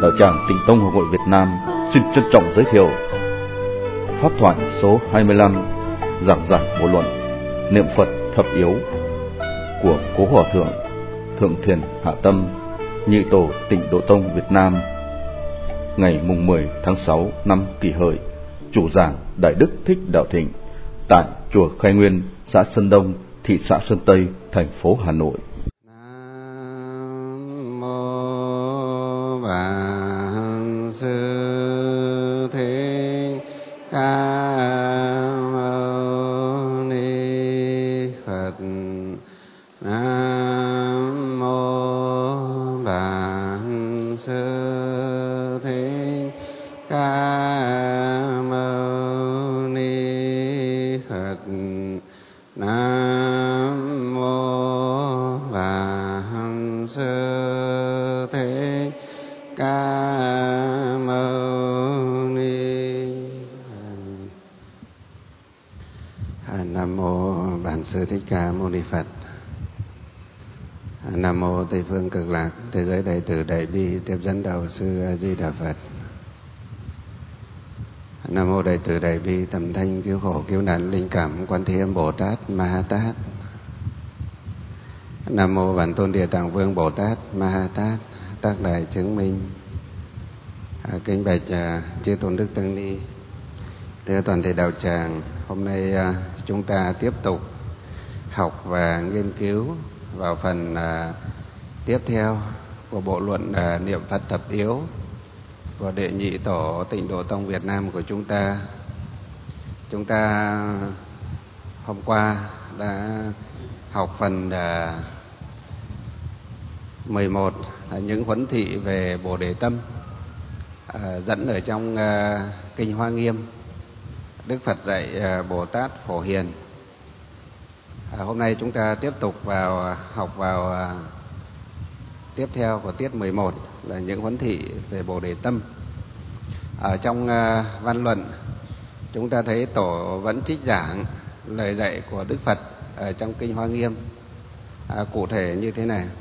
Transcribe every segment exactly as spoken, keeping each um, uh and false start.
Đạo Tràng Tịnh Tông Hội Việt Nam xin trân trọng giới thiệu pháp thoại số hai mươi lăm, giảng giải bộ luận Niệm Phật thập yếu của Cố Hòa Thượng Thượng Thiền Hạ Tâm, Nhị Tổ Tịnh Độ Tông Việt Nam, ngày mùng mười tháng sáu năm Kỷ Hợi. Chủ giảng Đại Đức Thích Đạo Thịnh tại chùa Khai Nguyên, xã Sơn Đông, thị xã Sơn Tây, thành phố Hà Nội. Nam mô Bản Sư Thích Ca Mâu Ni Phật. Nam mô Bản Sư Thích Ca Mâu Ni Phật. Nam mô Bản Sư Thích Ca Mâu Ni Phật. Nam mô Bản Sư Thích Ca Mâu Ni Phật. Nam mô Tây phương Cực Lạc Thế giới Đại Từ Đại Bi Tiếp dẫn Đạo Sư A Di Đà Phật. Nam mô Đại Từ Đại Bi Tầm Thanh Cứu Khổ Cứu Nạn Linh Cảm Quan Thế Âm Bồ Tát Ma Ha Tát. Nam mô Bản Tôn Địa Tạng Vương Bồ Tát Ma Ha Tát, tác đại chứng minh. À, kính bạch à, chư tôn đức tăng ni, thưa toàn thể đạo tràng, hôm nay à, chúng ta tiếp tục học và nghiên cứu vào phần à, tiếp theo của bộ luận à, Niệm Phật thập yếu của Đệ Nhị Tổ Tịnh Độ Tông Việt Nam của chúng ta. Chúng ta hôm qua đã học phần à, mười một là những huấn thị về Bồ Đề Tâm, à, dẫn ở trong à, Kinh Hoa Nghiêm. Đức Phật dạy à, Bồ Tát Phổ Hiền. À, hôm nay chúng ta tiếp tục vào học vào à, tiếp theo của tiết mười một là những huấn thị về Bồ Đề Tâm. Ở trong à, văn luận chúng ta thấy tổ vẫn trích giảng lời dạy của Đức Phật ở trong Kinh Hoa Nghiêm, à, cụ thể như thế này: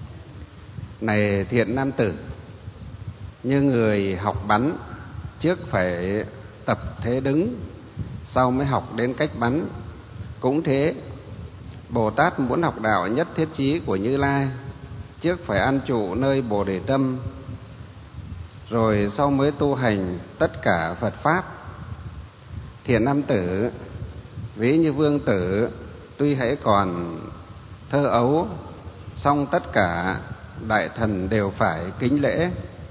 này thiện nam tử, như người học bắn, trước phải tập thế đứng, sau mới học đến cách bắn. Cũng thế, Bồ Tát muốn học đạo nhất thiết chí của Như Lai, trước phải an trụ nơi Bồ Đề Tâm, rồi sau mới tu hành tất cả Phật Pháp. Thiện nam tử, ví như vương tử, tuy hãy còn thơ ấu, song tất cả đại thần đều phải kính lễ.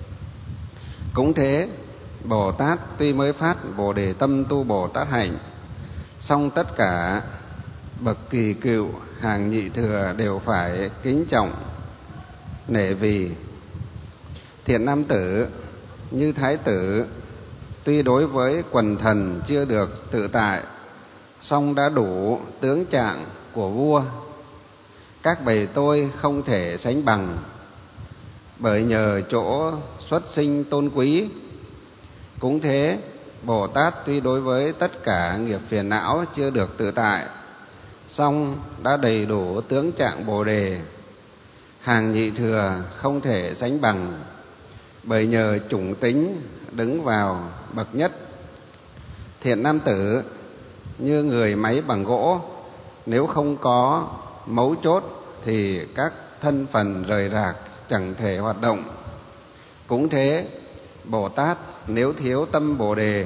Cũng thế, Bồ Tát tuy mới phát Bồ Đề Tâm tu Bồ Tát hạnh, song tất cả bậc kỳ cựu hàng nhị thừa đều phải kính trọng nể vì. Thiện nam tử, như thái tử, tuy đối với quần thần chưa được tự tại, song đã đủ tướng trạng của vua. Các bầy tôi không thể sánh bằng, bởi nhờ chỗ xuất sinh tôn quý. Cũng thế, Bồ Tát tuy đối với tất cả nghiệp phiền não chưa được tự tại, song đã đầy đủ tướng trạng Bồ Đề. Hàng nhị thừa không thể sánh bằng, bởi nhờ chủng tính đứng vào bậc nhất. Thiện nam tử, như người máy bằng gỗ, nếu không có mấu chốt thì các thân phần rời rạc chẳng thể hoạt động. Cũng thế, Bồ Tát nếu thiếu tâm Bồ Đề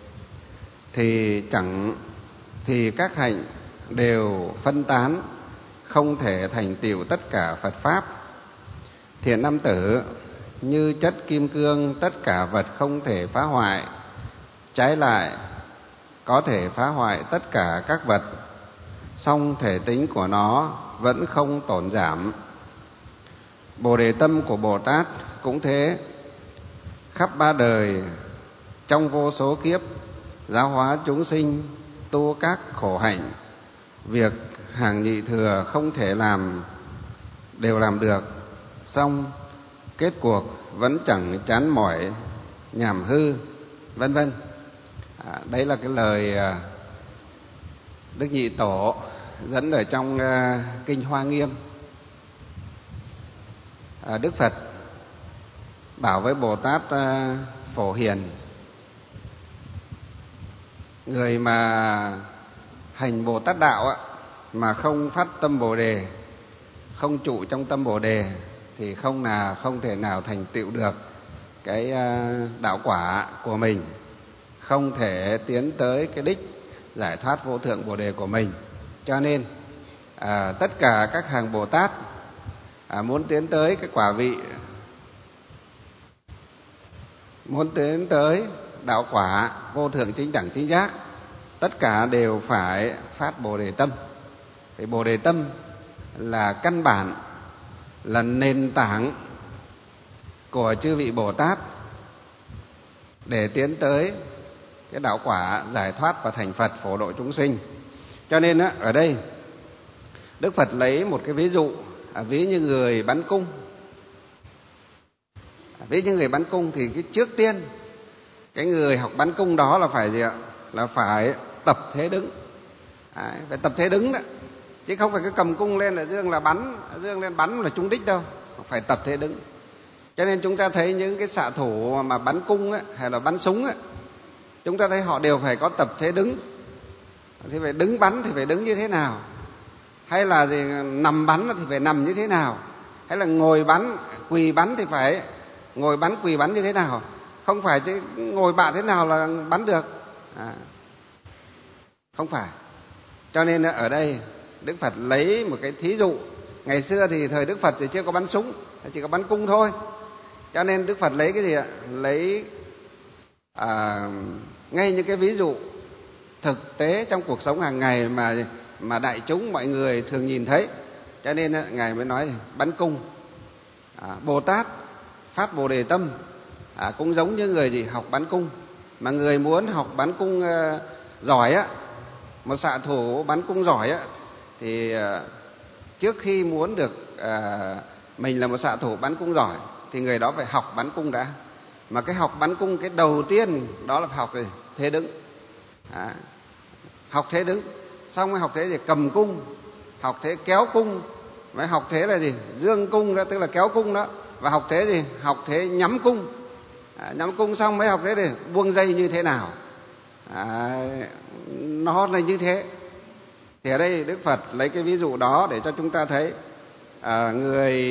thì chẳng thì các hạnh đều phân tán, không thể thành tựu tất cả Phật Pháp. Thiện nam tử, như chất kim cương, tất cả vật không thể phá hoại, trái lại có thể phá hoại tất cả các vật, song thể tính của nó vẫn không tổn giảm. Bồ Đề Tâm của Bồ Tát cũng thế, khắp ba đời trong vô số kiếp giáo hóa chúng sinh tu các khổ hạnh, việc hàng nhị thừa không thể làm đều làm được, song kết cuộc vẫn chẳng chán mỏi nhàm hư, vân vân. À, đấy là cái lời à, Đức Nhị Tổ dẫn ở trong à, Kinh Hoa Nghiêm. À, Đức Phật bảo với Bồ Tát Phổ Hiền: người mà hành Bồ Tát đạo á, mà không phát tâm Bồ đề, không trụ trong tâm Bồ đề, thì không nào không thể nào thành tựu được cái đạo quả của mình, không thể tiến tới cái đích giải thoát vô thượng Bồ đề của mình. Cho nên à, tất cả các hàng Bồ Tát à, muốn tiến tới cái quả vị, muốn tiến tới đạo quả vô thượng chính đẳng chính giác, tất cả đều phải phát Bồ đề tâm. Thì Bồ đề tâm là căn bản, là nền tảng của chư vị Bồ Tát để tiến tới cái đạo quả giải thoát và thành Phật phổ độ chúng sinh. Cho nên á, ở đây Đức Phật lấy một cái ví dụ, à, ví như người bắn cung. À, ví như người bắn cung thì cái trước tiên cái người học bắn cung đó là phải gì ạ? Là phải tập thế đứng. À, phải tập thế đứng đó, chứ không phải cứ cầm cung lên là dương là bắn, dương lên bắn là trúng đích đâu, phải tập thế đứng. Cho nên chúng ta thấy những cái xạ thủ mà bắn cung ấy, hay là bắn súng ấy, chúng ta thấy họ đều phải có tập thế đứng. Thì phải đứng bắn thì phải đứng như thế nào, hay là gì, nằm bắn thì phải nằm như thế nào, hay là ngồi bắn, quỳ bắn thì phải ngồi bắn, quỳ bắn như thế nào. Không phải chứ ngồi bạ thế nào là bắn được, à, không phải. Cho nên ở đây Đức Phật lấy một cái thí dụ. Ngày xưa thì thời Đức Phật thì chưa có bắn súng, chỉ có bắn cung thôi. Cho nên Đức Phật lấy cái gì ạ? Lấy à, ngay những cái ví dụ thực tế trong cuộc sống hàng ngày mà mà đại chúng mọi người thường nhìn thấy. Cho nên Ngài mới nói bắn cung. À, Bồ Tát phát Bồ đề tâm à, cũng giống như người gì học bắn cung. Mà người muốn học bắn cung uh, giỏi á, một xạ thủ bắn cung giỏi á, thì uh, trước khi muốn được uh, mình là một xạ thủ bắn cung giỏi thì người đó phải học bắn cung đã. Mà cái học bắn cung cái đầu tiên đó là phải học gì? Thế đứng. À, học thế đứng, xong mới học thế gì? Cầm cung, học thế kéo cung, mới học thế là gì? Dương cung đó, tức là kéo cung đó. Và học thế gì? Học thế nhắm cung. À, nhắm cung xong mới học thế để buông dây như thế nào. À, nó là như thế. Thì ở đây Đức Phật lấy cái ví dụ đó để cho chúng ta thấy à, người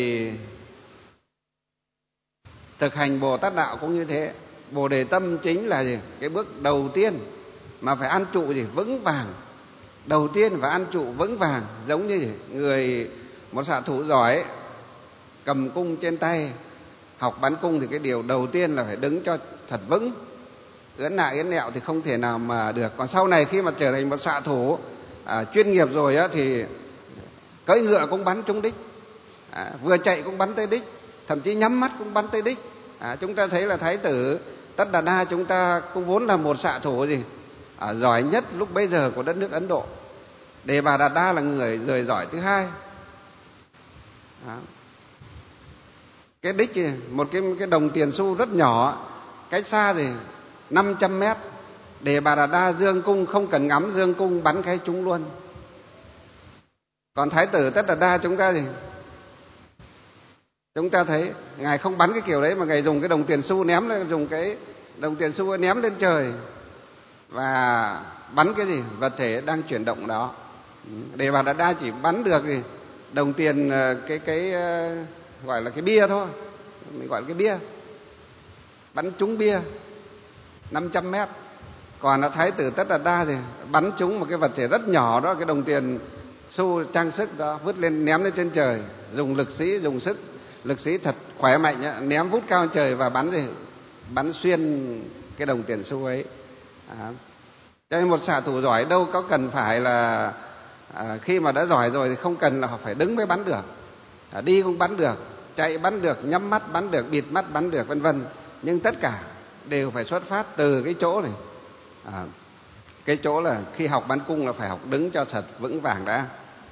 thực hành Bồ Tát đạo cũng như thế. Bồ đề tâm chính là gì? Cái bước đầu tiên mà phải ăn trụ gì? Vững vàng. Đầu tiên phải ăn trụ vững vàng. Giống như gì? Người một xạ thủ giỏi cầm cung trên tay, học bắn cung thì cái điều đầu tiên là phải đứng cho thật vững. Ưỡn nại ưỡn nẹo thì không thể nào mà được. Còn sau này khi mà trở thành một xạ thủ à, chuyên nghiệp rồi á, thì cưỡi ngựa cũng bắn trúng đích, à, vừa chạy cũng bắn tới đích, thậm chí nhắm mắt cũng bắn tới đích. À, chúng ta thấy là Thái tử Tất Đà Đa chúng ta cũng vốn là một xạ thủ gì à, giỏi nhất lúc bấy giờ của đất nước Ấn Độ. Đề Bà Đạt Đa là người rời giỏi thứ hai. À, cái đích gì? Một cái, cái đồng tiền xu rất nhỏ, cách xa gì năm trăm mét, Đề Bà Đạt Đa dương cung không cần ngắm, dương cung bắn cái trúng luôn. Còn Thái tử Tất Đà Đa chúng ta gì chúng ta thấy Ngài không bắn cái kiểu đấy, mà Ngài dùng cái đồng tiền xu ném lên, dùng cái đồng tiền xu ném lên trời và bắn cái gì? Vật thể đang chuyển động đó. Đề Bà Đạt Đa chỉ bắn được gì? Đồng tiền cái cái gọi là cái bia thôi, mình gọi là cái bia, bắn trúng bia năm trăm mét. Còn là Thái tử Tất Đà Đa thì bắn trúng một cái vật thể rất nhỏ đó, cái đồng tiền xu trang sức đó, vứt lên ném lên trên trời, dùng lực sĩ, dùng sức lực sĩ thật khỏe mạnh ấy, ném vút cao trời và bắn gì? Bắn xuyên cái đồng tiền xu ấy. À, cho nên một xạ thủ giỏi đâu có cần phải là à, khi mà đã giỏi rồi thì không cần là họ phải đứng mới bắn được. À, đi cũng bắn được, chạy bắn được, nhắm mắt bắn được, bịt mắt bắn được, vân vân. Nhưng tất cả đều phải xuất phát từ cái chỗ này. À, cái chỗ là khi học bắn cung là phải học đứng cho thật vững vàng đã.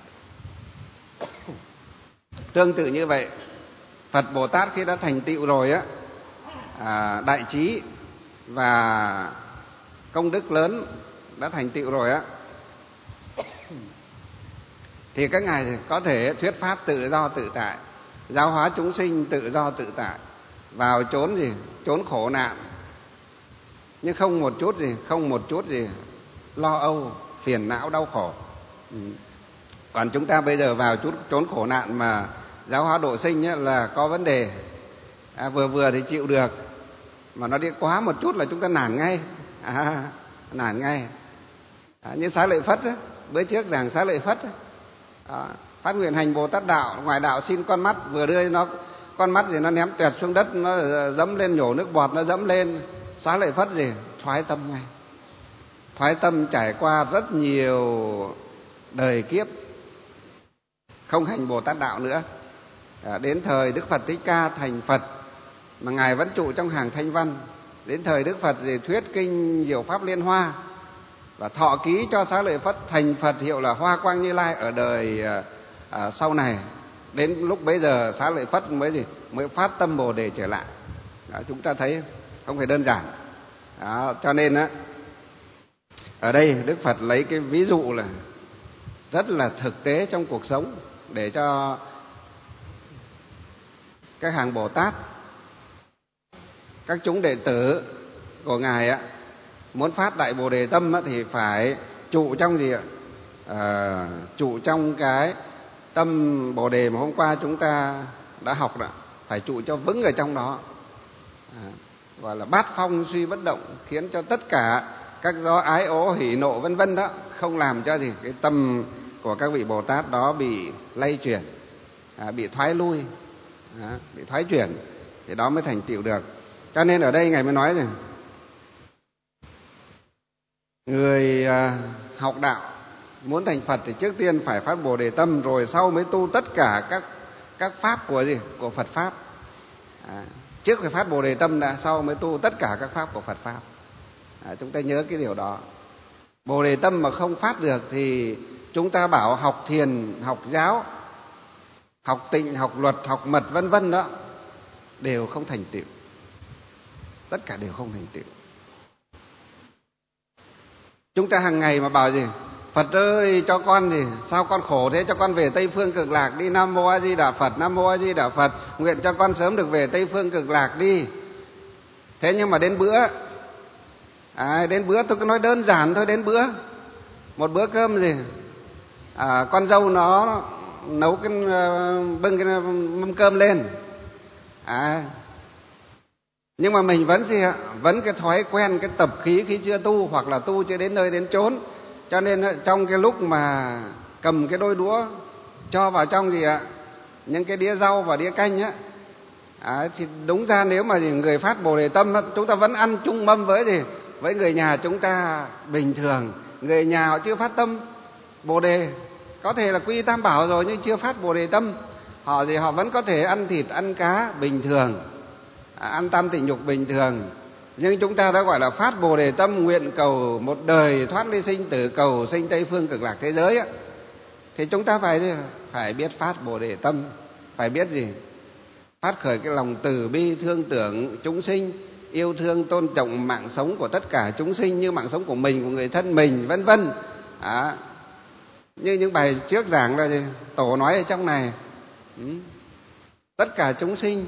Tương tự như vậy, Phật Bồ Tát khi đã thành tựu rồi á, à, đại trí và công đức lớn đã thành tựu rồi á, thì các ngài có thể thuyết pháp tự do tự tại, giáo hóa chúng sinh tự do tự tại. vào trốn gì, trốn khổ nạn, nhưng không một chút gì, không một chút gì lo âu, phiền não, đau khổ. Ừ. Còn chúng ta bây giờ vào chút trốn khổ nạn mà giáo hóa độ sinh ấy, là có vấn đề. À, vừa vừa thì chịu được, mà nó đi quá một chút là chúng ta nản ngay, à, nản ngay. À, như Xá Lợi Phất ấy, bữa trước giảng Xá Lợi Phất ấy, à, phát nguyện hành Bồ Tát đạo, ngoài đạo xin con mắt, vừa đưa nó con mắt thì nó ném tuẹt xuống đất, nó dẫm lên, nhổ nước bọt nó dẫm lên. Xá Lợi Phất gì thoái tâm ngay, thoái tâm, trải qua rất nhiều đời kiếp không hành Bồ Tát đạo nữa. À, đến thời Đức Phật Thích Ca thành Phật mà ngài vẫn trụ trong hàng Thanh Văn. Đến thời Đức Phật thì thuyết kinh Diệu Pháp Liên Hoa và thọ ký cho Xá Lợi Phất thành Phật, hiệu là Hoa Quang Như Lai ở đời à, à, sau này. Đến lúc bấy giờ Xá Lợi Phất mới gì mới phát tâm Bồ Đề trở lại. Đó, chúng ta thấy không phải đơn giản. Đó, cho nên á, ở đây Đức Phật lấy cái ví dụ là rất là thực tế trong cuộc sống để cho các hàng Bồ Tát, các chúng đệ tử của ngài á, muốn phát đại Bồ Đề tâm á, thì phải trụ trong gì ạ? À, trụ trong cái tâm Bồ Đề mà hôm qua chúng ta đã học đó, phải trụ cho vững ở trong đó. À, gọi là bát phong suy bất động, khiến cho tất cả các gió ái ố hỉ nộ vân vân đó không làm cho gì cái tâm của các vị Bồ Tát đó bị lay chuyển, à, bị thoái lui, à, bị thoái chuyển, thì đó mới thành tựu được. Cho nên ở đây ngài mới nói rằng người à, học đạo muốn thành Phật thì trước tiên phải phát Bồ Đề tâm, rồi sau mới tu tất cả các các pháp của gì của Phật pháp. À, trước phải phát Bồ Đề tâm đã, sau mới tu tất cả các pháp của Phật pháp. À, chúng ta nhớ cái điều đó. Bồ Đề tâm mà không phát được thì chúng ta bảo học thiền, học giáo, học tịnh, học luật, học mật vân vân đó đều không thành tựu. Tất cả đều không thành tựu. Chúng ta hàng ngày mà bảo gì Phật ơi cho con gì, sao con khổ thế, cho con về Tây Phương Cực Lạc đi, Nam Mô A Di Đà Phật, Nam Mô A Di Đà Phật, nguyện cho con sớm được về Tây Phương Cực Lạc đi. Thế nhưng mà đến bữa, à, đến bữa tôi cứ nói đơn giản thôi, đến bữa một bữa cơm gì, à, con dâu nó nấu cái bưng cái mâm cơm lên, à, nhưng mà mình vẫn gì ạ, vẫn cái thói quen, cái tập khí khi chưa tu, hoặc là tu chưa đến nơi đến chốn. Cho nên trong cái lúc mà cầm cái đôi đũa cho vào trong gì ạ, những cái đĩa rau và đĩa canh á, à, thì đúng ra nếu mà người phát Bồ Đề tâm, chúng ta vẫn ăn chung mâm với gì, với người nhà chúng ta bình thường. Người nhà họ chưa phát tâm Bồ Đề, có thể là quy Tam Bảo rồi nhưng chưa phát Bồ Đề tâm, họ thì họ vẫn có thể ăn thịt, ăn cá bình thường, à, ăn tam tịnh nhục bình thường. Nhưng chúng ta đã gọi là phát Bồ Đề tâm, nguyện cầu một đời thoát ly sinh tử, cầu sinh Tây Phương Cực Lạc thế giới á, thì chúng ta phải phải biết phát Bồ Đề tâm, phải biết gì, phát khởi cái lòng từ bi thương tưởng chúng sinh, yêu thương tôn trọng mạng sống của tất cả chúng sinh như mạng sống của mình, của người thân mình, vân vân. À, như những bài trước giảng là gì? Tổ nói ở trong này, ừ, tất cả chúng sinh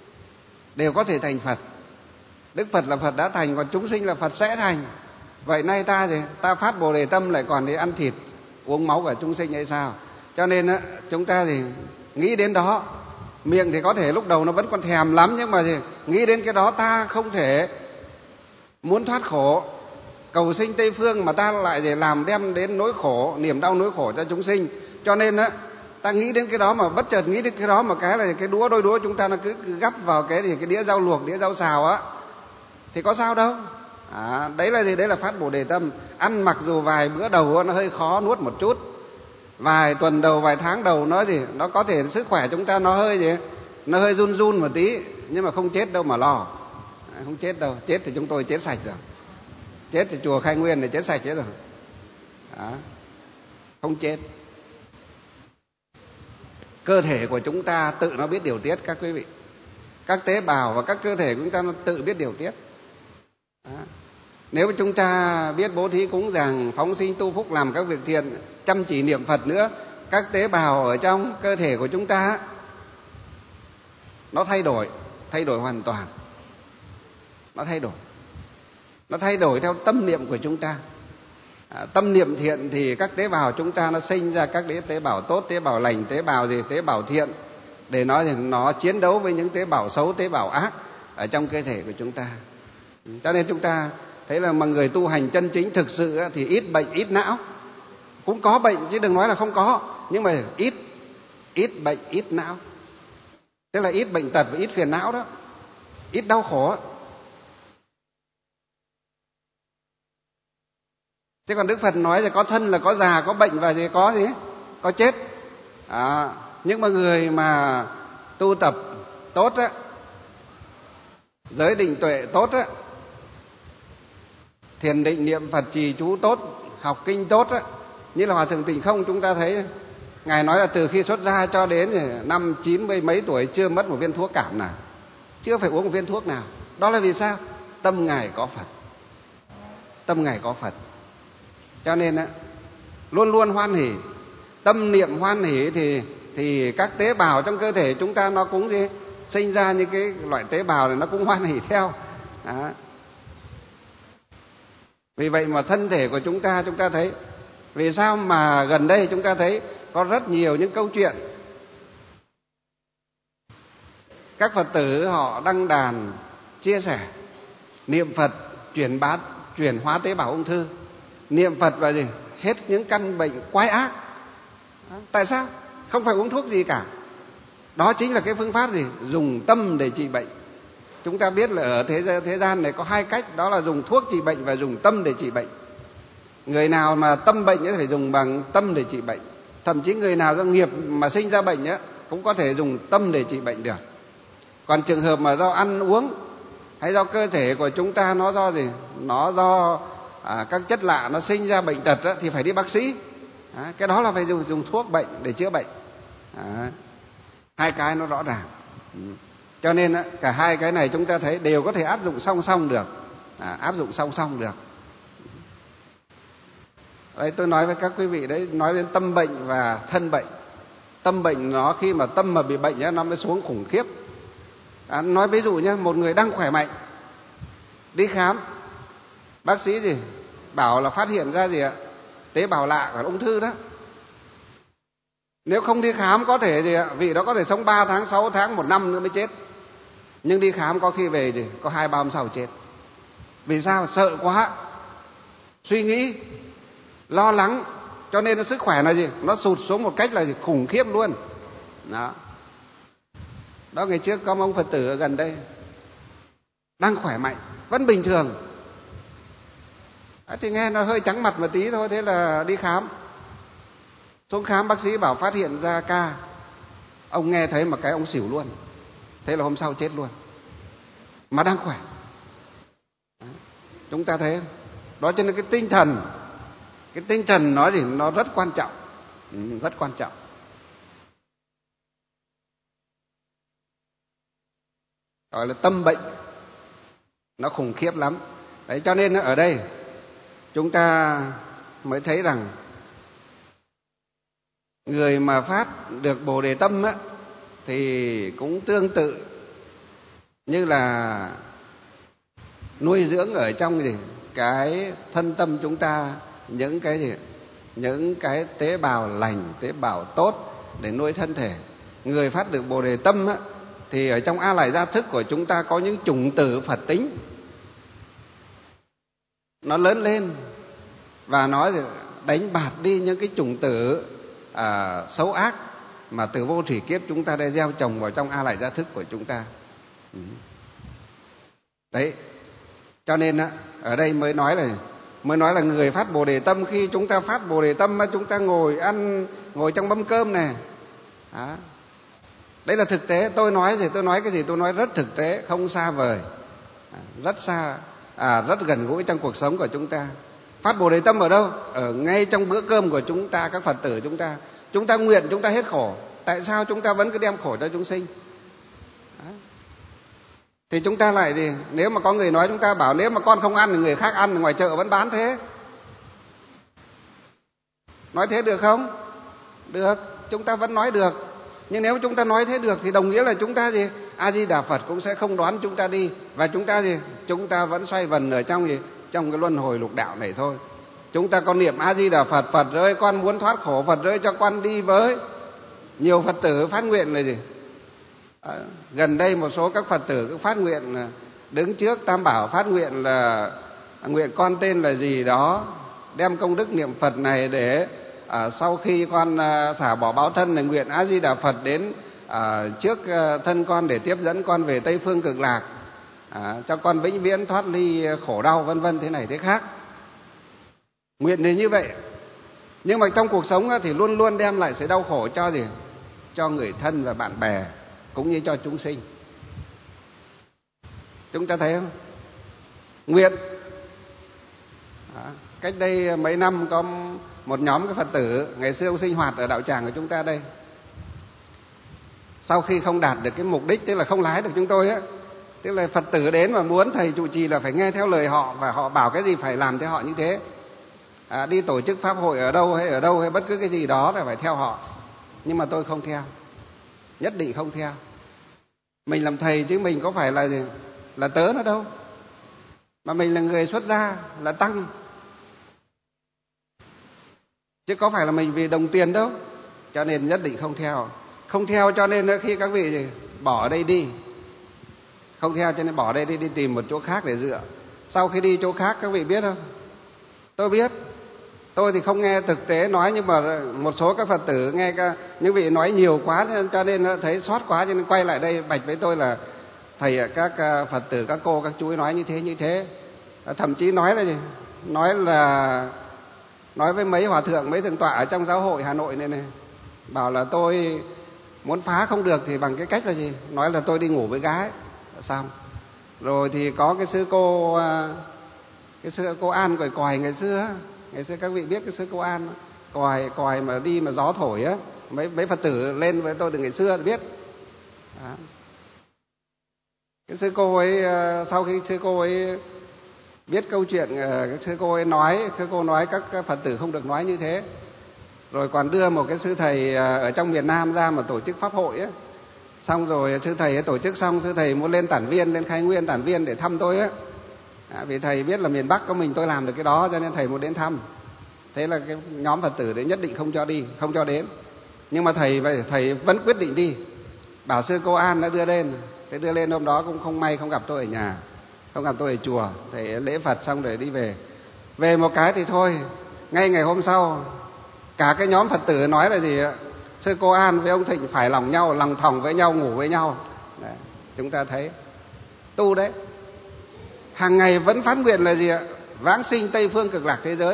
đều có thể thành Phật. Đức Phật là Phật đã thành, còn chúng sinh là Phật sẽ thành. Vậy nay ta gì? Ta phát Bồ Đề tâm lại còn đi ăn thịt, uống máu của chúng sinh hay sao? Cho nên á, chúng ta thì nghĩ đến đó, miệng thì có thể lúc đầu nó vẫn còn thèm lắm, nhưng mà gì? Nghĩ đến cái đó ta không thể muốn thoát khổ, cầu sinh Tây Phương mà ta lại để làm đem đến nỗi khổ, niềm đau nỗi khổ cho chúng sinh. Cho nên á, ta nghĩ đến cái đó mà bất chợt nghĩ đến cái đó, mà cái là cái đũa đôi đũa chúng ta nó cứ, cứ gắp vào cái gì cái đĩa rau luộc, đĩa rau xào á, thì có sao đâu. À, đấy là gì? Đấy là phát Bồ Đề tâm. Ăn mặc dù vài bữa đầu nó hơi khó nuốt một chút, vài tuần đầu, vài tháng đầu nó gì, nó có thể sức khỏe chúng ta nó hơi gì, nó hơi run run một tí, nhưng mà không chết đâu mà lo. À, không chết đâu, chết thì chúng tôi chết sạch rồi, chết thì chùa Khai Nguyên thì chết sạch chết rồi. À, không chết. Cơ thể của chúng ta tự nó biết điều tiết các quý vị. Các tế bào và các cơ thể của chúng ta nó tự biết điều tiết. Đó. Nếu chúng ta biết bố thí cúng dường, phóng sinh tu phúc, làm các việc thiện, chăm chỉ niệm Phật nữa, các tế bào ở trong cơ thể của chúng ta nó thay đổi, thay đổi hoàn toàn. Nó thay đổi. Nó thay đổi theo tâm niệm của chúng ta. À, tâm niệm thiện thì các tế bào chúng ta nó sinh ra các tế bào tốt, tế bào lành, tế bào gì, tế bào thiện, để nó nó chiến đấu với những tế bào xấu, tế bào ác ở trong cơ thể của chúng ta. Cho nên chúng ta thấy là mà người tu hành chân chính thực sự thì ít bệnh, ít não. Cũng có bệnh chứ đừng nói là không có, nhưng mà ít ít bệnh, ít não. Tức là ít bệnh tật và ít phiền não đó, ít đau khổ. Thế còn Đức Phật nói là có thân là có già, có bệnh và gì có gì? Có chết. À, nhưng mà người mà tu tập tốt á, giới định tuệ tốt á, thiền định niệm Phật trì chú tốt, học kinh tốt á, như là Hòa Thượng Tịnh Không chúng ta thấy Ngài nói là từ khi xuất gia cho đến năm chín mươi mấy tuổi chưa mất một viên thuốc cảm nào, chưa phải uống một viên thuốc nào. Đó là vì sao? Tâm Ngài có Phật. Tâm Ngài có Phật. Cho nên á, luôn luôn hoan hỷ. Tâm niệm hoan hỷ thì thì các tế bào trong cơ thể chúng ta nó cũng gì? Sinh ra những cái loại tế bào này nó cũng hoan hỷ theo. Đó. Vì vậy mà thân thể của chúng ta, chúng ta thấy vì sao mà gần đây chúng ta thấy có rất nhiều những câu chuyện các Phật tử họ đăng đàn chia sẻ niệm Phật chuyển bá chuyển hóa tế bào ung thư, niệm Phật và gì hết những căn bệnh quái ác. Tại sao? Không phải uống thuốc gì cả. Đó chính là cái phương pháp gì? Dùng tâm để trị bệnh. Chúng ta biết là ở thế, thế gian này có hai cách, đó là dùng thuốc trị bệnh và dùng tâm để trị bệnh. Người nào mà tâm bệnh thì phải dùng bằng tâm để trị bệnh. Thậm chí người nào do nghiệp mà sinh ra bệnh ấy, cũng có thể dùng tâm để trị bệnh được. Còn trường hợp mà do ăn uống hay do cơ thể của chúng ta nó do gì? Nó do à, các chất lạ nó sinh ra bệnh tật ấy, thì phải đi bác sĩ. À, cái đó là phải dùng, dùng thuốc bệnh để chữa bệnh. À, hai cái nó rõ ràng. Cho nên cả hai cái này chúng ta thấy đều có thể áp dụng song song được. À, áp dụng song song được. Đấy, tôi nói với các quý vị đấy, nói đến tâm bệnh và thân bệnh. Tâm bệnh nó khi mà tâm mà bị bệnh ấy, nó mới xuống khủng khiếp. À, nói ví dụ nhé, một người đang khỏe mạnh đi khám, bác sĩ gì bảo là phát hiện ra gì ạ? Tế bào lạ của ung thư đó. Nếu không đi khám có thể gì ạ? Vị đó có thể sống ba tháng, sáu tháng, một năm nữa mới chết. Nhưng đi khám có khi về gì? Có hai ba hôm sau chết. Vì sao? Sợ quá, suy nghĩ, lo lắng, cho nên sức khỏe là gì? Nó sụt xuống một cách là gì? Khủng khiếp luôn. Đó. Đó, ngày trước có một ông Phật tử ở gần đây đang khỏe mạnh, vẫn bình thường. À, thì nghe nó hơi trắng mặt một tí thôi, thế là đi khám. Xuống khám bác sĩ bảo phát hiện ra ca. Ông nghe thấy một cái ông xỉu luôn. Thế là hôm sau chết luôn. Mà đang khỏe. Đó. Chúng ta thấy đó, cho nên cái tinh thần, cái tinh thần nói gì nó rất quan trọng. Ừ, rất quan trọng. Gọi là tâm bệnh, nó khủng khiếp lắm. Đấy, cho nên ở đây chúng ta mới thấy rằng người mà phát được Bồ Đề tâm á, thì cũng tương tự như là nuôi dưỡng ở trong gì cái thân tâm chúng ta những cái gì những cái tế bào lành, tế bào tốt để nuôi thân thể. Người phát được Bồ Đề tâm á, thì ở trong A Lại Gia thức của chúng ta có những chủng tử Phật tính, nó lớn lên và nó đánh bạt đi những cái chủng tử à, xấu ác mà từ vô thủy kiếp chúng ta đã gieo trồng vào trong A Lại Gia thức của chúng ta. Đấy, cho nên á, ở đây mới nói là mới nói là người phát Bồ Đề tâm, khi chúng ta phát Bồ Đề tâm chúng ta ngồi ăn, ngồi trong mâm cơm này. Đó. Đấy là thực tế. Tôi nói thì tôi nói cái gì tôi nói rất thực tế, không xa vời, rất xa, à, rất gần gũi trong cuộc sống của chúng ta. Phát Bồ Đề tâm ở đâu? Ở ngay trong bữa cơm của chúng ta, các Phật tử chúng ta. Chúng ta nguyện chúng ta hết khổ. Tại sao chúng ta vẫn cứ đem khổ cho chúng sinh? Đó. Thì chúng ta lại thì nếu mà có người nói chúng ta bảo nếu mà con không ăn thì người khác ăn, thì ngoài chợ vẫn bán thế. Nói thế được không? Được, chúng ta vẫn nói được. Nhưng nếu chúng ta nói thế được thì đồng nghĩa là chúng ta gì? A Di Đà Phật cũng sẽ không đón chúng ta đi, và chúng ta gì? Chúng ta vẫn xoay vần ở trong gì? Trong cái luân hồi lục đạo này thôi. Chúng ta còn niệm A Di Đà Phật, Phật ơi con muốn thoát khổ, Phật ơi cho con đi với. Nhiều Phật tử phát nguyện là gì? À, gần đây một số các Phật tử cũng phát nguyện đứng trước Tam Bảo phát nguyện là nguyện con tên là gì đó, đem công đức niệm Phật này để à, sau khi con à, xả bỏ báo thân này, nguyện A Di Đà Phật đến à, trước à, thân con để tiếp dẫn con về Tây Phương Cực Lạc, à, cho con vĩnh viễn thoát ly khổ đau, vân vân thế này thế khác. Nguyện thì như vậy, nhưng mà trong cuộc sống thì luôn luôn đem lại sự đau khổ cho gì? Cho người thân và bạn bè, cũng như cho chúng sinh. Chúng ta thấy không? Nguyện à, cách đây mấy năm có một nhóm cái Phật tử ngày xưa ông sinh hoạt ở đạo tràng của chúng ta đây. Sau khi không đạt được cái mục đích, tức là không lái được chúng tôi á, tức là Phật tử đến mà muốn thầy trụ trì là phải nghe theo lời họ, và họ bảo cái gì phải làm theo họ như thế. À, đi tổ chức pháp hội ở đâu hay ở đâu hay bất cứ cái gì đó là phải theo họ. Nhưng mà tôi không theo, nhất định không theo. Mình làm thầy chứ mình có phải là gì? Là tớ nữa đâu, mà mình là người xuất gia, là tăng, chứ có phải là mình vì đồng tiền đâu. Cho nên nhất định không theo. Không theo cho nên khi các vị gì? Bỏ ở đây đi. Không theo cho nên bỏ đây đi, đi tìm một chỗ khác để dựa. Sau khi đi chỗ khác các vị biết không? Tôi biết. Tôi thì không nghe thực tế nói, nhưng mà một số các Phật tử nghe những vị nói nhiều quá cho nên thấy sót quá, cho nên quay lại đây bạch với tôi là thầy, các Phật tử, các cô, các chú ấy nói như thế như thế. Thậm chí nói là gì? Nói là nói với mấy hòa thượng, mấy thượng tọa ở trong giáo hội Hà Nội này này, bảo là tôi muốn phá không được thì bằng cái cách là gì? Nói là tôi đi ngủ với gái xong. Rồi thì có cái sư cô cái sư cô An còi còi ngày xưa, ngày xưa các vị biết cái sư cô An còi còi mà đi mà gió thổi á, mấy mấy Phật tử lên với tôi từ ngày xưa biết. Đó. Cái sư cô ấy, sau khi sư cô ấy biết câu chuyện, cái sư cô ấy nói, sư cô nói các Phật tử không được nói như thế. Rồi còn đưa một cái sư thầy ở trong miền Nam ra mà tổ chức pháp hội á. Xong rồi sư thầy ấy tổ chức xong, sư thầy muốn lên Tản Viên, lên Khai Nguyên Tản Viên để thăm tôi á. À, vì thầy biết là miền Bắc có mình tôi làm được cái đó, cho nên thầy muốn đến thăm. Thế là cái nhóm Phật tử đấy nhất định không cho đi, không cho đến. Nhưng mà thầy vậy thầy vẫn quyết định đi. Bảo sư cô An đã đưa lên. Thế đưa lên hôm đó cũng không may không gặp tôi ở nhà, không gặp tôi ở chùa. Thầy lễ Phật xong rồi đi về. Về một cái thì thôi, ngay ngày hôm sau cả cái nhóm Phật tử nói là gì ạ? Sư cô An với ông Thịnh phải lòng nhau, lòng thòng với nhau, ngủ với nhau. Đấy, chúng ta thấy tu đấy. Hàng ngày vẫn phát nguyện là gì ạ? Vãng sinh Tây Phương Cực Lạc thế giới.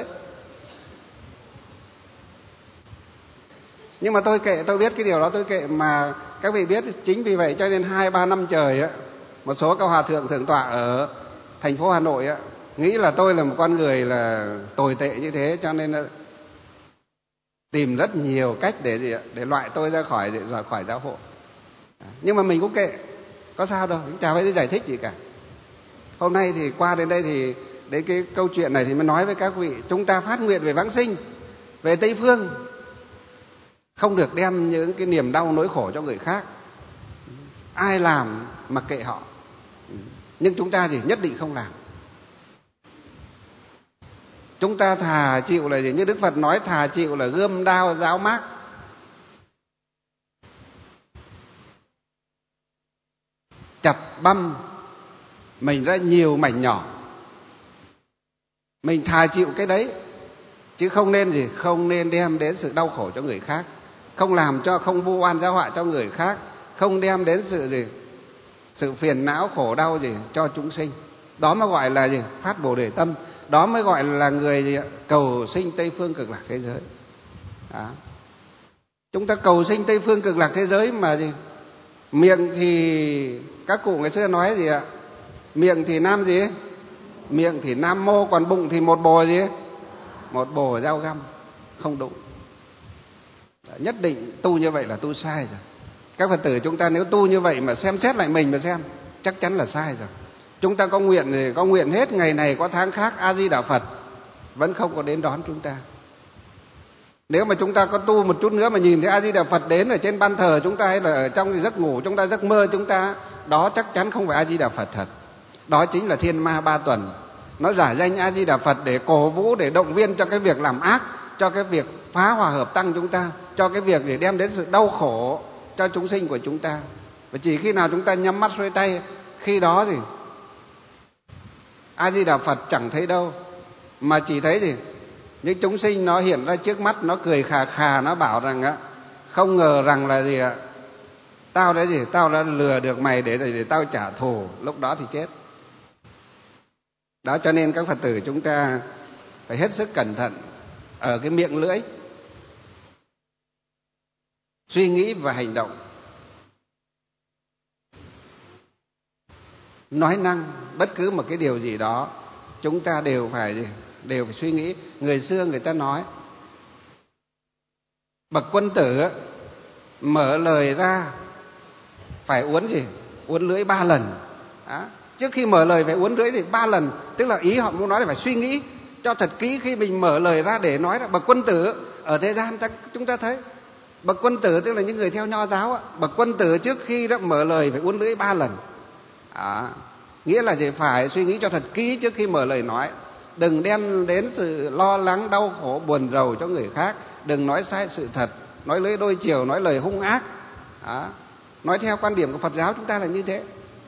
Nhưng mà tôi kệ, tôi biết cái điều đó tôi kệ, mà các vị biết chính vì vậy cho nên hai ba năm trời á, một số các hòa thượng thượng tọa ở thành phố Hà Nội á nghĩ là tôi là một con người là tồi tệ như thế, cho nên tìm rất nhiều cách để gì ạ? Để loại tôi ra khỏi để ra khỏi giáo hội. Nhưng mà mình cũng kệ, có sao đâu, chả phải giải thích gì cả. Hôm nay thì qua đến đây thì đến cái câu chuyện này thì mới nói với các vị, chúng ta phát nguyện về vãng sinh, về Tây Phương, không được đem những cái niềm đau nỗi khổ cho người khác. Ai làm mặc kệ họ, nhưng chúng ta gì nhất định không làm. Chúng ta thà chịu là gì? Như Đức Phật nói, thà chịu là gươm đao giáo mác. Chặt băm mình ra nhiều mảnh nhỏ, mình thà chịu cái đấy, chứ không nên gì? Không nên đem đến sự đau khổ cho người khác, không làm cho, không vu oan giáo họa cho người khác, không đem đến sự gì? Sự phiền não khổ đau gì cho chúng sinh. Đó mới gọi là gì? Phát Bồ Đề tâm. Đó mới gọi là người gì? Cầu sinh Tây Phương Cực Lạc thế giới. Đó. Chúng ta cầu sinh Tây Phương Cực Lạc thế giới mà gì? Miệng thì các cụ ngày xưa nói gì ạ? Miệng thì nam gì? Miệng thì nam mô, còn bụng thì một bồ gì? Một bồ dao găm, không đúng. Nhất định tu như vậy là tu sai rồi. Các Phật tử chúng ta nếu tu như vậy mà xem xét lại mình mà xem, chắc chắn là sai rồi. Chúng ta có nguyện thì có nguyện hết ngày này có tháng khác A Di Đà Phật vẫn không có đến đón chúng ta. Nếu mà chúng ta có tu một chút nữa mà nhìn thấy A Di Đà Phật đến ở trên ban thờ chúng ta, hay là ở trong giấc ngủ chúng ta, giấc mơ chúng ta, đó chắc chắn không phải A Di Đà Phật thật. Đó chính là thiên ma ba tuần. Nó giả danh A Di Đà Phật để cổ vũ, để động viên cho cái việc làm ác, cho cái việc phá hòa hợp tăng chúng ta, cho cái việc để đem đến sự đau khổ cho chúng sinh của chúng ta. Và chỉ khi nào chúng ta nhắm mắt xuôi tay, khi đó thì A Di Đà Phật chẳng thấy đâu, mà chỉ thấy gì những chúng sinh nó hiện ra trước mắt, nó cười khà khà, nó bảo rằng á, không ngờ rằng là gì ạ, tao đã gì tao đã lừa được mày để, để để tao trả thù. Lúc đó thì chết. Đó, cho nên các Phật tử chúng ta phải hết sức cẩn thận ở cái miệng lưỡi, suy nghĩ và hành động. Nói năng bất cứ một cái điều gì đó chúng ta đều phải gì đều phải suy nghĩ. Người xưa người ta nói bậc quân tử mở lời ra phải uốn gì uốn lưỡi ba lần. Đó. Trước khi mở lời phải uốn lưỡi thì ba lần, tức là ý họ muốn nói là phải suy nghĩ cho thật kỹ khi mình mở lời ra để nói. Là bậc quân tử ở thế gian chúng ta thấy, bậc quân tử tức là những người theo Nho giáo, bậc quân tử trước khi đã mở lời phải uốn lưỡi ba lần. Đó. Nghĩa là gì? Phải suy nghĩ cho thật kỹ trước khi mở lời nói. Đừng đem đến sự lo lắng, đau khổ, buồn rầu cho người khác. Đừng nói sai sự thật, nói lưỡi đôi chiều, nói lời hung ác. Đó. Nói theo quan điểm của Phật giáo chúng ta là như thế.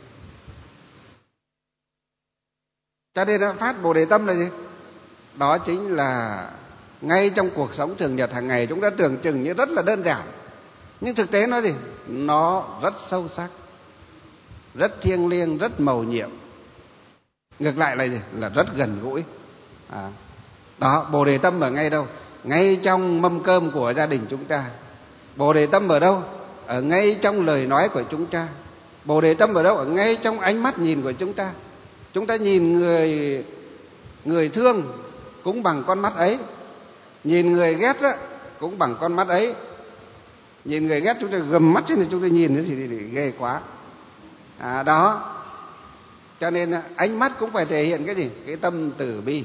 Cho nên phát Bồ Đề Tâm là gì? Đó chính là ngay trong cuộc sống thường nhật hàng ngày chúng ta tưởng chừng như rất là đơn giản, nhưng thực tế nó gì? Nó rất sâu sắc, rất thiêng liêng, rất mầu nhiệm. Ngược lại là gì? Là rất gần gũi. À. Đó, Bồ Đề Tâm ở ngay đâu? Ngay trong mâm cơm của gia đình chúng ta. Bồ Đề Tâm ở đâu? Ở ngay trong lời nói của chúng ta. Bồ Đề Tâm ở đâu? Ở ngay trong ánh mắt nhìn của chúng ta. Chúng ta nhìn người người thương cũng bằng con mắt ấy, nhìn người ghét đó, cũng bằng con mắt ấy. Nhìn người ghét chúng ta gầm mắt trên thì chúng ta nhìn cái gì thì ghê quá. À, đó. Cho nên ánh mắt cũng phải thể hiện cái gì? Cái tâm từ bi.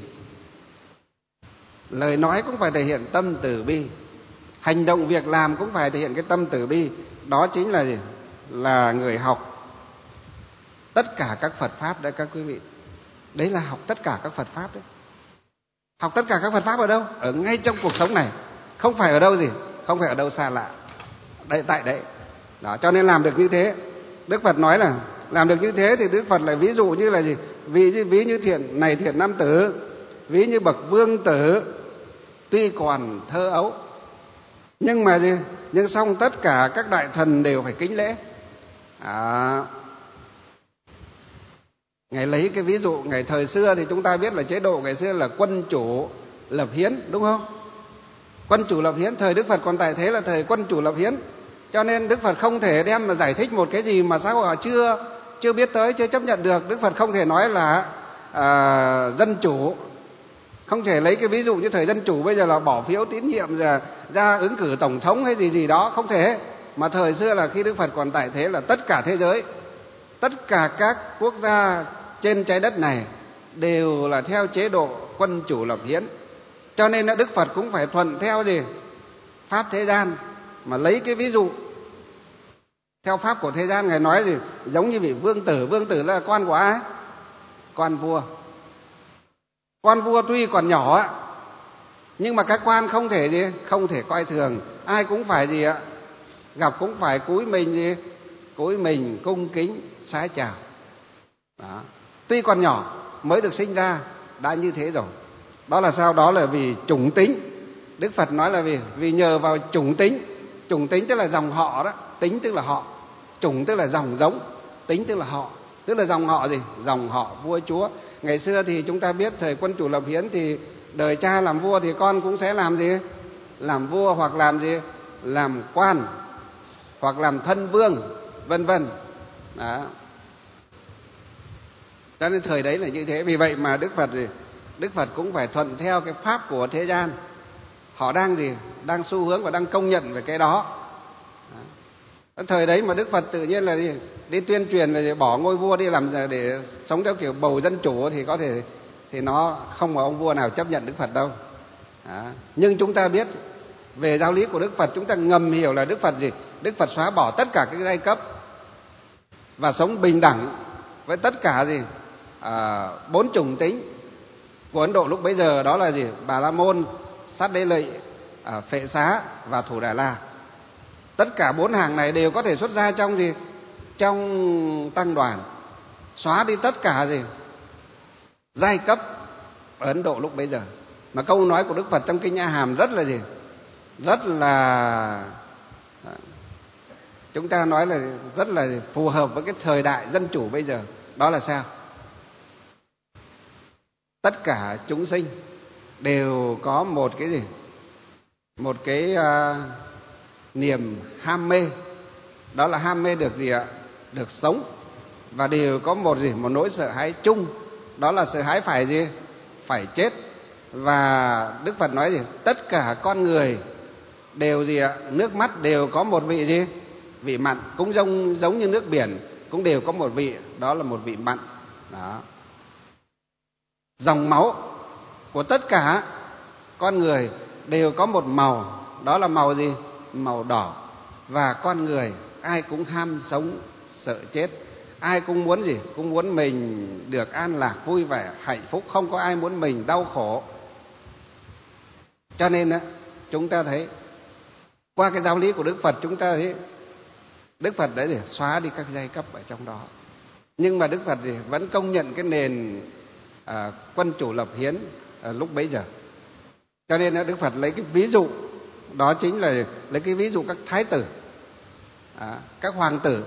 Lời nói cũng phải thể hiện tâm từ bi. Hành động việc làm cũng phải thể hiện cái tâm từ bi. Đó chính là gì? Là người học tất cả các Phật Pháp đấy các quý vị. Đấy là học tất cả các Phật Pháp đấy. Học tất cả các Phật Pháp ở đâu? Ở ngay trong cuộc sống này. Không phải ở đâu gì? Không phải ở đâu xa lạ. Đấy, tại đấy. Đó, cho nên làm được như thế. Đức Phật nói là làm được như thế thì Đức Phật lại ví dụ như là gì? Ví, ví như thiện này thiện nam tử, ví như bậc vương tử, tuy còn thơ ấu, nhưng mà gì? Nhưng xong tất cả các đại thần đều phải kính lễ. À, Ngài lấy cái ví dụ ngày thời xưa thì chúng ta biết là chế độ ngày xưa là quân chủ lập hiến, đúng không? Quân chủ lập hiến, thời Đức Phật còn tại thế là thời quân chủ lập hiến. Cho nên Đức Phật không thể đem mà giải thích một cái gì mà xã hội chưa chưa biết tới, chưa chấp nhận được. Đức Phật không thể nói là à, dân chủ, không thể lấy cái ví dụ như thời dân chủ bây giờ là bỏ phiếu tín nhiệm ra, ra ứng cử tổng thống hay gì gì đó, không thể. Mà thời xưa là khi Đức Phật còn tại thế là tất cả thế giới, tất cả các quốc gia trên trái đất này đều là theo chế độ quân chủ lập hiến. Cho nên là Đức Phật cũng phải thuận theo gì? Pháp thế gian, mà lấy cái ví dụ theo pháp của thế gian. Ngài nói gì? Giống như vị vương tử. Vương tử là con của ai? Con vua. Con vua tuy còn nhỏ nhưng mà các quan không thể gì? Không thể coi thường. Ai cũng phải gì ạ? Gặp cũng phải cúi mình gì? Cúi mình cung kính xá chào. Đó. Tuy còn nhỏ mới được sinh ra đã như thế rồi. Đó là sao? Đó là vì chủng tính. Đức Phật nói là vì vì nhờ vào chủng tính. Chủng tính tức là dòng họ đó, tính tức là họ, chủng tức là dòng giống, tính tức là họ. Tức là dòng họ gì? Dòng họ vua chúa. Ngày xưa thì chúng ta biết thời quân chủ lập hiến thì đời cha làm vua thì con cũng sẽ làm gì? Làm vua, hoặc làm gì? Làm quan, hoặc làm thân vương, vân vân. Đó. Cho nên thời đấy là như thế. Vì vậy mà Đức Phật gì? Đức Phật cũng phải thuận theo cái pháp của thế gian. Họ đang gì? Đang xu hướng và đang công nhận về cái đó. Đó. Thời đấy mà Đức Phật tự nhiên là đi, đi tuyên truyền là bỏ ngôi vua đi làm để sống theo kiểu bầu dân chủ thì có thể thì nó không có ông vua nào chấp nhận Đức Phật đâu. Đó. Nhưng chúng ta biết về giáo lý của Đức Phật, chúng ta ngầm hiểu là Đức Phật gì? Đức Phật xóa bỏ tất cả các giai cấp và sống bình đẳng với tất cả gì? À, bốn chủng tính của Ấn Độ lúc bấy giờ, đó là gì? Bà La Môn, Sát Đế Lị, à, Phệ Xá và Thủ Đà La. Tất cả bốn hàng này đều có thể xuất ra trong gì? Trong tăng đoàn, xóa đi tất cả gì? Giai cấp ở Ấn Độ lúc bấy giờ. Mà câu nói của Đức Phật trong Kinh A Hàm rất là gì? Rất là, chúng ta nói là rất là phù hợp với cái thời đại dân chủ bây giờ. Đó là sao? Tất cả chúng sinh đều có một cái gì? Một cái uh, niềm ham mê. Đó là ham mê được gì ạ? Được sống. Và đều có một gì? Một nỗi sợ hãi chung. Đó là sợ hãi phải gì? Phải chết. Và Đức Phật nói gì? Tất cả con người đều gì ạ? Nước mắt đều có một vị gì? Vị mặn. Cũng giống, giống như nước biển, cũng đều có một vị, đó là một vị mặn. Đó. Dòng máu của tất cả con người đều có một màu, đó là màu gì? Màu đỏ. Và con người ai cũng ham sống, sợ chết. Ai cũng muốn gì? Cũng muốn mình được an lạc, vui vẻ, hạnh phúc. Không có ai muốn mình đau khổ. Cho nên á, chúng ta thấy qua cái giáo lý của Đức Phật, chúng ta thấy Đức Phật đã để xóa đi các giai cấp ở trong đó. Nhưng mà Đức Phật gì? Vẫn công nhận cái nền à, quân chủ lập hiến à, lúc bấy giờ. Cho nên Đức Phật lấy cái ví dụ, đó chính là lấy cái ví dụ các thái tử, à, các hoàng tử,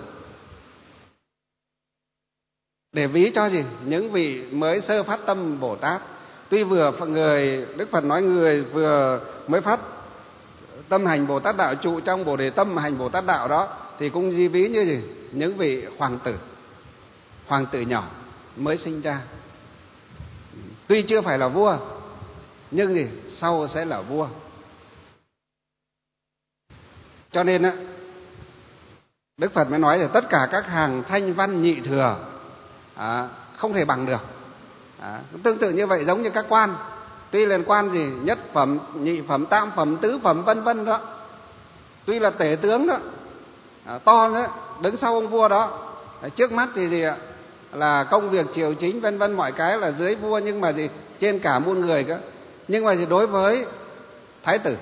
để ví cho gì? Những vị mới sơ phát tâm Bồ Tát. Tuy vừa người, Đức Phật nói người vừa mới phát tâm hành Bồ Tát đạo, trụ trong Bồ Đề Tâm hành Bồ Tát đạo đó, thì cũng di ví như gì? Những vị hoàng tử, hoàng tử nhỏ mới sinh ra. Tuy chưa phải là vua, nhưng gì? Sau sẽ là vua. Cho nên á, Đức Phật mới nói là tất cả các hàng thanh văn nhị thừa à, không thể bằng được. À, tương tự như vậy, giống như các quan, tuy là quan gì? Nhất phẩm, nhị phẩm, tam phẩm, tứ phẩm vân vân đó, tuy là tể tướng đó, à, to đó, đứng sau ông vua đó, à, trước mắt thì gì ạ? Là công việc triều chính vân vân mọi cái là dưới vua, nhưng mà gì? Trên cả muôn người cơ. Nhưng mà gì? Đối với thái tử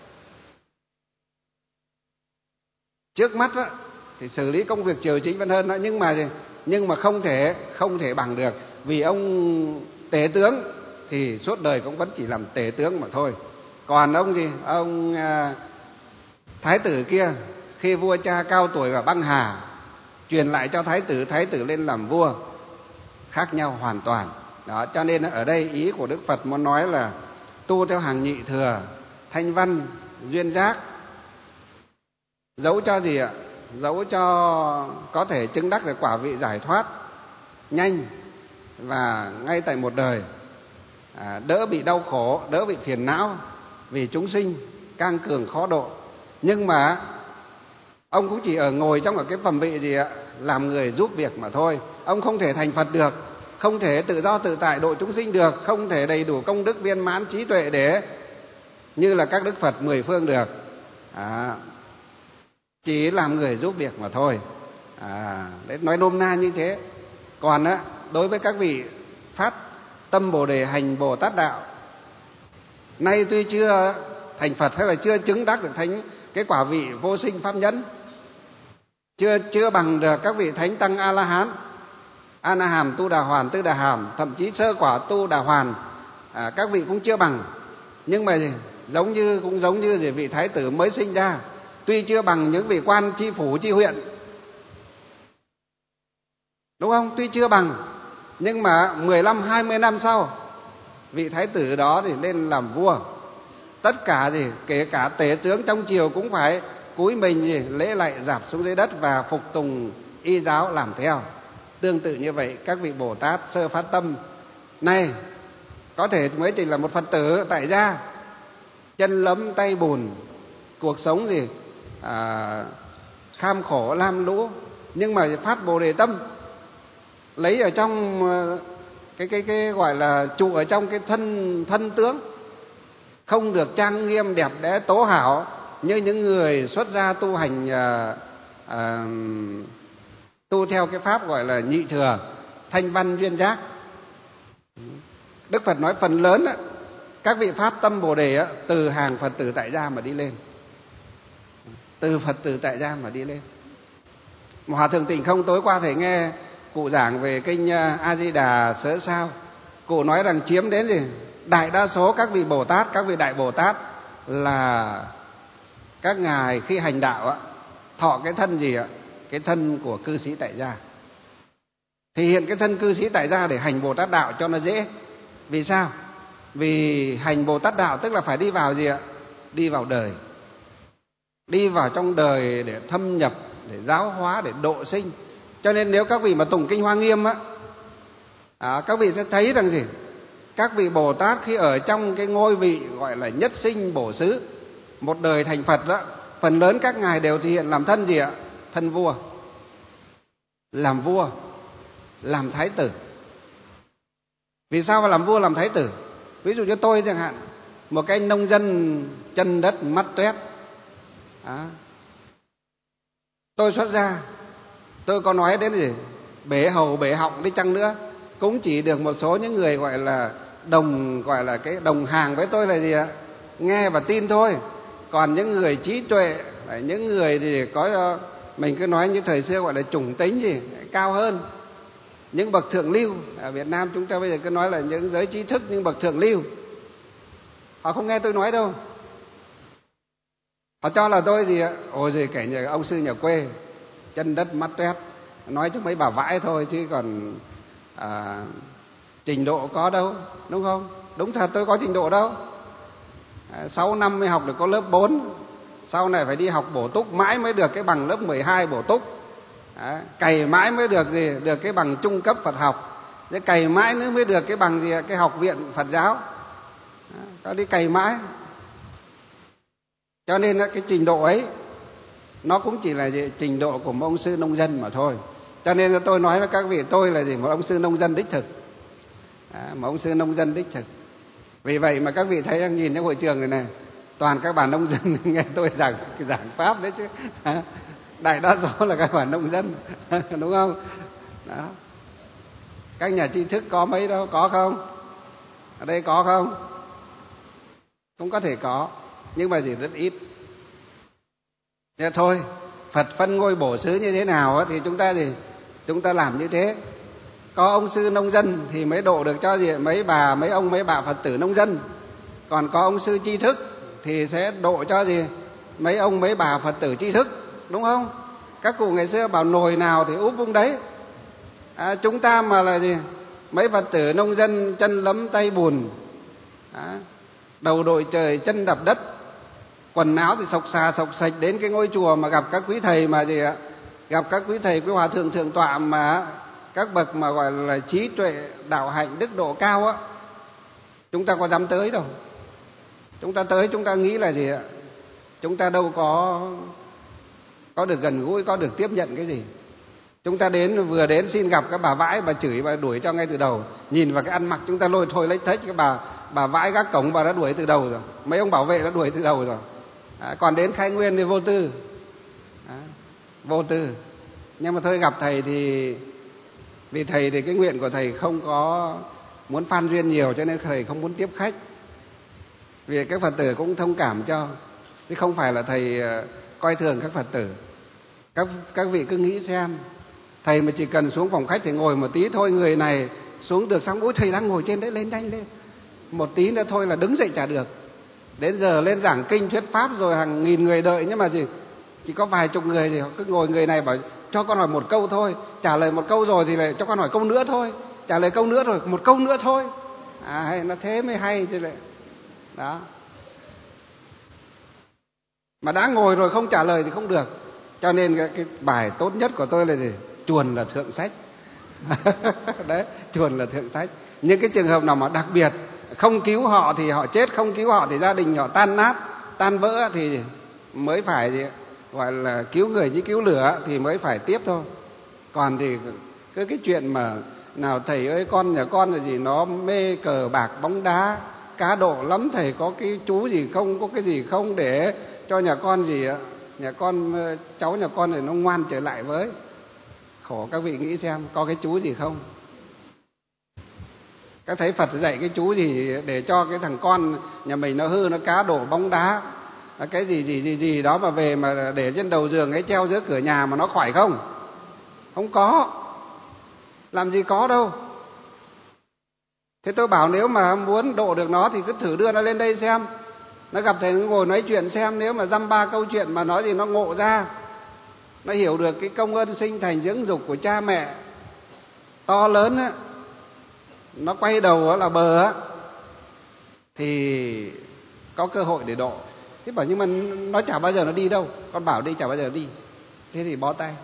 trước mắt đó, thì xử lý công việc triều chính vân hơn đó, nhưng mà gì? Nhưng mà không thể không thể bằng được, vì ông tể tướng thì suốt đời cũng vẫn chỉ làm tể tướng mà thôi. Còn ông gì? Ông à, thái tử kia, khi vua cha cao tuổi và băng hà, truyền lại cho thái tử, thái tử lên làm vua, khác nhau hoàn toàn. Đó, cho nên ở đây ý của Đức Phật muốn nói là tu theo hàng nhị thừa, thanh văn, duyên giác, dẫu cho gì ạ? Dẫu cho có thể chứng đắc được quả vị giải thoát nhanh và ngay tại một đời, à, đỡ bị đau khổ, đỡ bị phiền não vì chúng sinh cang cường khó độ. Nhưng mà ông cũng chỉ ở ngồi trong ở cái phẩm vị gì ạ? Làm người giúp việc mà thôi. Ông không thể thành Phật được, không thể tự do tự tại độ chúng sinh được, không thể đầy đủ công đức viên mãn trí tuệ để như là các Đức Phật mười phương được. À, chỉ làm người giúp việc mà thôi. À, đấy, nói nôm na như thế. Còn á, đối với các vị phát tâm Bồ Đề hành Bồ Tát đạo, nay tuy chưa thành Phật hay là chưa chứng đắc được thánh cái quả vị vô sinh pháp nhẫn, chưa chưa bằng được các vị thánh tăng A La Hán, A Na Hàm, Tu Đà Hoàn, Tư Đà Hàm, thậm chí sơ quả Tu Đà Hoàn, à, các vị cũng chưa bằng. Nhưng mà giống như cũng giống như vị thái tử mới sinh ra, tuy chưa bằng những vị quan chi phủ chi huyện, đúng không? Tuy chưa bằng, nhưng mà mười lăm hai mươi năm sau, vị thái tử đó thì lên làm vua. Tất cả gì, kể cả tể tướng trong triều cũng phải cúi mình gì, lễ lạy rạp xuống dưới đất và phục tùng y giáo làm theo. Tương tự như vậy, các vị Bồ Tát sơ phát tâm này có thể mới chỉ là một Phật tử tại gia, chân lấm tay bùn, cuộc sống gì à, kham khổ lam lũ, nhưng mà phát Bồ Đề tâm, lấy ở trong cái cái cái gọi là trụ ở trong cái thân thân tướng, không được trang nghiêm đẹp đẽ tố hảo như những người xuất gia tu hành à, à, tu theo cái pháp gọi là nhị thừa, thanh văn duyên giác. Đức Phật nói phần lớn á, các vị phát tâm Bồ đề á, từ hàng Phật tử tại gia mà đi lên, từ Phật tử tại gia mà đi lên. Hòa thượng Tịnh Không tối qua thầy nghe cụ giảng về kinh A Di Đà Sớ Sao, cụ nói rằng chiếm đến gì đại đa số các vị Bồ Tát, các vị đại Bồ Tát là các ngài khi hành đạo á, thọ cái thân gì ạ? Cái thân của cư sĩ tại gia. Thì hiện cái thân cư sĩ tại gia để hành Bồ Tát đạo cho nó dễ. Vì sao? Vì hành Bồ Tát đạo tức là phải đi vào gì ạ? Đi vào đời, đi vào trong đời để thâm nhập, để giáo hóa, để độ sinh. Cho nên nếu các vị mà tụng kinh Hoa Nghiêm á, à, các vị sẽ thấy rằng gì? Các vị Bồ Tát khi ở trong cái ngôi vị gọi là nhất sinh bổ xứ, một đời thành Phật đó, phần lớn các ngài đều thể hiện làm thân gì ạ? Thân vua, làm vua, làm thái tử. Vì sao mà làm vua làm thái tử? Ví dụ như tôi chẳng hạn, một cái nông dân chân đất mắt toét, à, tôi xuất gia, tôi có nói đến gì bể hầu bể họng đi chăng nữa, cũng chỉ được một số những người gọi là đồng gọi là cái đồng hàng với tôi là gì ạ? Nghe và tin thôi. Còn những người trí tuệ, những người thì có, mình cứ nói như thời xưa gọi là chủng tính gì cao hơn, những bậc thượng lưu. Ở Việt Nam chúng ta bây giờ cứ nói là những giới trí thức, những bậc thượng lưu, họ không nghe tôi nói đâu. Họ cho là tôi gì ạ? Ôi giời, kể nhà ông sư nhà quê, chân đất mắt toét, nói cho mấy bà vãi thôi chứ còn à, trình độ có đâu, đúng không? Đúng thật, tôi có trình độ đâu. À, sáu năm mới học được có lớp bốn, sau này phải đi học bổ túc mãi mới được cái bằng lớp mười hai bổ túc. À, cày mãi mới được gì, được cái bằng trung cấp Phật học. Thế cày mãi nữa mới được cái bằng gì, cái học viện Phật giáo. À, có đi cày mãi. Cho nên cái trình độ ấy nó cũng chỉ là gì, trình độ của một ông sư nông dân mà thôi. Cho nên tôi nói với các vị, tôi là gì, một ông sư nông dân đích thực. À, một ông sư nông dân đích thực. Vì vậy mà các vị thấy đang nhìn cái hội trường này này, toàn các bà nông dân nghe tôi giảng giảng pháp đấy chứ. À, đại đa số là các bà nông dân, đúng không? Đó. Các nhà tri thức có mấy đâu, có không? Ở đây có không? Cũng có thể có, nhưng mà chỉ rất ít. Thế thôi, Phật phân ngôi bổ xứ như thế nào thì chúng ta thì chúng ta làm như thế. Có ông sư nông dân thì mới độ được cho gì mấy bà, mấy ông, mấy bà Phật tử nông dân. Còn có ông sư tri thức thì sẽ độ cho gì mấy ông, mấy bà Phật tử tri thức, đúng không? Các cụ ngày xưa bảo nồi nào thì úp vung đấy. À, chúng ta mà là gì mấy Phật tử nông dân chân lấm tay bùn, à, đầu đội trời chân đạp đất, quần áo thì sộc xà sộc sạch đến cái ngôi chùa mà gặp các quý thầy mà gì ạ, gặp các quý thầy, quý hòa thượng thượng tọa mà các bậc mà gọi là trí tuệ đạo hạnh đức độ cao á, chúng ta có dám tới đâu. Chúng ta tới chúng ta nghĩ là gì ạ? Chúng ta đâu có có được gần gũi, có được tiếp nhận cái gì. Chúng ta đến vừa đến xin gặp các bà vãi, bà chửi bà đuổi cho ngay từ đầu. Nhìn vào cái ăn mặc chúng ta lôi thôi lấy thếch, cái bà bà vãi gác cổng bà đã đuổi từ đầu rồi. Mấy ông bảo vệ đã đuổi từ đầu rồi. À, còn đến khai nguyên thì vô tư. À, vô tư. Nhưng mà thôi gặp thầy thì vì thầy thì cái nguyện của thầy không có muốn phan duyên nhiều, cho nên thầy không muốn tiếp khách. Vì các Phật tử cũng thông cảm cho, chứ không phải là thầy coi thường các Phật tử. Các các vị cứ nghĩ xem, thầy mà chỉ cần xuống phòng khách thì ngồi một tí thôi, người này xuống được xong, ôi thầy đang ngồi trên đấy, lên nhanh lên. Một tí nữa thôi là đứng dậy chả được. Đến giờ lên giảng kinh thuyết pháp rồi hàng nghìn người đợi, nhưng mà chỉ chỉ có vài chục người thì họ cứ ngồi, người này bảo cho con hỏi một câu thôi, trả lời một câu rồi thì lại cho con hỏi câu nữa thôi, trả lời câu nữa rồi một câu nữa thôi. À, nó thế mới hay chứ lại. Đó. Mà đã ngồi rồi không trả lời thì không được. Cho nên cái, cái bài tốt nhất của tôi là gì? Chuồn là thượng sách. Đấy, chuồn là thượng sách. Những cái trường hợp nào mà đặc biệt không cứu họ thì họ chết, không cứu họ thì gia đình họ tan nát, tan vỡ thì mới phải gì? Gọi là cứu người như cứu lửa thì mới phải tiếp thôi. Còn thì cứ cái chuyện mà nào thầy ơi con nhà con là gì nó mê cờ bạc bóng đá, cá độ lắm thầy, có cái chú gì không, có cái gì không để cho nhà con gì ạ, nhà con cháu nhà con này nó ngoan trở lại với. Khổ các vị nghĩ xem, có cái chú gì không? Các thấy Phật dạy cái chú gì để cho cái thằng con nhà mình nó hư, nó cá độ bóng đá, cái gì gì gì gì đó mà về mà để trên đầu giường ấy, treo giữa cửa nhà mà nó khỏi không? Không có, làm gì có đâu. Thế tôi bảo nếu mà muốn độ được nó thì cứ thử đưa nó lên đây xem, nó gặp thầy nó ngồi nói chuyện xem, nếu mà dăm ba câu chuyện mà nói gì nó ngộ ra, nó hiểu được cái công ơn sinh thành dưỡng dục của cha mẹ to lớn á, nó quay đầu là bờ á, thì có cơ hội để độ. Thế bảo nhưng mà nó chả bao giờ nó đi đâu, con bảo đi chả bao giờ đi, thế thì bó tay.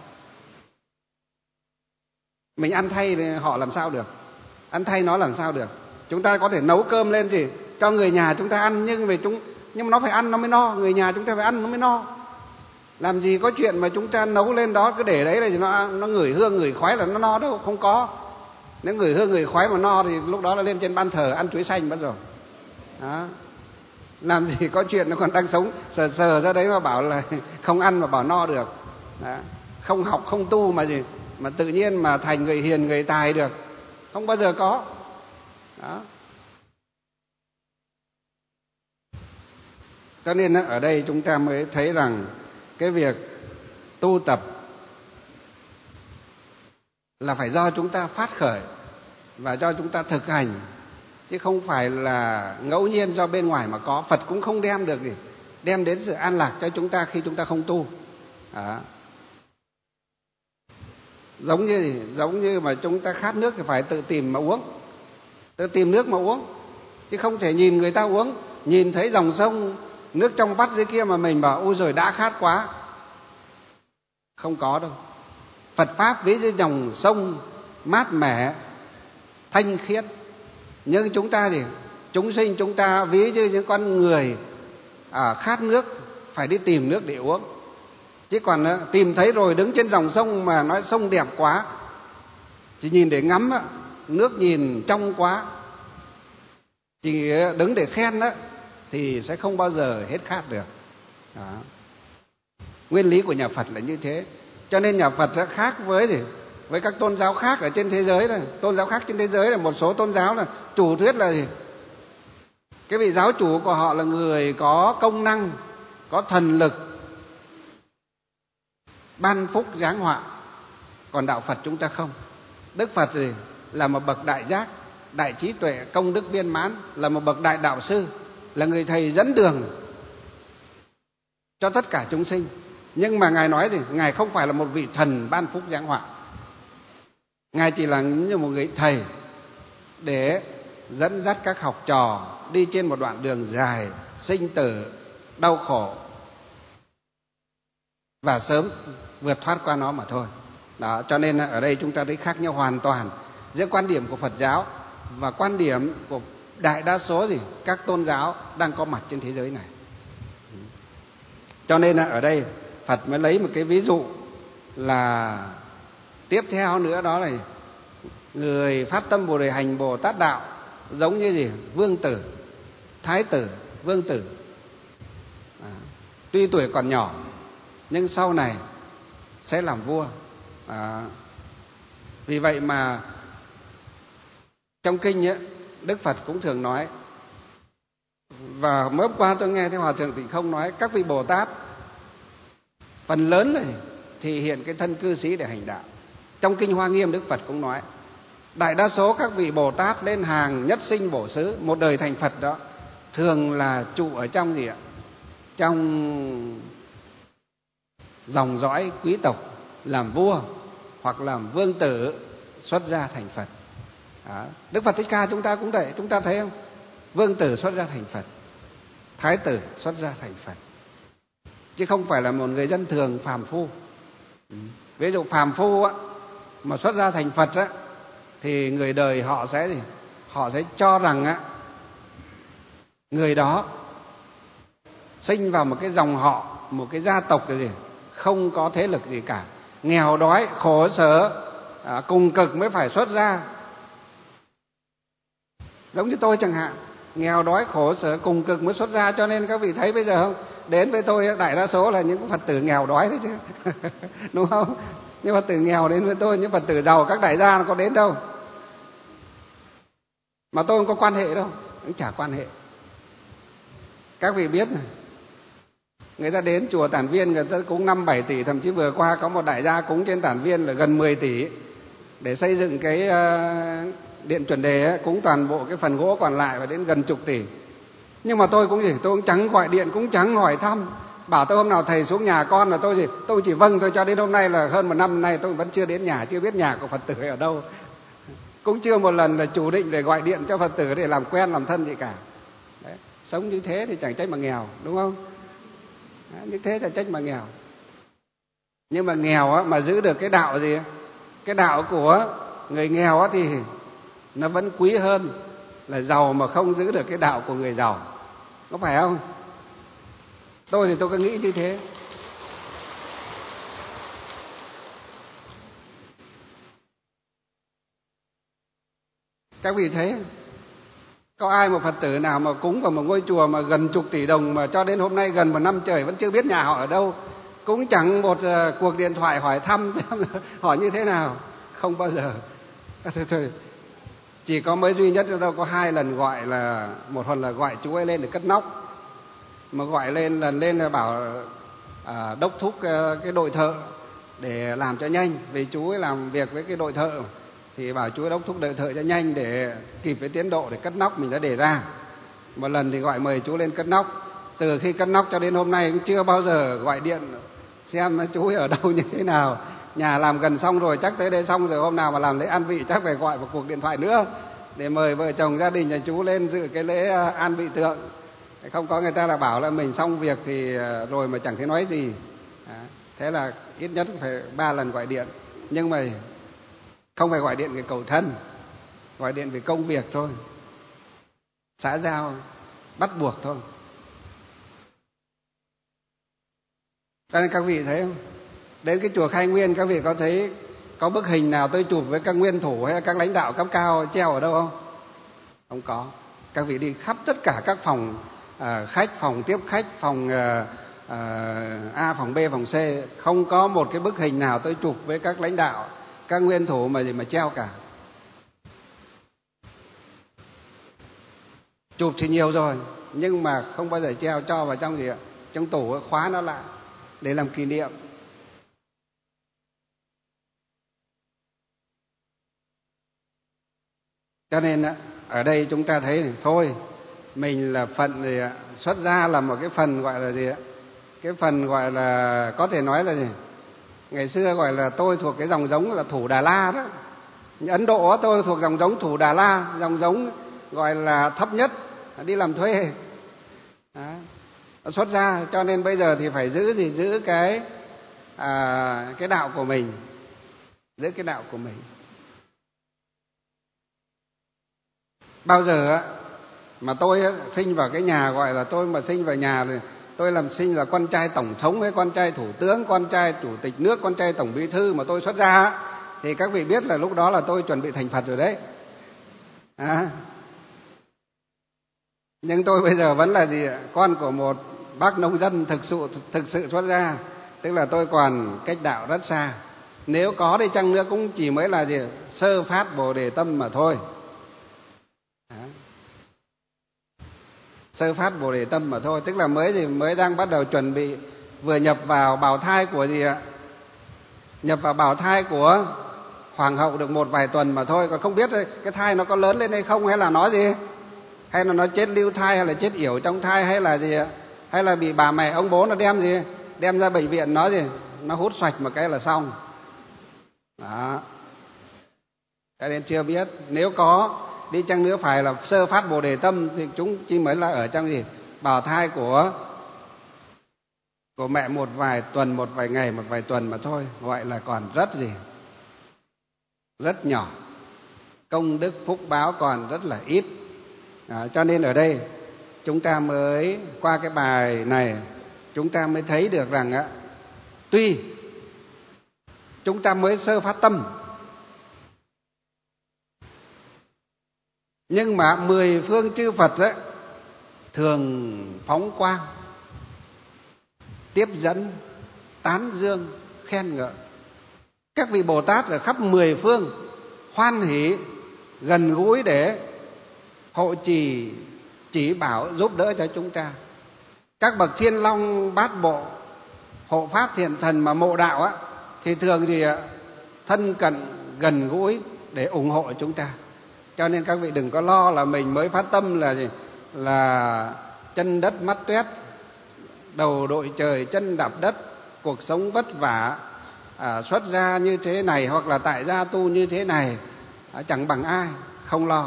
Mình ăn thay thì họ làm sao được, ăn thay nó làm sao được. Chúng ta có thể nấu cơm lên thì cho người nhà chúng ta ăn, nhưng về chúng nhưng mà nó phải ăn nó mới no, người nhà chúng ta phải ăn nó mới no. Làm gì có chuyện mà chúng ta nấu lên đó cứ để đấy là nó nó ngửi hương ngửi khói là nó no đâu, không có. Nếu ngửi hương ngửi khói mà no thì lúc đó là lên trên ban thờ ăn chuối xanh mất rồi. Đó. Làm gì có chuyện nó còn đang sống sờ sờ ra đấy mà bảo là không ăn mà bảo no được. Đó. Không học không tu mà gì mà tự nhiên mà thành người hiền người tài được, không bao giờ có. Đó. Cho nên ở đây chúng ta mới thấy rằng cái việc tu tập là phải do chúng ta phát khởi và do chúng ta thực hành, chứ không phải là ngẫu nhiên do bên ngoài mà có. Phật cũng không đem được gì đem đến sự an lạc cho chúng ta khi chúng ta không tu. Đó. Giống như gì? Giống như mà chúng ta khát nước thì phải tự tìm mà uống, tự tìm nước mà uống, chứ không thể nhìn người ta uống, nhìn thấy dòng sông nước trong vắt dưới kia mà mình bảo ôi rồi đã khát quá. Không có đâu. Phật pháp ví như dòng sông mát mẻ thanh khiết, nhưng chúng ta thì chúng sinh chúng ta ví như những con người à, khát nước phải đi tìm nước để uống. Chứ còn à, tìm thấy rồi đứng trên dòng sông mà nói sông đẹp quá, chỉ nhìn để ngắm á, nước nhìn trong quá, chỉ đứng để khen á, thì sẽ không bao giờ hết khát được. Đó. Nguyên lý của nhà Phật là như thế. Cho nên nhà Phật đã khác với gì? Với các tôn giáo khác ở trên thế giới. Này. Tôn giáo khác trên thế giới là một số tôn giáo là chủ thuyết là gì? Cái vị giáo chủ của họ là người có công năng, có thần lực, ban phúc giáng họa. Còn đạo Phật chúng ta không. Đức Phật thì là một bậc đại giác, đại trí tuệ, công đức viên mãn, là một bậc đại đạo sư, là người thầy dẫn đường cho tất cả chúng sinh. Nhưng mà Ngài nói thì Ngài không phải là một vị thần ban phúc giáng họa. Ngài chỉ là như một người thầy để dẫn dắt các học trò đi trên một đoạn đường dài, sinh tử, đau khổ, và sớm vượt thoát qua nó mà thôi. Đó, cho nên ở đây chúng ta thấy khác nhau hoàn toàn giữa quan điểm của Phật giáo và quan điểm của đại đa số gì các tôn giáo đang có mặt trên thế giới này. Cho nên ở đây Phật mới lấy một cái ví dụ là tiếp theo nữa, đó là người phát tâm Bồ Đề hành Bồ Tát đạo giống như gì? Vương tử, thái tử, vương tử. À, tuy tuổi còn nhỏ nhưng sau này sẽ làm vua. À, vì vậy mà trong kinh ấy, Đức Phật cũng thường nói, và mới hôm qua tôi nghe theo Hòa Thượng Tịnh Không nói, các vị Bồ Tát phần lớn này thì hiện cái thân cư sĩ để hành đạo. Trong kinh Hoa Nghiêm Đức Phật cũng nói, đại đa số các vị Bồ Tát lên hàng nhất sinh bổ xứ, một đời thành Phật đó, thường là trụ ở trong gì ạ? Trong dòng dõi quý tộc, làm vua hoặc làm vương tử xuất gia thành Phật. Đó. Đức Phật Thích Ca chúng ta cũng vậy, chúng ta thấy không? Vương tử xuất gia thành Phật, thái tử xuất gia thành Phật, chứ không phải là một người dân thường phàm phu. Ví dụ phàm phu á, mà xuất gia thành Phật á, thì người đời họ sẽ gì? Họ sẽ cho rằng á, người đó sinh vào một cái dòng họ, một cái gia tộc cái gì, không có thế lực gì cả, nghèo đói khổ sở, à, cùng cực mới phải xuất gia. Giống như tôi chẳng hạn, nghèo đói khổ sở cùng cực mới xuất gia. Cho nên các vị thấy bây giờ không, đến với tôi đại đa số là những Phật tử nghèo đói đấy chứ đúng không? Những Phật tử nghèo đến với tôi, những Phật tử giàu các đại gia nó có đến đâu, mà tôi không có quan hệ đâu, cũng chả quan hệ. Các vị biết này, người ta đến chùa Tản Viên người ta cúng năm bảy tỷ, thậm chí vừa qua có một đại gia cúng trên Tản Viên là gần mười tỷ để xây dựng cái điện chuẩn đề ấy, cúng toàn bộ cái phần gỗ còn lại và đến gần chục tỷ. Nhưng mà tôi cũng gì, tôi cũng chẳng gọi điện, cũng chẳng hỏi thăm. Bảo tôi hôm nào thầy xuống nhà con là tôi gì, tôi chỉ vâng thôi. Cho đến hôm nay là hơn một năm nay tôi vẫn chưa đến nhà, chưa biết nhà của Phật tử ở đâu, cũng chưa một lần là chủ định để gọi điện cho Phật tử để làm quen làm thân gì cả. Đấy, sống như thế thì chẳng trách mà nghèo, đúng không? Đấy, như thế là trách mà nghèo. Nhưng mà nghèo á, mà giữ được cái đạo gì, cái đạo của người nghèo á, thì nó vẫn quý hơn là giàu mà không giữ được cái đạo của người giàu, có phải không? Tôi thì tôi cứ nghĩ như thế. Các vị thấy có ai một Phật tử nào mà cúng vào một ngôi chùa mà gần chục tỷ đồng mà cho đến hôm nay gần một năm trời vẫn chưa biết nhà họ ở đâu, cũng chẳng một uh, cuộc điện thoại hỏi thăm hỏi như thế nào, không bao giờ. Thôi, thôi. Chỉ có mới duy nhất đâu có hai lần gọi, là một lần là gọi chú ấy lên để cất nóc, mà gọi lên lần lên là bảo à, đốc thúc cái đội thợ để làm cho nhanh, vì chú ấy làm việc với cái đội thợ thì bảo chú ấy đốc thúc đội thợ cho nhanh để kịp với tiến độ để cất nóc mình đã để ra. Một lần thì gọi mời chú lên cất nóc, từ khi cất nóc cho đến hôm nay cũng chưa bao giờ gọi điện xem chú ấy ở đâu như thế nào. Nhà làm gần xong rồi, chắc tới đây xong rồi, hôm nào mà làm lễ an vị chắc phải gọi một cuộc điện thoại nữa để mời vợ chồng gia đình nhà chú lên dự cái lễ an vị tượng. Không có người ta là bảo là mình xong việc thì rồi mà chẳng thấy nói gì. Thế là ít nhất phải ba lần gọi điện. Nhưng mà không phải gọi điện để cầu thân, gọi điện về công việc thôi, xã giao bắt buộc thôi. Cho nên các vị thấy không, đến cái chùa Khai Nguyên các vị có thấy có bức hình nào tôi chụp với các nguyên thủ hay các lãnh đạo cấp cao treo ở đâu không? Không có. Các vị đi khắp tất cả các phòng à, khách, phòng tiếp khách, phòng à, à, A, phòng B, phòng C, không có một cái bức hình nào tôi chụp với các lãnh đạo, các nguyên thủ mà gì mà treo cả. Chụp thì nhiều rồi, nhưng mà không bao giờ treo, cho vào trong gì ạ? Trong tủ khóa nó lại để làm kỷ niệm. Cho nên ở đây chúng ta thấy này, thôi mình là phận gì ạ? Xuất gia là một cái phần gọi là gì ạ? Cái phần gọi là có thể nói là gì? Ngày xưa gọi là tôi thuộc cái dòng giống là Thủ Đà La đó. Ấn Độ tôi thuộc dòng giống Thủ Đà La, dòng giống gọi là thấp nhất, đi làm thuê. Đó. Xuất gia, cho nên bây giờ thì phải giữ gì? Giữ cái à, cái đạo của mình, giữ cái đạo của mình. Bao giờ á mà tôi á, sinh vào cái nhà gọi là tôi mà sinh vào nhà thì tôi làm sinh là con trai tổng thống hay con trai thủ tướng, con trai chủ tịch nước, con trai tổng bí thư mà tôi xuất gia á, thì các vị biết là lúc đó là tôi chuẩn bị thành Phật rồi đấy. À. Nhưng tôi bây giờ vẫn là gì? Con của một bác nông dân thực sự thực sự xuất gia, tức là tôi còn cách đạo rất xa. Nếu có đi chăng nữa cũng chỉ mới là gì? Sơ phát Bồ Đề tâm mà thôi. Đó. Sơ phát Bồ Đề tâm mà thôi, tức là mới gì mới đang bắt đầu chuẩn bị, vừa nhập vào bào thai của gì ạ? Nhập vào bào thai của hoàng hậu được một vài tuần mà thôi, còn không biết cái thai nó có lớn lên hay không, hay là nó gì, hay là nó chết lưu thai, hay là chết yểu trong thai, hay là gì ạ? Hay là bị bà mẹ ông bố nó đem gì, đem ra bệnh viện nó gì, nó hút sạch một cái là xong. Đó. Cho nên chưa biết, nếu có đi chăng nữa phải là sơ phát Bồ Đề tâm thì chúng chỉ mới là ở trong gì? Bào thai của của mẹ một vài tuần, một vài ngày, một vài tuần mà thôi, gọi là còn rất gì? Rất nhỏ. Công đức phúc báo còn rất là ít. Đó, cho nên ở đây chúng ta mới qua cái bài này chúng ta mới thấy được rằng á, tuy chúng ta mới sơ phát tâm, Nhưng mà mười phương chư Phật ấy, thường phóng quang, tiếp dẫn, tán dương, khen ngợi. Các vị Bồ Tát ở khắp mười phương hoan hỷ, gần gũi để hộ trì, chỉ bảo, giúp đỡ cho chúng ta. Các bậc Thiên Long Bát Bộ, hộ pháp thiện thần mà mộ đạo á, thì thường gì ạ? Thân cận, gần gũi để ủng hộ chúng ta. Cho nên các vị đừng có lo là mình mới phát tâm là gì? Là chân đất mắt toét, đầu đội trời chân đạp đất, cuộc sống vất vả, à, xuất gia như thế này hoặc là tại gia tu như thế này, à, chẳng bằng ai. Không lo.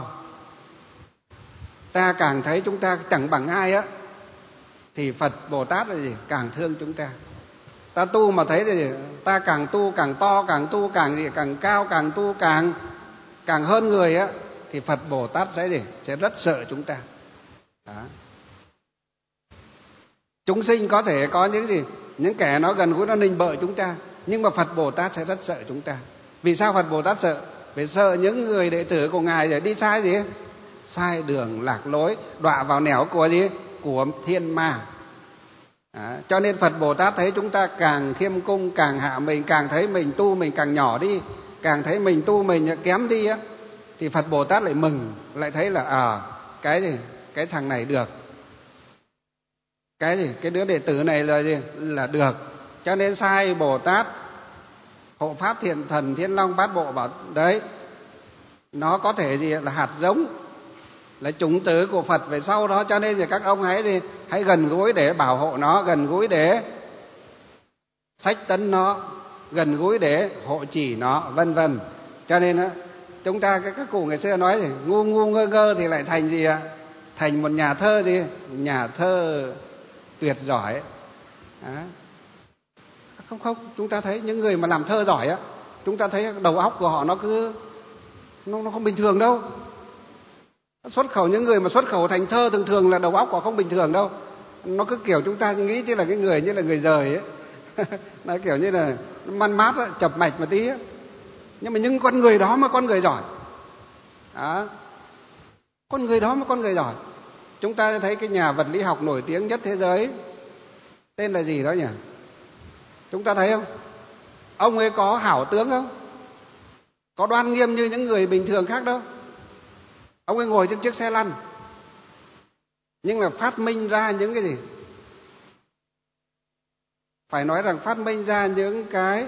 Ta càng thấy chúng ta chẳng bằng ai á, thì Phật Bồ Tát là gì? Càng thương chúng ta. Ta tu mà thấy thì ta càng tu càng to, càng tu càng gì? Càng cao, càng tu càng càng hơn người á, thì Phật Bồ Tát sẽ gì? Sẽ rất sợ chúng ta. Đó. Chúng sinh có thể có những gì? Những kẻ nó gần gũi, nó nịnh bợ chúng ta, nhưng mà Phật Bồ Tát sẽ rất sợ chúng ta. Vì sao Phật Bồ Tát sợ? Vì sợ những người đệ tử của Ngài để đi sai gì? Sai đường lạc lối, đọa vào nẻo của gì? Của thiên ma. Đó. Cho nên Phật Bồ Tát thấy chúng ta càng khiêm cung, càng hạ mình, càng thấy mình tu mình càng nhỏ đi, càng thấy mình tu mình kém đi á, thì Phật Bồ Tát lại mừng, lại thấy là à, cái gì? Cái thằng này được. Cái gì? Cái đứa đệ tử này là gì? Là được. Cho nên sai Bồ Tát, hộ pháp thiện thần, Thiên Long Bát Bộ bảo đấy, nó có thể gì? Là hạt giống, là chủng tử của Phật về sau đó. Cho nên thì các ông hãy gì? Hãy gần gũi để bảo hộ nó, gần gũi để sách tấn nó, gần gũi để hộ trì nó, vân vân. Cho nên á, chúng ta các cụ ngày xưa nói gì? Ngu ngu ngơ ngơ thì lại thành gì ạ? Thành một nhà thơ gì? Nhà thơ tuyệt giỏi. Đó. Không không, chúng ta thấy những người mà làm thơ giỏi á, chúng ta thấy đầu óc của họ nó cứ nó, nó không bình thường đâu. Xuất khẩu những người mà xuất khẩu thành thơ thường thường là đầu óc họ không bình thường đâu. Nó cứ kiểu chúng ta nghĩ chứ là cái người như là người rời ấy. Nó kiểu như là man mát ấy, chập mạch một tí ấy. Nhưng mà những con người đó mà con người giỏi. Đó. Con người đó mà con người giỏi. Chúng ta thấy cái nhà vật lý học nổi tiếng nhất thế giới tên là gì đó nhỉ? Chúng ta thấy không? Ông ấy có hảo tướng không? Có đoan nghiêm như những người bình thường khác đâu. Ông ấy ngồi trên chiếc xe lăn, nhưng mà phát minh ra những cái gì? Phải nói rằng phát minh ra những cái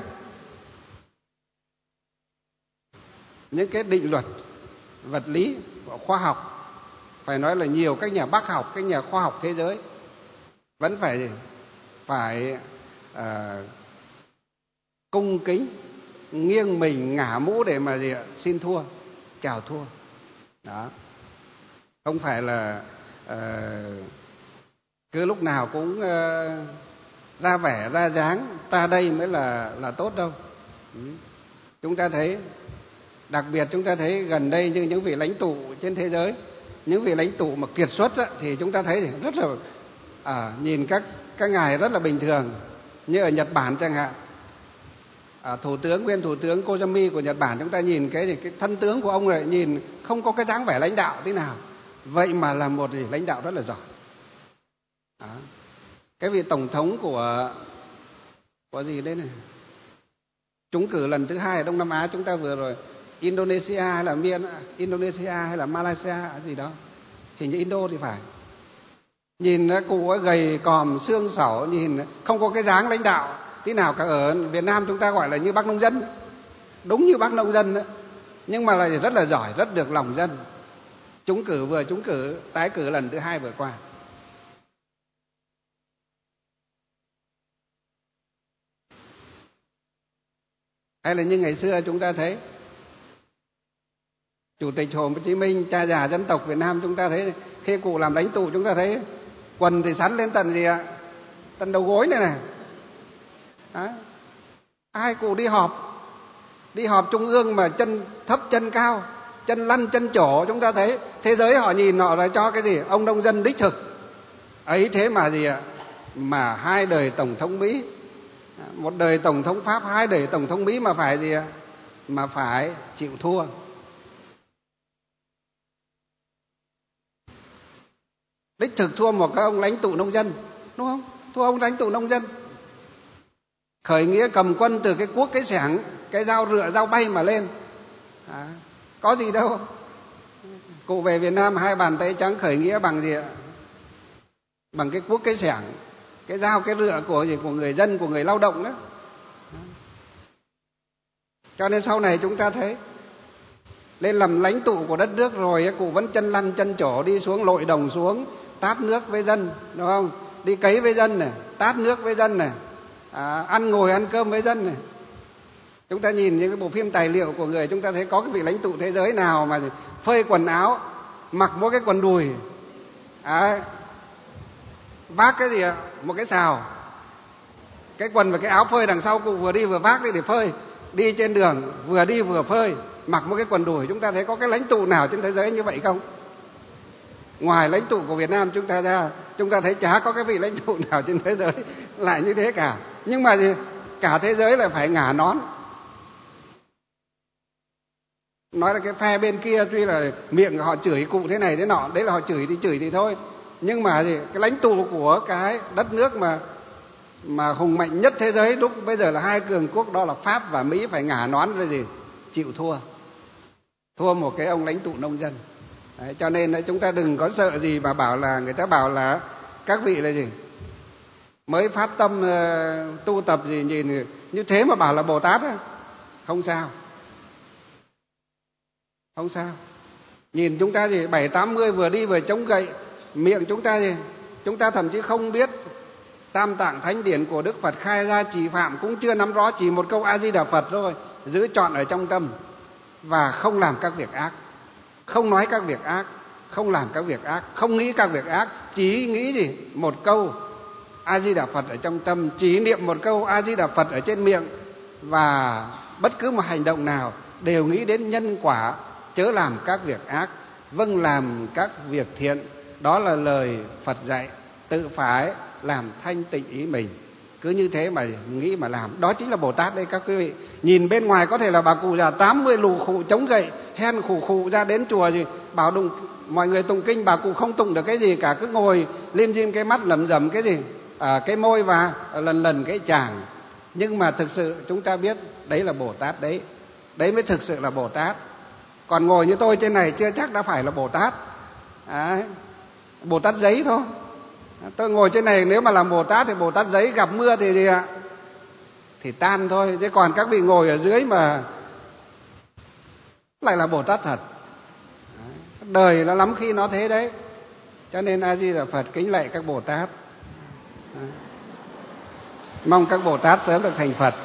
những cái định luật vật lý của khoa học. Phải nói là nhiều các nhà bác học, các nhà khoa học thế giới vẫn phải gì? Phải à, cung kính, nghiêng mình ngả mũ để mà gì ạ? Xin thua, chào thua. Đó. Không phải là uh, cứ lúc nào cũng uh, ra vẻ ra dáng ta đây mới là là tốt đâu. Ừ. Chúng ta thấy, đặc biệt chúng ta thấy gần đây như những vị lãnh tụ trên thế giới, những vị lãnh tụ mà kiệt xuất á, thì chúng ta thấy rất là à, nhìn các các ngài rất là bình thường. Như ở Nhật Bản chẳng hạn, à, thủ tướng nguyên thủ tướng Koizumi của Nhật Bản, chúng ta nhìn cái gì cái thân tướng của ông này, nhìn không có cái dáng vẻ lãnh đạo thế nào, vậy mà là một gì lãnh đạo rất là giỏi. Đó. Cái vị tổng thống của của gì đấy này, trúng cử lần thứ hai ở Đông Nam Á chúng ta vừa rồi, Indonesia hay là Miên Indonesia hay là Malaysia gì đó, hình như Indo thì phải. Nhìn cụ ấy gầy còm xương xẩu, nhìn không có cái dáng lãnh đạo tí nào cả. Ở Việt Nam chúng ta gọi là như bác nông dân, đúng như bác nông dân đó. Nhưng mà là rất là giỏi, rất được lòng dân. Trúng cử vừa trúng cử tái cử lần thứ hai vừa qua. Hay là như ngày xưa chúng ta thấy Chủ tịch Hồ Chí Minh, cha già dân tộc Việt Nam, chúng ta thấy khi cụ làm lãnh tụ chúng ta thấy quần thì sắn lên tận gì ạ? Tận đầu gối này này. Đó. Ai cụ đi họp, đi họp trung ương mà chân thấp chân cao, chân lăn chân chổ, chúng ta thấy thế giới họ nhìn họ là cho cái gì? Ông nông dân đích thực. Ấy thế mà gì ạ? Mà hai đời tổng thống Mỹ, một đời tổng thống Pháp, hai đời tổng thống Mỹ mà phải gì ạ? Mà phải chịu thua. đích thực thua một cái ông lãnh tụ nông dân, đúng không? Thua ông lãnh tụ nông dân. Khởi nghĩa cầm quân từ cái cuốc, cái xẻng, cái dao rựa, dao bay mà lên. À, có gì đâu. Cụ về Việt Nam hai bàn tay trắng, khởi nghĩa bằng gì ạ? Bằng cái cuốc, cái xẻng, cái dao, cái rựa của gì, của người dân, của người lao động đó. Cho nên sau này chúng ta thấy lên làm lãnh tụ của đất nước rồi, cụ vẫn chân lăn chân trổ đi xuống lội đồng xuống tát nước với dân, đúng không? Đi cấy với dân này, tát nước với dân này, à, ăn ngồi ăn cơm với dân này. Chúng ta nhìn những cái bộ phim tài liệu của người, chúng ta thấy có cái vị lãnh tụ thế giới nào mà phơi quần áo, mặc mỗi cái quần đùi, à, vác cái gì ạ? Một cái xào, cái quần và cái áo phơi đằng sau, cụ vừa đi vừa vác đi để phơi, đi trên đường vừa đi vừa phơi, mặc một cái quần đùi. Chúng ta thấy có cái lãnh tụ nào trên thế giới như vậy không? Ngoài lãnh tụ của Việt Nam chúng ta ra, chúng ta thấy chả có cái vị lãnh tụ nào trên thế giới lại như thế cả. Nhưng mà gì? Cả thế giới là phải ngả nón. Nói là cái phe bên kia tuy là miệng họ chửi cụ thế này thế nọ, đấy là họ chửi thì chửi thì thôi. Nhưng mà gì? Cái lãnh tụ của cái đất nước mà mà hùng mạnh nhất thế giới lúc bây giờ là hai cường quốc, đó là Pháp và Mỹ, phải ngả nón rồi gì? Chịu thua. Thua một cái ông lãnh tụ nông dân. Đấy, cho nên chúng ta đừng có sợ gì mà bảo là, người ta bảo là các vị là gì? Mới phát tâm uh, tu tập gì nhìn như thế mà bảo là Bồ Tát á. Không sao. Không sao. Nhìn chúng ta gì bảy tám mươi vừa đi vừa chống gậy, miệng chúng ta gì? Chúng ta thậm chí không biết Tam Tạng Thánh Điển của Đức Phật khai ra chỉ phạm cũng chưa nắm rõ, chỉ một câu A Di Đà Phật thôi, giữ trọn ở trong tâm và không làm các việc ác, không nói các việc ác, không làm các việc ác, không nghĩ các việc ác, chỉ nghĩ gì? Một câu A Di Đà Phật ở trong tâm, chỉ niệm một câu A Di Đà Phật ở trên miệng, và bất cứ một hành động nào đều nghĩ đến nhân quả, chớ làm các việc ác, vâng làm các việc thiện. Đó là lời Phật dạy, tự phải làm thanh tịnh ý mình. Cứ như thế mà nghĩ mà làm, đó chính là Bồ Tát đây các quý vị. Nhìn bên ngoài có thể là bà cụ già tám mươi lù khụ chống gậy, hen khủ khụ ra đến chùa gì bảo đụng mọi người tụng kinh, bà cụ không tụng được cái gì cả, cứ ngồi lim dim cái mắt lẩm rẩm cái gì à, cái môi và lần lần cái chàng. Nhưng mà thực sự chúng ta biết đấy là Bồ Tát đấy, đấy mới thực sự là Bồ Tát. Còn ngồi như tôi trên này chưa chắc đã phải là Bồ Tát, à, Bồ Tát giấy thôi. Tôi ngồi trên này nếu mà làm Bồ Tát thì Bồ Tát giấy, gặp mưa thì gì ạ? Thì tan thôi. Chứ còn các vị ngồi ở dưới mà lại là Bồ Tát thật. Đời nó lắm khi nó thế đấy. Cho nên A Di Đà Phật kính lạy các Bồ Tát. Mong các Bồ Tát sớm được thành Phật.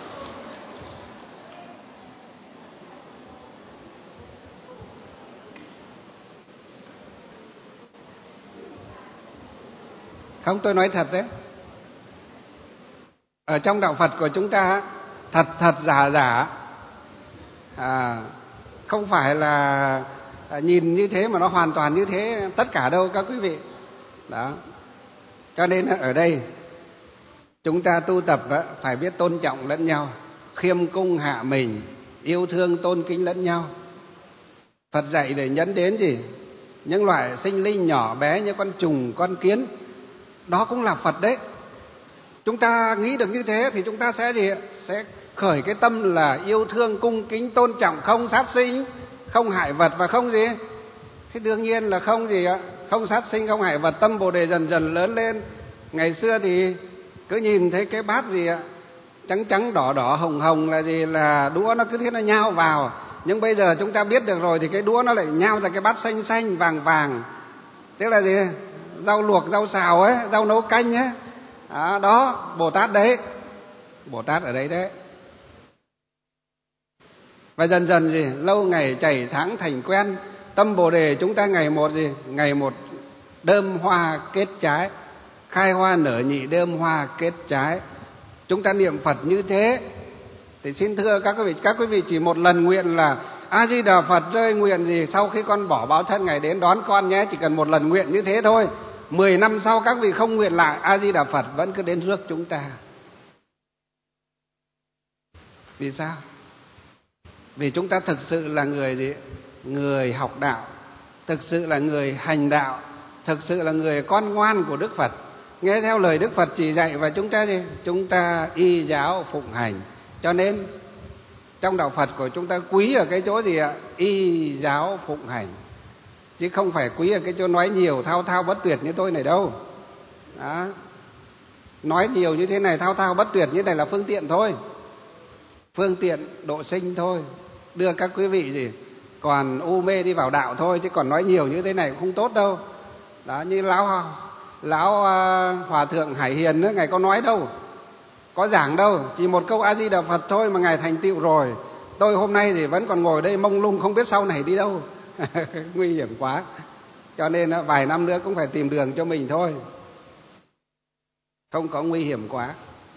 Không, tôi nói thật đấy. Ở trong đạo Phật của chúng ta, thật thật giả giả, à, không phải là nhìn như thế mà nó hoàn toàn như thế tất cả đâu các quý vị. Đó. Cho nên ở đây chúng ta tu tập phải biết tôn trọng lẫn nhau, khiêm cung hạ mình, yêu thương tôn kính lẫn nhau. Phật dạy để nhấn đến gì? Những loại sinh linh nhỏ bé như con trùng, con kiến, đó cũng là Phật đấy. Chúng ta nghĩ được như thế thì chúng ta sẽ gì? Sẽ khởi cái tâm là yêu thương, cung kính, tôn trọng, không sát sinh, không hại vật và không gì? Thế đương nhiên là không gì ạ? Không sát sinh, không hại vật. Tâm Bồ Đề dần dần lớn lên. Ngày xưa thì cứ nhìn thấy cái bát gì ạ? Trắng trắng, đỏ đỏ, hồng hồng là gì? Là đũa nó cứ thế nó nhao vào. Nhưng bây giờ chúng ta biết được rồi thì cái đũa nó lại nhao ra cái bát xanh xanh, vàng vàng. Tức là gì? Rau luộc, rau xào ấy, rau nấu canh ấy. À, đó, Bồ Tát đấy. Bồ Tát ở đấy đấy. Và dần dần gì? Lâu ngày chảy tháng thành quen. Tâm Bồ Đề chúng ta ngày một gì? Ngày một đơm hoa kết trái. Khai hoa nở nhị, đơm hoa kết trái. Chúng ta niệm Phật như thế. Thì xin thưa các quý vị, các quý vị chỉ một lần nguyện là A Di Đà Phật rơi nguyện gì? Sau khi con bỏ báo thân Ngài đến đón con nhé. Chỉ cần một lần nguyện như thế thôi. Mười năm sau các vị không nguyện lại, A Di Đà Phật vẫn cứ đến rước chúng ta. Vì sao? Vì chúng ta thực sự là người gì? Người học đạo, thực sự là người hành đạo, thực sự là người con ngoan của Đức Phật, nghe theo lời Đức Phật chỉ dạy, và chúng ta gì? Chúng ta y giáo phụng hành. Cho nên trong đạo Phật của chúng ta quý ở cái chỗ gì ạ? Y giáo phụng hành, chứ không phải quý ở cái chỗ nói nhiều thao thao bất tuyệt như tôi này đâu. Đó. Nói nhiều như thế này, thao thao bất tuyệt như này là phương tiện thôi, phương tiện độ sinh thôi, đưa các quý vị gì còn u mê đi vào đạo thôi, chứ còn nói nhiều như thế này cũng không tốt đâu. Đó, như lão lão uh, hòa thượng Hải Hiền nữa, ngài có nói đâu, có giảng đâu, chỉ một câu A Di Đà Phật thôi mà ngài thành tựu rồi. Tôi hôm nay thì vẫn còn ngồi đây mông lung không biết sau này đi đâu. Nguy hiểm quá. Cho nên uh, vài năm nữa cũng phải tìm đường cho mình thôi, không có nguy hiểm quá.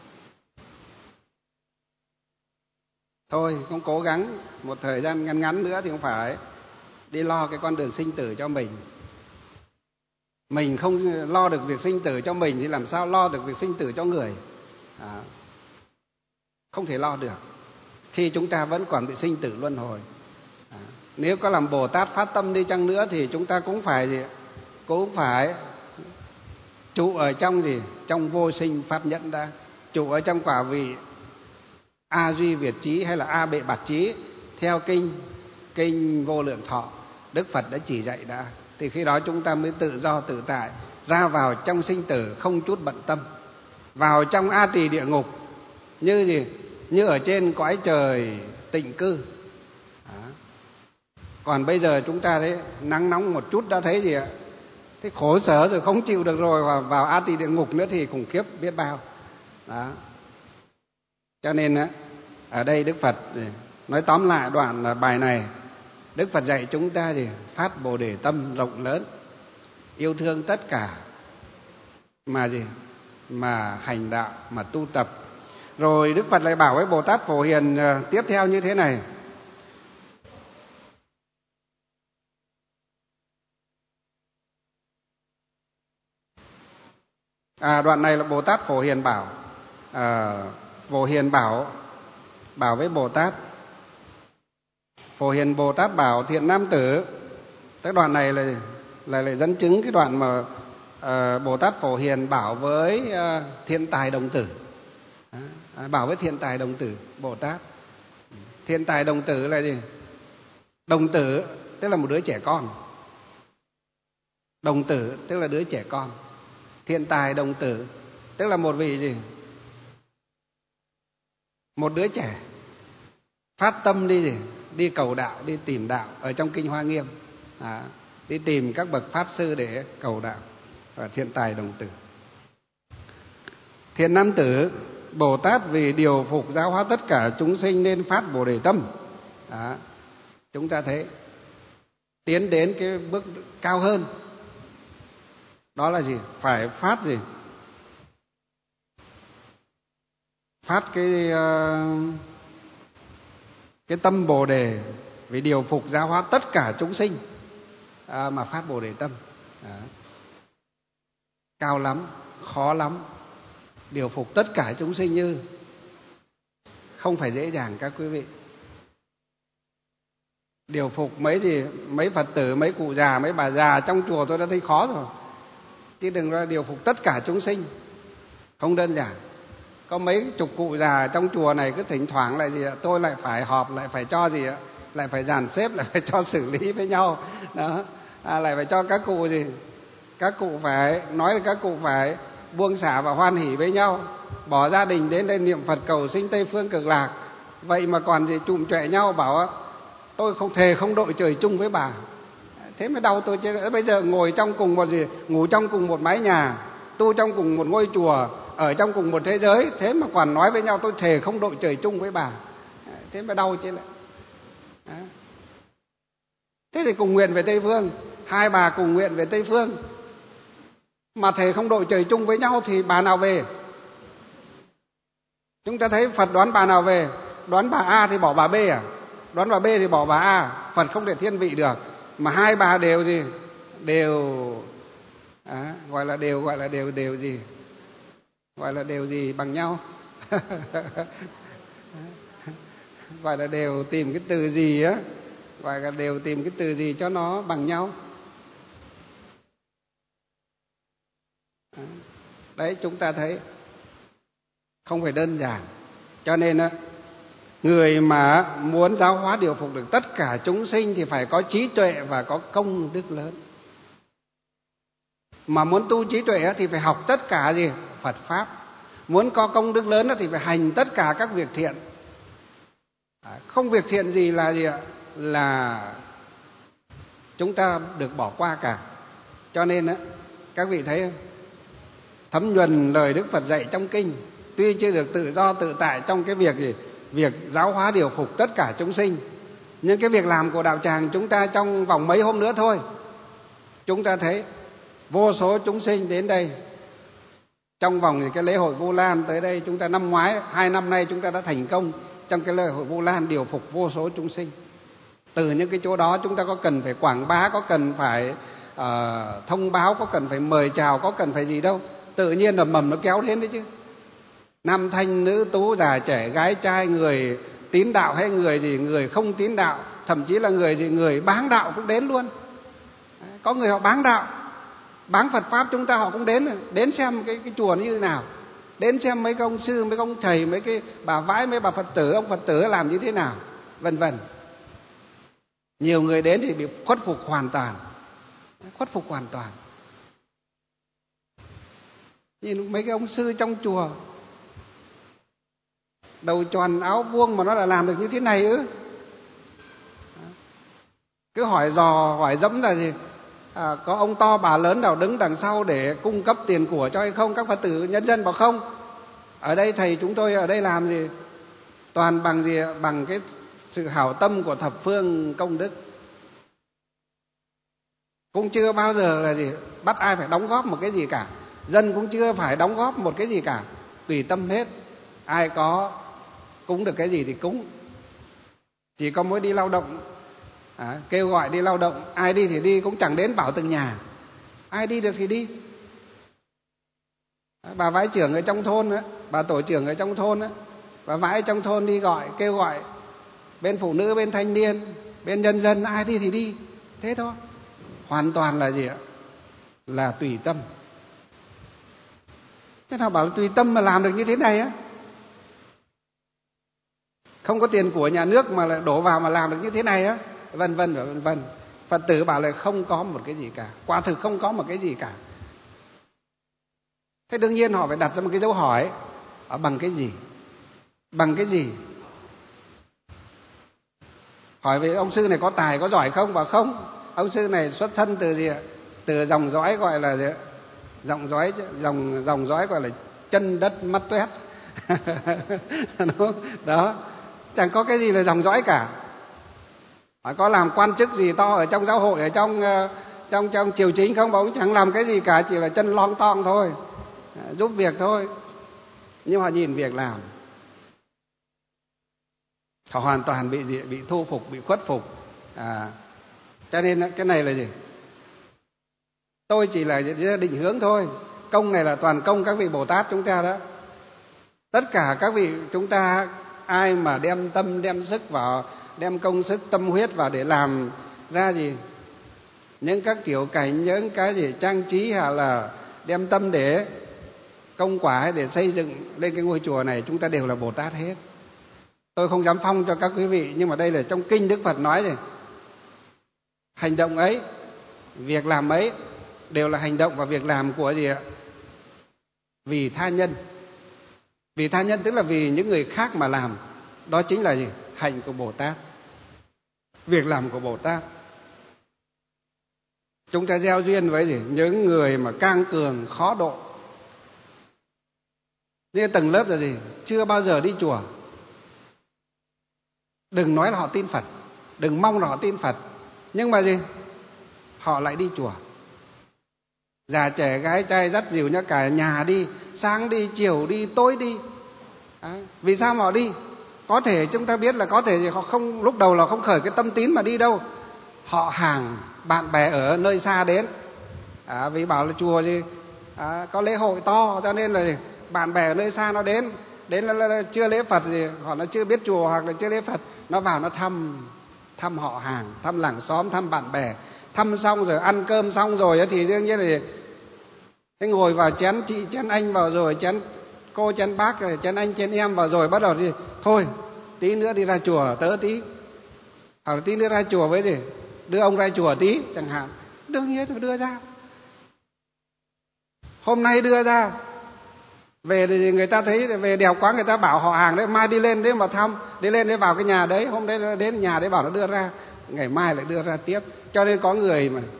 Thôi cũng cố gắng một thời gian ngắn ngắn nữa thì cũng phải đi lo cái con đường sinh tử cho mình. Mình không lo được việc sinh tử cho mình thì làm sao lo được việc sinh tử cho người? À, không thể lo được khi chúng ta vẫn còn bị sinh tử luân hồi. À, nếu có làm Bồ Tát phát tâm đi chăng nữa thì chúng ta cũng phải gì? Cũng phải trụ ở trong gì? Trong vô sinh pháp nhẫn đã, trụ ở trong quả vị A Duy Việt Chí hay là A Bệ Bạt Chí theo kinh kinh Vô Lượng Thọ Đức Phật đã chỉ dạy đã. Thì khi đó chúng ta mới tự do tự tại, ra vào trong sinh tử không chút bận tâm, vào trong A Tỳ địa ngục như gì? Như ở trên cõi trời tịnh cư. Đó. Còn bây giờ chúng ta thấy nắng nóng một chút đã thấy gì ạ? Thế khổ sở rồi, không chịu được rồi, và vào A Tỳ địa ngục nữa thì khủng khiếp biết bao. Đó. Cho nên á, ở đây Đức Phật nói tóm lại đoạn bài này, Đức Phật dạy chúng ta gì? Phát Bồ Đề tâm rộng lớn, yêu thương tất cả, mà gì? Mà hành đạo, mà tu tập. Rồi Đức Phật lại bảo với Bồ Tát Phổ Hiền tiếp theo như thế này. À, đoạn này là Bồ Tát Phổ Hiền bảo, à, Phổ Hiền bảo bảo với Bồ Tát. Phổ Hiền Bồ Tát bảo: thiện nam tử. Cái đoạn này là là lại dẫn chứng cái đoạn mà uh, Bồ Tát Phổ Hiền bảo với uh, Thiện Tài Đồng Tử. À, bảo với Thiện Tài Đồng Tử Bồ Tát. Thiện Tài Đồng Tử là gì? Đồng tử tức là một đứa trẻ con. Đồng tử tức là đứa trẻ con. Thiện Tài Đồng Tử tức là một vị gì? Một đứa trẻ phát tâm đi gì? Đi cầu đạo, đi tìm đạo ở trong kinh Hoa Nghiêm. À, đi tìm các bậc pháp sư để cầu đạo. Và Thiện Tài Đồng Tử. Thiện nam tử, Bồ Tát vì điều phục giáo hóa tất cả chúng sinh nên phát Bồ Đề tâm. Đó. Chúng ta thấy tiến đến cái bước cao hơn, đó là gì? Phải phát gì? Phát cái uh, cái tâm Bồ Đề vì điều phục giáo hóa tất cả chúng sinh, à, mà phát Bồ Đề tâm. Đó. Cao lắm, khó lắm. Điều phục tất cả chúng sinh như không phải dễ dàng các quý vị. Điều phục mấy gì? Mấy Phật tử, mấy cụ già, mấy bà già trong chùa tôi đã thấy khó rồi, chứ đừng ra điều phục tất cả chúng sinh, không đơn giản. Có mấy chục cụ già trong chùa này cứ thỉnh thoảng lại gì ạ? Tôi lại phải họp, lại phải cho gì ạ? Lại phải dàn xếp, lại phải cho xử lý với nhau. Đó. À, lại phải cho các cụ gì? Các cụ phải nói là các cụ phải buông xả và hoan hỷ với nhau, bỏ gia đình đến đây niệm Phật cầu sinh Tây Phương Cực Lạc. Vậy mà còn gì trụm chọe nhau bảo tôi không thề không đội trời chung với bà. Thế mới đau tôi chứ. Bây giờ ngồi trong cùng một gì, ngủ trong cùng một mái nhà, tu trong cùng một ngôi chùa, ở trong cùng một thế giới, thế mà còn nói với nhau tôi thề không đội trời chung với bà. Thế mới đau chứ lại. Thế thì cùng nguyện về Tây Phương, hai bà cùng nguyện về Tây Phương, mà thề không đội trời chung với nhau thì bà nào về? Chúng ta thấy Phật đoán bà nào về? Đoán bà A thì bỏ bà B à? Đoán bà B thì bỏ bà A. Phật không thể thiên vị được. Mà hai bà đều gì? Đều à, gọi là đều gọi là đều đều gì? Gọi là đều gì bằng nhau? Gọi là đều tìm cái từ gì á? Gọi là đều tìm cái từ gì cho nó bằng nhau? Đấy, chúng ta thấy không phải đơn giản. Cho nên á, người mà muốn giáo hóa điều phục được tất cả chúng sinh thì phải có trí tuệ và có công đức lớn. Mà muốn tu trí tuệ thì phải học tất cả gì? Phật Pháp. Muốn có công đức lớn thì phải hành tất cả các việc thiện. Không việc thiện gì là gì ạ? Là chúng ta được bỏ qua cả. Cho nên á, các vị thấy thấm nhuần lời Đức Phật dạy trong kinh, tuy chưa được tự do tự tại trong cái việc gì? Việc giáo hóa điều phục tất cả chúng sinh, nhưng cái việc làm của đạo tràng chúng ta trong vòng mấy hôm nữa thôi, chúng ta thấy vô số chúng sinh đến đây. Trong vòng cái lễ hội Vu Lan tới đây, chúng ta năm ngoái, hai năm nay chúng ta đã thành công trong cái lễ hội Vu Lan điều phục vô số chúng sinh. Từ những cái chỗ đó chúng ta có cần phải quảng bá, có cần phải uh, thông báo, có cần phải mời chào, có cần phải gì đâu. Tự nhiên là mầm nó kéo đến đấy chứ. Nam thanh, nữ tú, già trẻ, gái trai, người tín đạo hay người gì, người không tín đạo, thậm chí là người gì, người bán đạo cũng đến luôn. Có người họ bán đạo, bán Phật Pháp chúng ta họ cũng đến, đến xem cái, cái chùa như thế nào, đến xem mấy cái ông sư, mấy cái ông thầy, mấy cái bà vãi, mấy bà Phật tử, ông Phật tử làm như thế nào, vân vân. Nhiều người đến thì bị khuất phục hoàn toàn, khuất phục hoàn toàn. Nhìn mấy cái ông sư trong chùa, đầu tròn áo vuông mà nó là làm được như thế này ư? Cứ hỏi dò, hỏi dẫm là gì? À, có ông to bà lớn nào đứng đằng sau để cung cấp tiền của cho hay không? Các Phật tử nhân dân bảo không. Ở đây thầy chúng tôi ở đây làm gì? Toàn bằng gì? Bằng cái sự hảo tâm của thập phương công đức. Cũng chưa bao giờ là gì? Bắt ai phải đóng góp một cái gì cả. Dân cũng chưa phải đóng góp một cái gì cả. Tùy tâm hết. Ai có cúng được cái gì thì cúng. Chỉ có mỗi đi lao động, à, kêu gọi đi lao động, ai đi thì đi, cũng chẳng đến bảo từng nhà. Ai đi được thì đi. Bà vãi trưởng ở trong thôn á, bà tổ trưởng ở trong thôn á, bà vãi trong thôn đi gọi, kêu gọi bên phụ nữ, bên thanh niên, bên nhân dân, ai đi thì đi. Thế thôi. Hoàn toàn là gì ạ? Là tùy tâm. Thế nào bảo là tùy tâm mà làm được như thế này á? Không có tiền của nhà nước mà lại đổ vào mà làm được như thế này á, vân vân và vân vân. Phật tử bảo là không có một cái gì cả, quả thực không có một cái gì cả. Thế đương nhiên họ phải đặt ra một cái dấu hỏi, bằng cái gì? Bằng cái gì? Hỏi về ông sư này có tài, có giỏi không? Bảo không. Ông sư này xuất thân từ gì ạ? Từ dòng dõi gọi là gì ạ? Dòng dõi dòng dòng dõi gọi là chân đất mắt toét. Đó, chẳng có cái gì là dòng dõi cả. Họ có làm quan chức gì to ở trong giáo hội, ở trong trong trong triều chính không? Ông chẳng làm cái gì cả, chỉ là chân lon ton thôi, giúp việc thôi. Nhưng họ nhìn việc làm, họ hoàn toàn bị gì? Bị thu phục, bị khuất phục. À, cho nên cái này là gì? Tôi chỉ là định hướng thôi. Công này là toàn công các vị Bồ Tát chúng ta đó. Tất cả các vị chúng ta, ai mà đem tâm, đem sức vào, đem công sức, tâm huyết vào để làm ra gì? Những các kiểu cảnh, những cái gì trang trí, hay là đem tâm để công quả hay để xây dựng lên cái ngôi chùa này, chúng ta đều là Bồ Tát hết. Tôi không dám phong cho các quý vị, nhưng mà đây là trong kinh Đức Phật nói rồi. Hành động ấy, việc làm ấy đều là hành động và việc làm của gì ạ? Vì tha nhân. Vì tha nhân tức là vì những người khác mà làm. Đó chính là gì? Hạnh của Bồ Tát, việc làm của Bồ Tát. Chúng ta gieo duyên với gì? Những người mà cang cường, khó độ. Như tầng lớp là gì? Chưa bao giờ đi chùa. Đừng nói là họ tin Phật, đừng mong là họ tin Phật, nhưng mà gì? Họ lại đi chùa. Già trẻ gái trai dắt dìu nhau cả nhà đi, sáng đi, chiều đi, tối đi. À, vì sao mà họ đi? Có thể chúng ta biết là có thể họ không, lúc đầu là không khởi cái tâm tín mà đi đâu. Họ hàng bạn bè ở nơi xa đến. À, vì bảo là chùa gì à, có lễ hội to, cho nên là bạn bè ở nơi xa nó đến. Đến là, là, là chưa lễ Phật gì, họ nó chưa biết chùa hoặc là chưa lễ Phật, nó vào nó thăm, thăm họ hàng, thăm làng xóm, thăm bạn bè. Thăm xong rồi, ăn cơm xong rồi thì đương nhiên là Thế ngồi vào chén chị, chén anh vào rồi, chén cô, chén bác, rồi chén anh, chén em vào rồi, bắt đầu gì? Thôi, tí nữa đi ra chùa tớ tí. Hoặc là tí nữa ra chùa với gì? Đưa ông ra chùa tí, chẳng hạn. Đương nhiên phải đưa ra. Hôm nay đưa ra, về thì người ta thấy về đẹp quá, người ta bảo họ hàng đấy, mai đi lên đấy mà thăm, đi lên đấy vào cái nhà đấy, hôm đấy đến nhà đấy bảo nó đưa ra, ngày mai lại đưa ra tiếp. Cho nên có người mà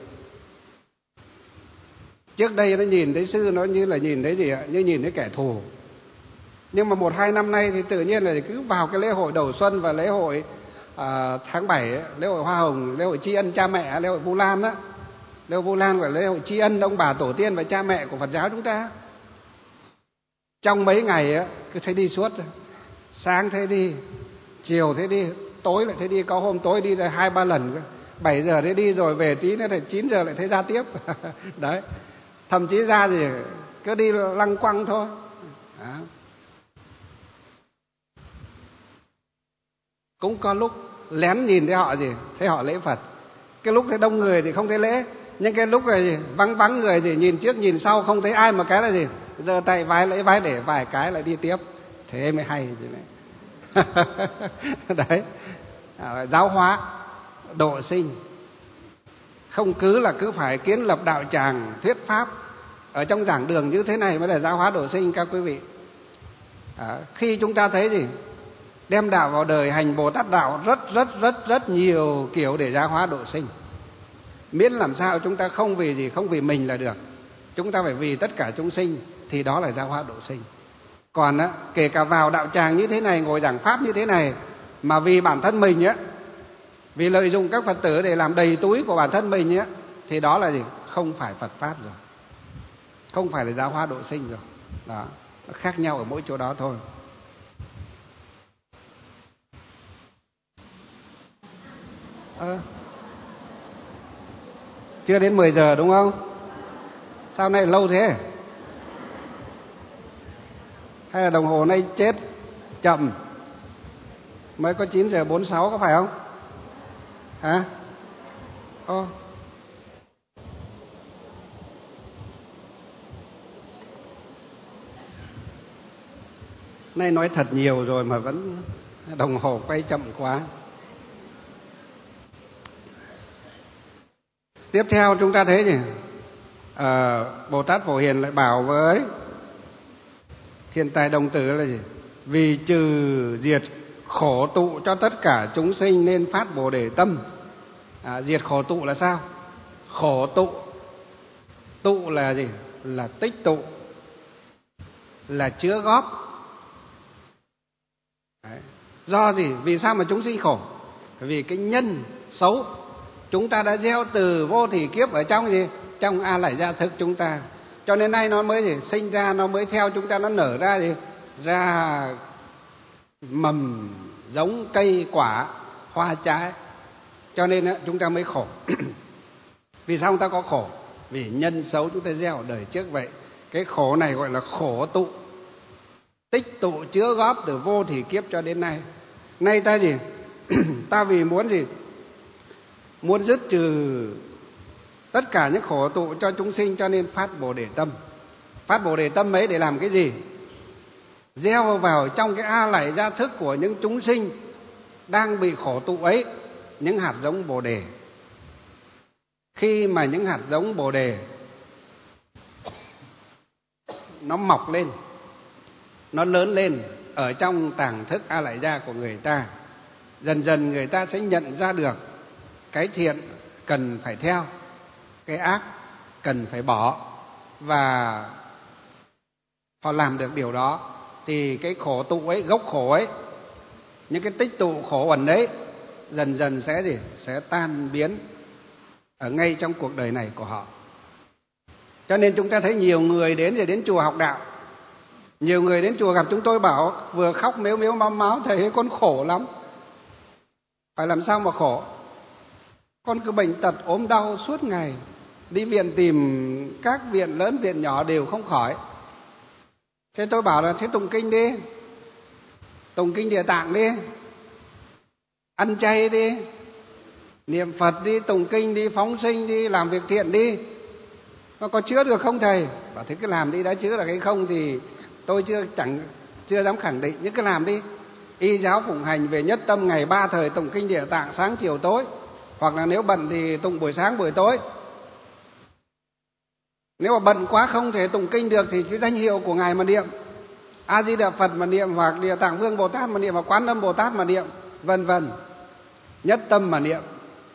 trước đây nó nhìn thấy sư nó như là nhìn thấy gì ạ? Như nhìn thấy kẻ thù. Nhưng mà một hai năm nay thì tự nhiên là cứ vào cái lễ hội đầu xuân và lễ hội à, tháng bảy ấy, lễ hội hoa hồng, lễ hội tri ân cha mẹ, lễ hội Vu Lan đó. Lễ hội Vu Lan gọi là lễ hội tri ân ông bà tổ tiên và cha mẹ của Phật giáo chúng ta. Trong mấy ngày á cứ thấy đi suốt, sáng thấy đi, chiều thấy đi, tối lại thấy đi, có hôm tối đi ra hai ba lần, bảy giờ thấy đi rồi về tí nữa thì chín giờ lại thấy ra tiếp. Đấy, thậm chí ra thì cứ đi lăng quăng thôi. Đó. Cũng có lúc lén nhìn thấy họ gì, thấy họ lễ Phật. Cái lúc thấy đông người thì không thấy lễ, nhưng cái lúc này vắng vắng người thì nhìn trước nhìn sau không thấy ai, mà cái là gì, giơ tay vái lễ vái để vài cái lại đi tiếp, thế mới hay gì này. Đấy, à, giáo hóa độ sinh, không cứ là cứ phải kiến lập đạo tràng thuyết pháp ở trong giảng đường như thế này mới là giáo hóa độ sinh các quý vị. À, khi chúng ta thấy gì, đem đạo vào đời, hành Bồ Tát đạo rất rất rất rất nhiều kiểu để giáo hóa độ sinh. Miễn làm sao chúng ta không vì gì, không vì mình là được, chúng ta phải vì tất cả chúng sinh, thì đó là giáo hóa độ sinh. Còn á, kể cả vào đạo tràng như thế này, ngồi giảng pháp như thế này, mà vì bản thân mình á, vì lợi dụng các Phật tử để làm đầy túi của bản thân mình á, thì đó là gì? Không phải Phật pháp rồi, không phải là giáo hóa độ sinh rồi. Đó, nó khác nhau ở mỗi chỗ đó thôi. À, chưa đến mười giờ đúng không? Sao nay lâu thế? Hay là đồng hồ nay chết chậm, mới có chín giờ bốn mươi sáu có phải không? Hả? Ô, nay nói thật nhiều rồi mà vẫn đồng hồ quay chậm quá. Tiếp theo chúng ta thấy gì? À, Bồ Tát Phổ Hiền lại bảo với Thiện Tài Đồng Tử là gì? Vì trừ diệt khổ tụ cho tất cả chúng sinh nên phát Bồ Đề tâm. À, diệt khổ tụ là sao? Khổ tụ, tụ là gì? Là tích tụ, là chứa góp. Đấy. Do gì? Vì sao mà chúng sinh khổ? Vì cái nhân xấu chúng ta đã gieo từ vô thỉ kiếp ở trong gì? Trong A Lại Gia thức chúng ta. Cho nên nay nó mới gì? Sinh ra, nó mới theo chúng ta, nó nở ra gì? Ra mầm giống cây quả hoa trái. Cho nên á, chúng ta mới khổ. Vì sao chúng ta có khổ? Vì nhân xấu chúng ta gieo ở đời trước vậy. Cái khổ này gọi là khổ tụ, tích tụ chứa góp từ vô thỉ kiếp cho đến nay. Nay ta gì? Ta vì muốn gì? Muốn dứt trừ tất cả những khổ tụ cho chúng sinh, cho nên phát Bồ Đề tâm. Phát Bồ Đề tâm ấy để làm cái gì? Gieo vào trong cái A Lại Gia thức của những chúng sinh đang bị khổ tụ ấy những hạt giống Bồ Đề. Khi mà những hạt giống Bồ Đề nó mọc lên, nó lớn lên ở trong tàng thức A Lại Gia của người ta, dần dần người ta sẽ nhận ra được cái thiện cần phải theo, cái ác cần phải bỏ, và họ làm được điều đó thì cái khổ tụ ấy, gốc khổ ấy, những cái tích tụ khổ ẩn đấy dần dần sẽ gì? Sẽ tan biến ở ngay trong cuộc đời này của họ. Cho nên chúng ta thấy nhiều người đến rồi đến chùa học đạo, nhiều người đến chùa gặp chúng tôi bảo vừa khóc mếu mếu máu máu, thầy con khổ lắm. Phải làm sao mà khổ? Con cứ bệnh tật ốm đau suốt ngày, đi viện tìm các viện lớn viện nhỏ đều không khỏi. Thế tôi bảo là thế tụng kinh đi, tụng kinh Địa Tạng đi, ăn chay đi, niệm Phật đi, tụng kinh đi, phóng sinh đi, làm việc thiện đi. Nó có chữa được không thầy? Bảo thế cứ làm đi, đã chữa được hay không thì tôi chưa chẳng chưa dám khẳng định, nhưng cứ làm đi. Y giáo phụng hành về nhất tâm ngày ba thời tụng kinh Địa Tạng sáng chiều tối, hoặc là nếu bận thì tụng buổi sáng buổi tối. Nếu mà bận quá không thể tụng kinh được thì cái danh hiệu của ngài mà niệm, A Di Đà Phật mà niệm, hoặc Địa Tạng Vương Bồ Tát mà niệm, hoặc Quán Âm Bồ Tát mà niệm, vân vân. Nhất tâm mà niệm.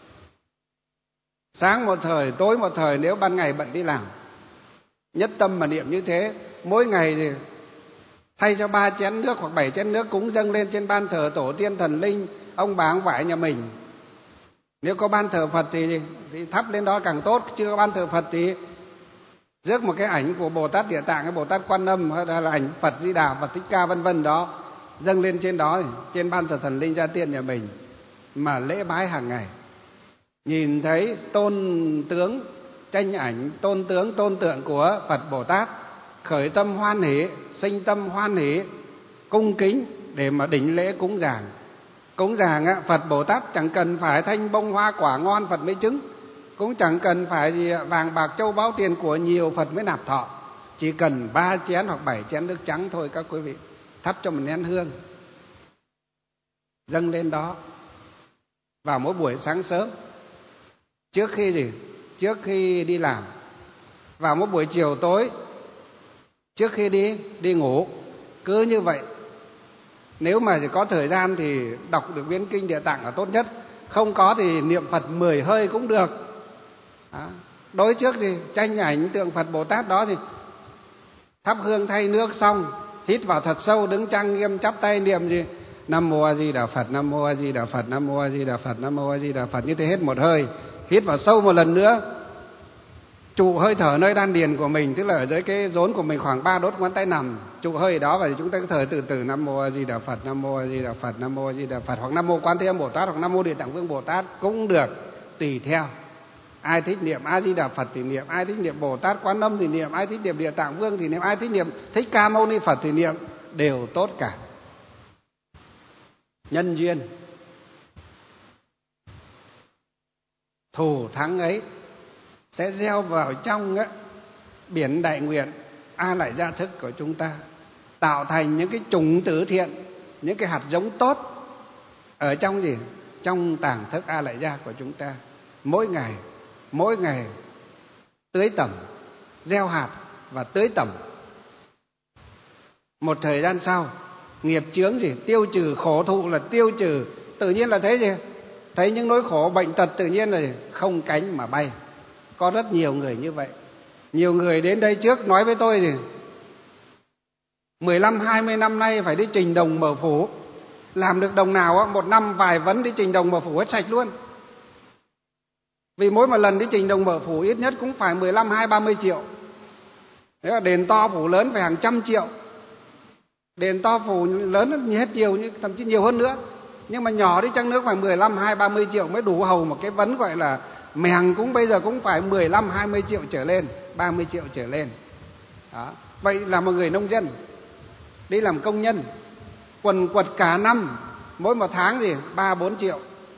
Sáng một thời, tối một thời, nếu ban ngày bận đi làm. Nhất tâm mà niệm như thế, mỗi ngày thì thay cho ba chén nước hoặc bảy chén nước cúng dâng lên trên ban thờ tổ tiên thần linh, ông bà ông vải nhà mình. Nếu có ban thờ Phật thì, thì thắp lên đó càng tốt. Chưa có ban thờ Phật thì rước một cái ảnh của Bồ Tát Địa Tạng, cái Bồ Tát Quan Âm, hay là ảnh Phật Di Đà, Phật Thích Ca vân vân đó, dâng lên trên đó, trên ban thờ thần linh gia tiên nhà mình mà lễ bái hàng ngày. Nhìn thấy tôn tướng, tranh ảnh, tôn tướng, tôn tượng của Phật Bồ Tát, khởi tâm hoan hỷ, sinh tâm hoan hỷ, cung kính để mà đỉnh lễ cúng dường. Cúng dường á, Phật Bồ Tát chẳng cần phải thanh bông hoa quả ngon Phật mới chứng, cũng chẳng cần phải gì vàng bạc châu báu tiền của nhiều Phật mới nạp thọ. Chỉ cần ba chén hoặc bảy chén nước trắng thôi các quý vị, thắp cho một nén hương, dâng lên đó vào mỗi buổi sáng sớm, trước khi gì? Trước khi đi làm, vào mỗi buổi chiều tối, trước khi đi đi ngủ. Cứ như vậy. Nếu mà chỉ có thời gian thì đọc được biến kinh Địa Tạng là tốt nhất. Không có thì niệm Phật mười hơi cũng được. Đó. Đối trước thì tranh ảnh tượng Phật Bồ Tát đó thì thắp hương thay nước xong, hít vào thật sâu, đứng trang nghiêm chắp tay niệm gì? Nam Mô A Di Đà Phật, Nam Mô A Di Đà Phật, Nam Mô A Di Đà Phật, Nam Mô A Di Đà Phật. Như thế hết một hơi. Hít vào sâu một lần nữa, trụ hơi thở nơi đan điền của mình, tức là ở dưới cái rốn của mình khoảng ba đốt ngón tay nằm, trụ hơi đó, và chúng ta cứ thở từ từ Nam Mô A Di Đà Phật, Nam Mô A Di Đà Phật, Nam Mô A Di Đà Phật, hoặc Nam Mô Quan Thế Âm Bồ Tát, hoặc Nam Mô Địa Tạng Vương Bồ Tát cũng được, tùy theo. Ai thích niệm A Di Đà Phật thì niệm, ai thích niệm Bồ Tát Quan Âm thì niệm, ai thích niệm Địa Tạng Vương thì niệm, ai thích niệm Thích Ca Mâu Ni Phật thì niệm, đều tốt cả. Nhân duyên thù thắng ấy sẽ gieo vào trong á, biển đại nguyện A Lại Gia thức của chúng ta, tạo thành những cái chủng tử thiện, những cái hạt giống tốt ở trong gì? Trong tàng thức A Lại Gia của chúng ta. Mỗi ngày, mỗi ngày tưới tẩm, gieo hạt và tưới tẩm. Một thời gian sau, nghiệp chướng gì? Tiêu trừ, khổ thụ là tiêu trừ. Tự nhiên là thấy gì? Thấy những nỗi khổ bệnh tật tự nhiên là không cánh mà bay. Có rất nhiều người như vậy. Nhiều người đến đây trước nói với tôi gì? mười lăm hai mươi năm nay phải đi trình đồng mở phủ. Làm được đồng nào á, một năm vài vấn đi trình đồng mở phủ hết sạch luôn. Vì mỗi một lần đi trình đồng mở phủ ít nhất cũng phải mười lăm, hai mươi, ba mươi triệu. Thế là đền to phủ lớn phải hàng trăm triệu. Đền to phủ lớn hết nhiều, thậm chí nhiều hơn nữa. Nhưng mà nhỏ đi chăng nữa phải mười lăm, hai mươi, ba mươi triệu mới đủ hầu một cái vấn gọi là mèng, cũng bây giờ cũng phải mười lăm, hai mươi triệu trở lên, ba mươi triệu trở lên. Đó. Vậy là một người nông dân đi làm công nhân, quần quật cả năm, mỗi một tháng gì ba bốn triệu.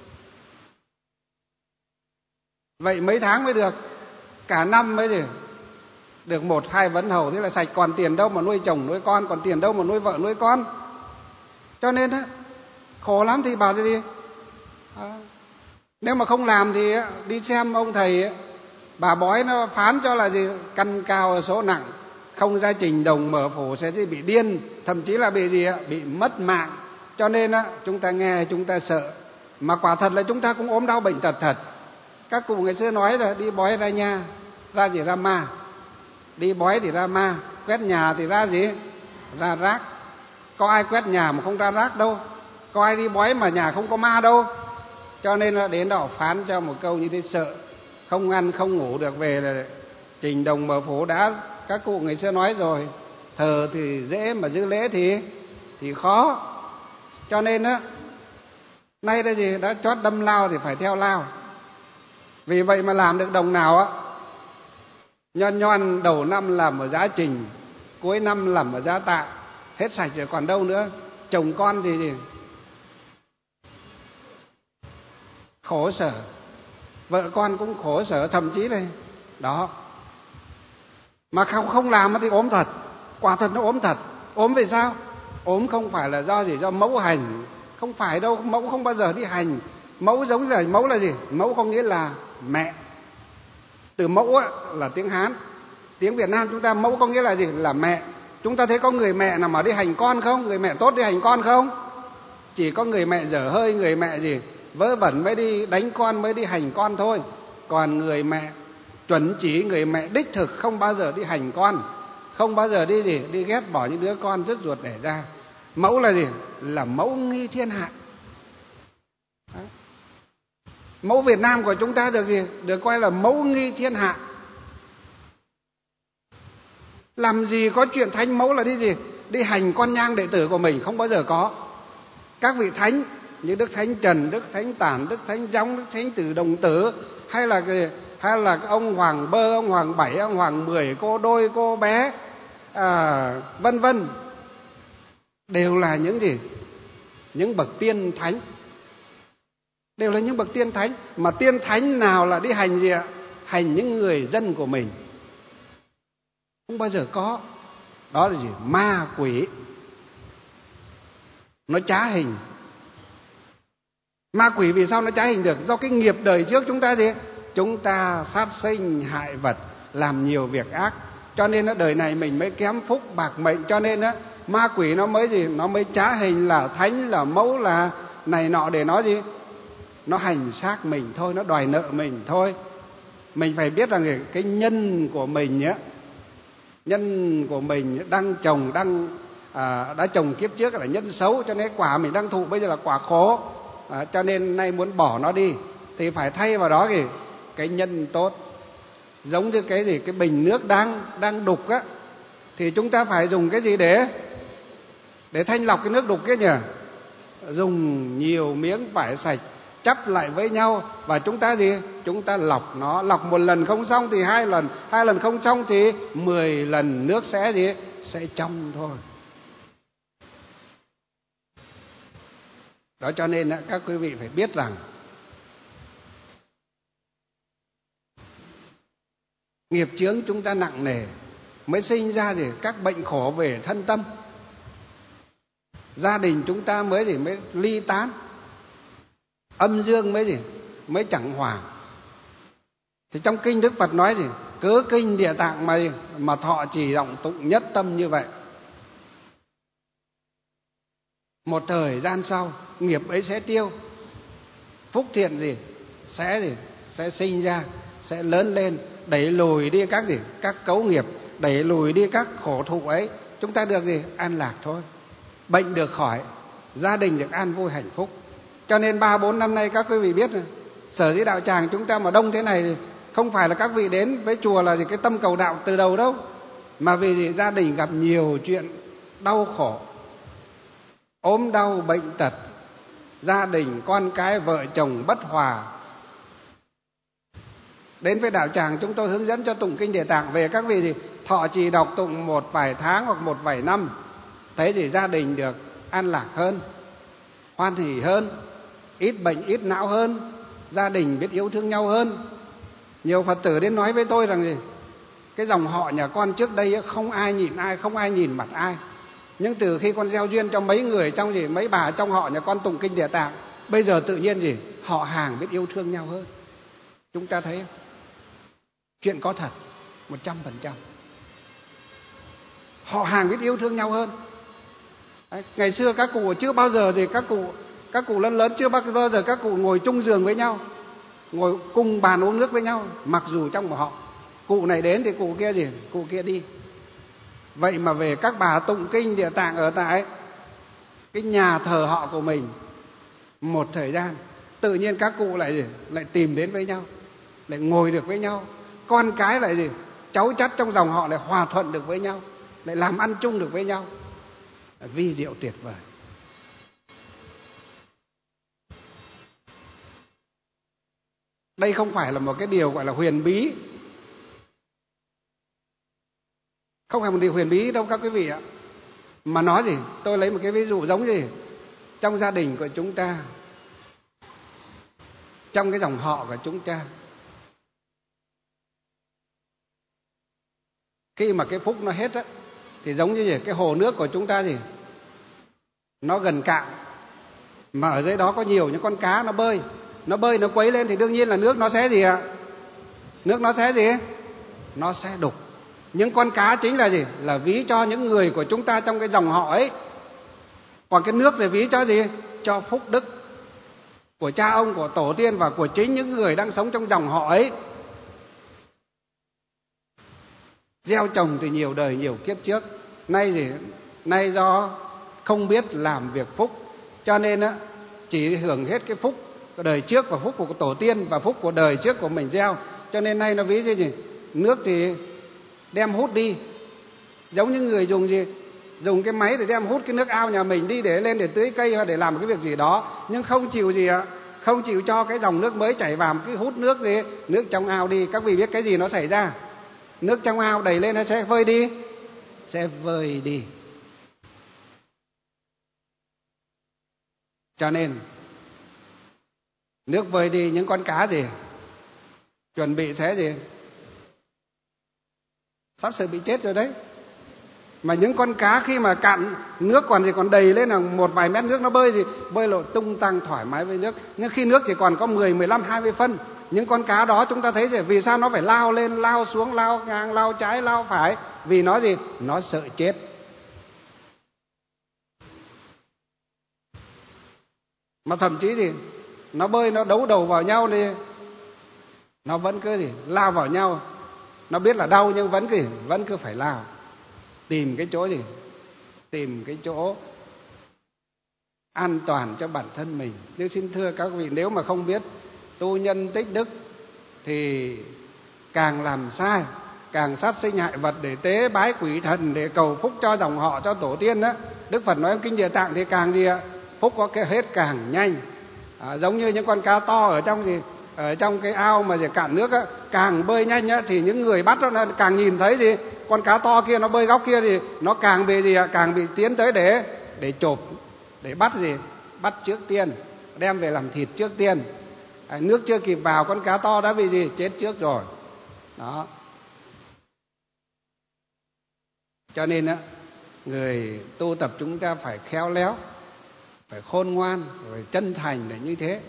Vậy mấy tháng mới được, cả năm mới gì được một hai vấn hầu, thế là sạch, còn tiền đâu mà nuôi chồng nuôi con, còn tiền đâu mà nuôi vợ nuôi con. Cho nên á, khổ lắm thì bảo gì đi. À, nếu mà không làm thì đi xem ông thầy, bà bói nó phán cho là gì? Căn cao số nặng, không ra trình đồng mở phủ sẽ bị điên, thậm chí là bị gì? Bị mất mạng. Cho nên á, chúng ta nghe chúng ta sợ, mà quả thật là chúng ta cũng ốm đau bệnh tật thật. Các cụ ngày xưa nói là đi bói ra nha, ra gì? Ra ma. Đi bói thì ra ma, quét nhà thì ra gì? Ra rác. Có ai quét nhà mà không ra rác đâu, có ai đi bói mà nhà không có ma đâu. Cho nên là đến đó phán cho một câu như thế sợ, không ăn không ngủ được, về là trình đồng mở phủ. Đã các cụ ngày xưa nói rồi, thờ thì dễ mà giữ lễ thì thì khó. Cho nên á, nay đây gì đã chót đâm lao thì phải theo lao. Vì vậy mà làm được đồng nào á, nhon nhon đầu năm làm ở giá trình, cuối năm làm ở giá tạ, hết sạch rồi còn đâu nữa. Chồng con thì gì? Khổ sở, vợ con cũng khổ sở, thậm chí đây đó Mà không không làm thì ốm thật, quả thật nó ốm thật. Ốm vì sao? Ốm không phải là do gì, do mẫu hành, không phải đâu, mẫu không bao giờ đi hành. Mẫu giống là mẫu là gì? Mẫu có nghĩa là mẹ. Từ mẫu á, là tiếng Hán, tiếng Việt Nam chúng ta mẫu có nghĩa là gì? Là mẹ. Chúng ta thấy có người mẹ nào mà đi hành con không? Người mẹ tốt đi hành con không? Chỉ có người mẹ dở hơi, người mẹ gì vớ vẩn mới đi đánh con, mới đi hành con thôi. Còn người mẹ chuẩn chỉ, người mẹ đích thực không bao giờ đi hành con, không bao giờ đi gì đi ghét bỏ những đứa con rất ruột đẻ ra. Mẫu là gì? Là mẫu nghi thiên hạ. Đấy. Mẫu Việt Nam của chúng ta được gì? Được coi là mẫu nghi thiên hạ. Làm gì có chuyện thánh mẫu là đi gì? Đi hành con nhang đệ tử của mình, không bao giờ có. Các vị thánh như Đức Thánh Trần, Đức Thánh Tản, Đức Thánh Gióng, Đức Thánh Tử Đồng Tử, hay là hay là ông Hoàng Bơ, ông Hoàng Bảy, ông Hoàng Mười, cô Đôi, cô Bé, à, vân vân, đều là những gì? Những bậc tiên thánh. Đều là những bậc tiên thánh. Mà tiên thánh nào là đi hành gì ạ? Hành những người dân của mình. Không bao giờ có. Đó là gì? Ma quỷ. Nó trá hình. Ma quỷ vì sao nó trá hình được? Do cái nghiệp đời trước chúng ta gì? Chúng ta sát sinh hại vật, làm nhiều việc ác, cho nên đời này mình mới kém phúc bạc mệnh. Cho nên á, ma quỷ nó mới gì? Nó mới trá hình là thánh, là mẫu, là này nọ để nó gì? Nó hành xác mình thôi, nó đòi nợ mình thôi. Mình phải biết rằng cái nhân của mình á, nhân của mình đang trồng, đang à, đã trồng kiếp trước là nhân xấu, cho nên quả mình đang thụ bây giờ là quả khổ. À, cho nên nay muốn bỏ nó đi thì phải thay vào đó cái cái nhân tốt. Giống như cái gì? Cái bình nước đang đang đục á, thì chúng ta phải dùng cái gì để để thanh lọc cái nước đục kia nhỉ? Dùng nhiều miếng vải sạch chắp lại với nhau, và chúng ta gì? Chúng ta lọc nó. Lọc một lần không xong thì hai lần, hai lần không xong thì mười lần nước sẽ gì? Sẽ trong thôi. Đó, cho nên các quý vị phải biết rằng nghiệp chướng chúng ta nặng nề mới sinh ra gì? Các bệnh khổ về thân tâm. Gia đình chúng ta mới gì? Mới ly tán. Âm dương mới gì? Mới chẳng hòa. Thì trong kinh Đức Phật nói gì? Cớ kinh Địa Tạng mà mà thọ trì động tụng nhất tâm như vậy. Một thời gian sau, nghiệp ấy sẽ tiêu. Phúc thiện gì? Sẽ gì? Sẽ sinh ra, sẽ lớn lên, đẩy lùi đi các gì? Các cấu nghiệp, đẩy lùi đi các khổ thụ ấy. Chúng ta được gì? An lạc thôi. Bệnh được khỏi, gia đình được an vui hạnh phúc. Cho nên ba bốn năm nay các quý vị biết, sở dĩ đạo tràng chúng ta mà đông thế này, không phải là các vị đến với chùa là gì cái tâm cầu đạo từ đầu đâu, mà vì gì? Gia đình gặp nhiều chuyện đau khổ, ốm đau bệnh tật, gia đình con cái vợ chồng bất hòa. Đến với đạo tràng chúng tôi hướng dẫn cho tụng kinh Địa Tạng về, các vị gì thọ trì đọc tụng một vài tháng hoặc một vài năm, thấy gì? Gia đình được an lạc hơn, hoan hỉ hơn, ít bệnh ít não hơn, gia đình biết yêu thương nhau hơn. Nhiều Phật tử đến nói với tôi rằng gì? Cái dòng họ nhà con trước đây không ai nhìn ai, không ai nhìn mặt ai, nhưng từ khi con gieo duyên cho mấy người trong gì mấy bà trong họ nhà con tụng kinh Địa Tạng, bây giờ tự nhiên gì họ hàng biết yêu thương nhau hơn. Chúng ta thấy không? Chuyện có thật, một trăm phần trăm. Họ hàng biết yêu thương nhau hơn. Đấy, ngày xưa các cụ chưa bao giờ gì các cụ các cụ lớn lớn chưa bao giờ các cụ ngồi chung giường với nhau, ngồi cùng bàn uống nước với nhau, mặc dù trong một họ. Cụ này đến thì cụ kia gì cụ kia đi. Vậy mà về các bà tụng kinh Địa Tạng ở tại cái nhà thờ họ của mình, một thời gian tự nhiên các cụ lại gì lại tìm đến với nhau, lại ngồi được với nhau. Con cái lại gì cháu chắt trong dòng họ lại hòa thuận được với nhau, lại làm ăn chung được với nhau. Vi diệu tuyệt vời. Đây không phải là một cái điều gọi là huyền bí, không phải một điều huyền bí đâu các quý vị ạ. Mà nói gì, tôi lấy một cái ví dụ giống gì trong gia đình của chúng ta, trong cái dòng họ của chúng ta, Khi mà cái phúc nó hết á, thì giống như gì? Cái hồ nước của chúng ta gì? Nó gần cạn, mà ở dưới đó có nhiều những con cá nó bơi, nó bơi nó quấy lên thì đương nhiên là nước nó sẽ gì ạ? Nước nó sẽ gì? Nó sẽ đục. Những con cá chính là gì? Là ví cho những người của chúng ta trong cái dòng họ ấy. Còn cái nước thì ví cho gì? Cho phúc đức của cha ông, của tổ tiên và của chính những người đang sống trong dòng họ ấy. Gieo trồng thì nhiều đời nhiều kiếp trước, nay gì? Nay do không biết làm việc phúc, cho nên á chỉ hưởng hết cái phúc của đời trước và phúc của tổ tiên và phúc của đời trước của mình gieo. Cho nên nay nó ví như gì? Nước thì đem hút đi, giống như người dùng gì? Dùng cái máy để đem hút cái nước ao nhà mình đi để lên để tưới cây hoặc để làm một cái việc gì đó, nhưng không chịu gì ạ? Không chịu cho cái dòng nước mới chảy vào, cứ hút nước gì? Nước trong ao đi. Các vị biết cái gì nó xảy ra? Nước trong ao đầy lên nó sẽ vơi đi, sẽ vơi đi. Cho nên nước vơi đi, những con cá gì? Chuẩn bị sẽ gì? Sắp sửa bị chết rồi đấy. Mà những con cá khi mà cạn nước còn gì còn đầy lên là một vài mét nước nó bơi gì? Bơi lộ tung tăng thoải mái với nước. Nhưng khi nước chỉ còn có mười, mười lăm, hai mươi phân, những con cá đó chúng ta thấy gì? Vì sao nó phải lao lên, lao xuống, lao ngang, lao trái, lao phải? Vì nó gì? Nó sợ chết. Mà thậm chí thì nó bơi, nó đấu đầu vào nhau thì nó vẫn cứ gì? Lao vào nhau. Nó biết là đau nhưng vẫn cứ vẫn cứ phải lao. Tìm cái chỗ gì? Tìm cái chỗ an toàn cho bản thân mình. Nhưng xin thưa các vị, nếu mà không biết tu nhân tích đức thì càng làm sai, càng sát sinh hại vật để tế bái quỷ thần, để cầu phúc cho dòng họ, cho tổ tiên đó. Đức Phật nói trong Kinh Địa Tạng thì càng gì ạ? Phúc có cái hết càng nhanh. À, giống như những con cá to ở trong gì? Ở trong cái ao mà gì cạn nước á, càng bơi nhanh á thì những người bắt nó càng nhìn thấy gì? Con cá to kia nó bơi góc kia thì nó càng bị gì ạ? Càng bị tiến tới để để chộp, để bắt gì? Bắt trước tiên, đem về làm thịt trước tiên. À, nước chưa kịp vào con cá to đã bị gì? Chết trước rồi. Đó. Cho nên á, người tu tập chúng ta phải khéo léo, phải khôn ngoan, phải chân thành để như thế.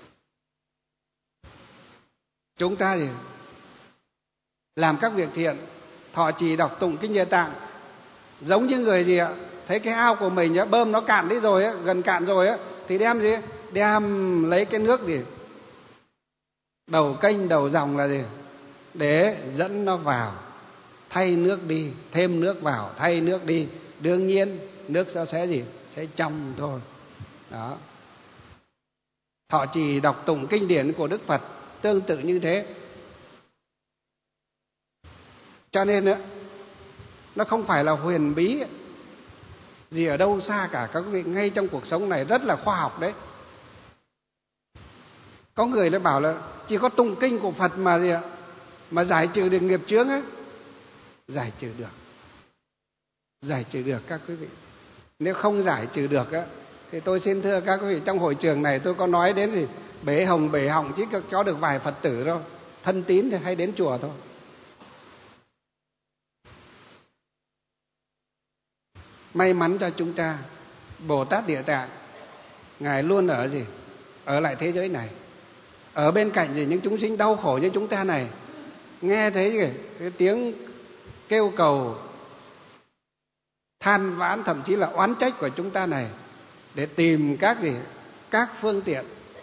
Chúng ta thì làm các việc thiện, thọ trì đọc tụng Kinh Địa Tạng, giống như người gì ạ? Thấy cái ao của mình á, bơm nó cạn đi rồi á, gần cạn rồi á, thì đem gì? Đem lấy cái nước gì? Đầu kênh, đầu dòng là gì? Để dẫn nó vào, thay nước đi, thêm nước vào, thay nước đi. Đương nhiên nước nó sẽ gì? Sẽ trong thôi. Đó. Thọ trì đọc tụng kinh điển của Đức Phật tương tự như thế. Cho nên á, nó không phải là huyền bí gì ở đâu xa cả các vị, ngay trong cuộc sống này rất là khoa học đấy. Có người nó bảo là chỉ có tụng kinh của Phật mà gì ạ? Mà giải trừ được nghiệp chướng ấy. Giải trừ được. Giải trừ được các quý vị. Nếu không giải trừ được á, thì tôi xin thưa các quý vị, trong hội trường này tôi có nói đến gì? Bể hồng bể họng chỉ có được vài Phật tử đâu. Thân tín thì hay đến chùa thôi. May mắn cho chúng ta, Bồ Tát Địa Tạng Ngài luôn ở gì? Ở lại thế giới này, ở bên cạnh gì? Những chúng sinh đau khổ như chúng ta này, nghe thấy gì? Cái tiếng kêu cầu than vãn, thậm chí là oán trách của chúng ta này, để tìm các gì? Các phương tiện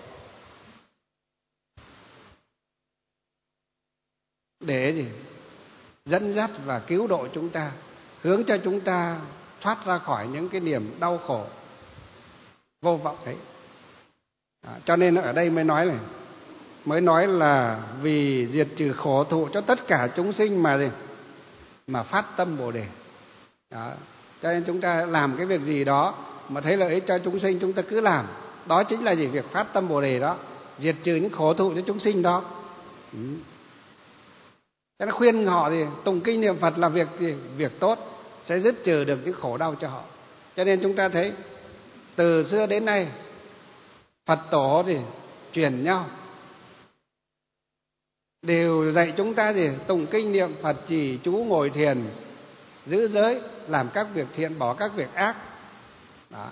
để gì? Dẫn dắt và cứu độ chúng ta, hướng cho chúng ta thoát ra khỏi những cái niềm đau khổ vô vọng ấy. À, cho nên ở đây mới nói này, mới nói là vì diệt trừ khổ thụ cho tất cả chúng sinh mà gì? Mà phát tâm Bồ Đề. Đó. Cho nên chúng ta làm cái việc gì đó mà thấy lợi ích cho chúng sinh, chúng ta cứ làm. Đó chính là gì? Việc phát tâm Bồ Đề đó, diệt trừ những khổ thụ cho chúng sinh đó. Ừ. Cho nên khuyên họ thì tụng kinh niệm Phật là việc gì? Việc tốt, sẽ dứt trừ được những khổ đau cho họ. Cho nên chúng ta thấy từ xưa đến nay Phật tổ thì truyền nhau đều dạy chúng ta gì? Tụng kinh niệm Phật, trì chú, ngồi thiền, giữ giới, làm các việc thiện, bỏ các việc ác. Đó.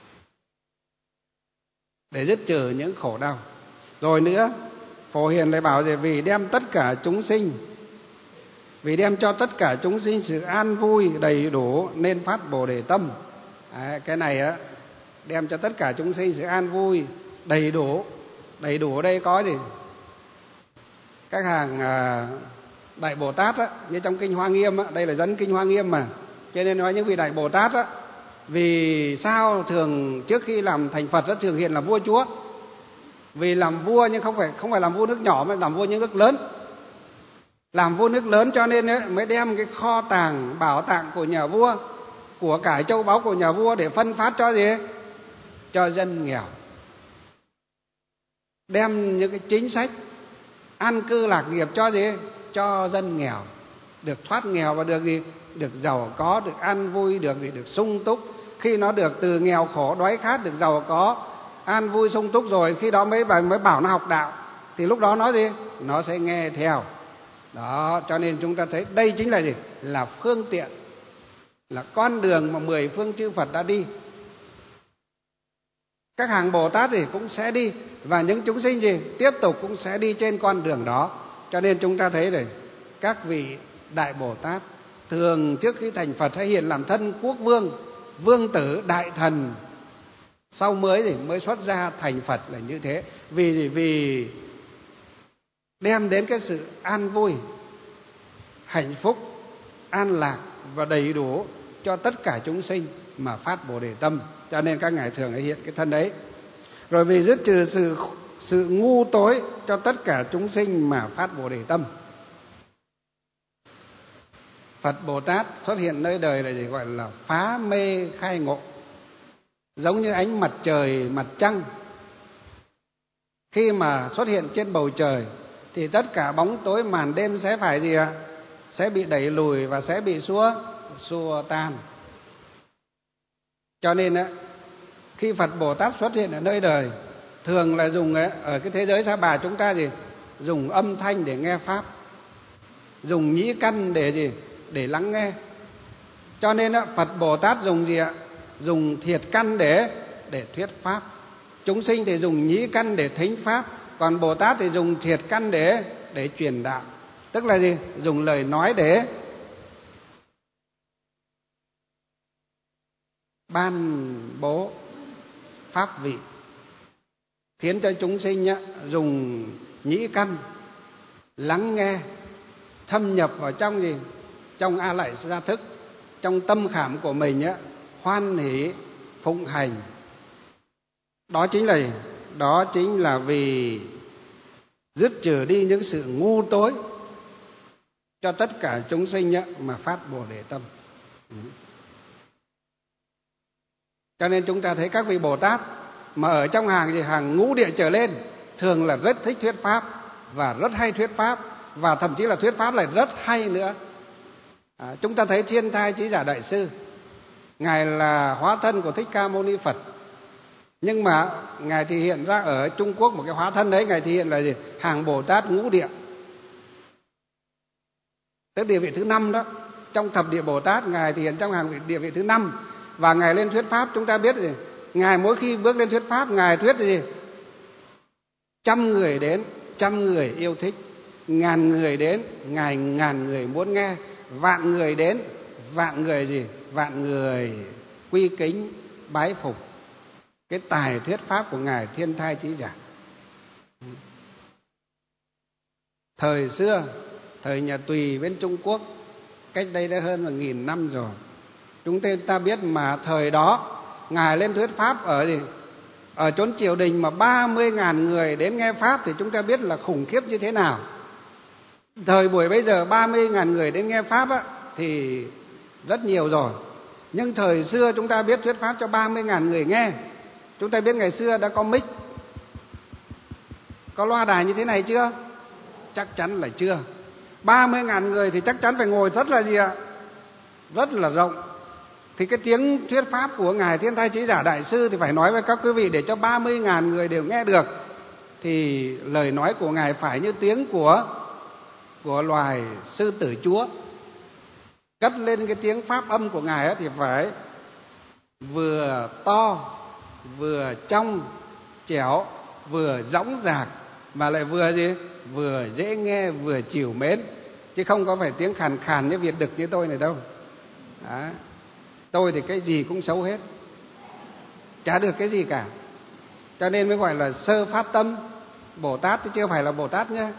Để dứt trừ những khổ đau. Rồi nữa, Phổ Hiền lại bảo gì? Vì đem tất cả chúng sinh, vì đem cho tất cả chúng sinh sự an vui đầy đủ nên phát Bồ Đề tâm. Đấy, cái này á, đem cho tất cả chúng sinh sự an vui đầy đủ. Đầy đủ ở đây có gì? Các hàng à, Đại Bồ Tát á, như trong Kinh Hoa Nghiêm á, đây là dẫn Kinh Hoa Nghiêm mà, cho nên nói những vị Đại Bồ Tát á, vì sao thường trước khi làm thành Phật rất thường hiện là vua chúa? Vì làm vua nhưng không phải không phải làm vua nước nhỏ, mà làm vua những nước lớn. Làm vua nước lớn cho nên ấy, mới đem cái kho tàng bảo tàng của nhà vua, của cải châu báu của nhà vua để phân phát cho gì? Cho dân nghèo. Đem những cái chính sách an cư lạc nghiệp cho gì? Cho dân nghèo, được thoát nghèo và được gì? Được giàu có, được an vui, được gì? Được sung túc. Khi nó được từ nghèo khổ đói khát được giàu có, an vui sung túc rồi, khi đó mới mới bảo nó học đạo, thì lúc đó nó gì? Nó sẽ nghe theo. Đó, cho nên chúng ta thấy đây chính là gì? Là phương tiện, là con đường mà mười phương chư Phật đã đi. Các hàng Bồ Tát thì cũng sẽ đi, và những chúng sinh gì? Tiếp tục cũng sẽ đi trên con đường đó. Cho nên chúng ta thấy rồi, các vị Đại Bồ Tát thường trước khi thành Phật hay hiện làm thân quốc vương, vương tử, đại thần, sau mới thì mới xuất ra thành Phật là như thế. Vì gì? Vì đem đến cái sự an vui, hạnh phúc, an lạc và đầy đủ cho tất cả chúng sinh mà phát Bồ Đề tâm. Cho nên các ngài thường hiện cái thân ấy. Rồi vì dứt trừ sự sự ngu tối cho tất cả chúng sinh mà phát Bồ Đề tâm. Phật Bồ Tát xuất hiện nơi đời là gì? Gọi là phá mê khai ngộ. Giống như ánh mặt trời, mặt trăng, khi mà xuất hiện trên bầu trời thì tất cả bóng tối màn đêm sẽ phải gì ạ? Sẽ bị đẩy lùi và sẽ bị xua xua tan. Cho nên á, khi Phật Bồ Tát xuất hiện ở nơi đời, thường là dùng ấy, ở cái thế giới Sa Bà chúng ta gì? Dùng âm thanh để nghe pháp, dùng nhĩ căn để gì? Để lắng nghe. Cho nên á, Phật Bồ Tát dùng gì ạ? Dùng thiệt căn để để thuyết pháp. Chúng sinh thì dùng nhĩ căn để thính pháp, còn Bồ Tát thì dùng thiệt căn để để truyền đạo. Tức là gì? Dùng lời nói để ban bố pháp vị, khiến cho chúng sinh nhá, dùng nhĩ căn lắng nghe, thâm nhập vào trong gì? Trong A Lại Gia Thức, trong tâm khảm của mình nhá, hoan hỷ phụng hành. Đó chính là đó chính là vì dứt trừ đi những sự ngu tối cho tất cả chúng sinh nhá, mà phát Bồ Đề tâm. Cho nên chúng ta thấy các vị Bồ Tát mà ở trong hàng gì? Hàng ngũ địa trở lên, thường là rất thích thuyết pháp và rất hay thuyết pháp, và thậm chí là thuyết pháp lại rất hay nữa. À, chúng ta thấy Thiên Thai Chí Giả Đại Sư, ngài là hóa thân của Thích Ca Mâu Ni Phật, nhưng mà ngài thì hiện ra ở Trung Quốc, một cái hóa thân đấy ngài thì hiện là gì? Hàng Bồ Tát ngũ địa, tức địa vị thứ năm đó. Trong thập địa Bồ Tát, ngài thì hiện trong hàng địa vị thứ năm, và ngài lên thuyết pháp. Chúng ta biết gì? Ngài mỗi khi bước lên thuyết pháp, ngài thuyết gì? Trăm người đến, trăm người yêu thích; ngàn người đến, ngài ngàn người muốn nghe; vạn người đến, vạn người gì? Vạn người quy kính bái phục cái tài thuyết pháp của ngài Thiên Thai Chí Giả. Thời xưa, thời nhà Tùy bên Trung Quốc, cách đây đã hơn một nghìn năm rồi, chúng ta biết mà thời đó ngài lên thuyết pháp ở gì? Ở chốn triều đình mà ba mươi ngàn người đến nghe pháp thì chúng ta biết là khủng khiếp như thế nào. Thời buổi bây giờ ba mươi ngàn người đến nghe pháp á, thì rất nhiều rồi. Nhưng thời xưa chúng ta biết thuyết pháp cho ba mươi ngàn người nghe. Chúng ta biết ngày xưa đã có mic, có loa đài như thế này chưa? Chắc chắn là chưa. ba mươi ngàn người thì chắc chắn phải ngồi rất là gì ạ? Rất là rộng. Thì cái tiếng thuyết pháp của ngài Thiên Thai Chí Giả Đại Sư thì phải nói với các quý vị để cho ba mươi ngàn người đều nghe được. Thì lời nói của ngài phải như tiếng của của loài sư tử chúa, cất lên cái tiếng pháp âm của Ngài ấy, thì phải vừa to, vừa trong trẻo, vừa dõng dạc, mà lại vừa gì? Vừa dễ nghe, vừa chiều mến, chứ không có phải tiếng khàn khàn như Việt Đực như tôi này đâu. Đó. Tôi thì cái gì cũng xấu hết, chả được cái gì cả, cho nên mới gọi là sơ phát tâm Bồ Tát, chứ chưa phải là Bồ Tát nhé.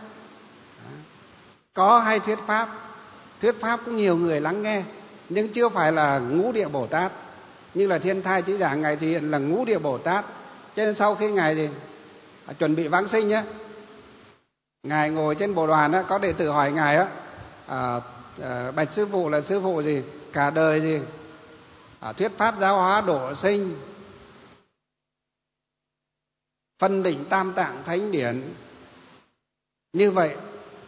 Có hay thuyết pháp, thuyết pháp cũng nhiều người lắng nghe, nhưng chưa phải là ngũ địa Bồ Tát. Như là Thiên Thai Chí Giảng Ngài thì hiện là ngũ địa Bồ Tát. Cho nên sau khi Ngài thì à, chuẩn bị vãng sinh nhé, Ngài ngồi trên bồ đoàn á, có đệ tử hỏi Ngài á, à, à, bạch sư phụ là sư phụ gì cả đời gì à, thuyết pháp giáo hóa độ sinh, phân định tam tạng thánh điển như vậy,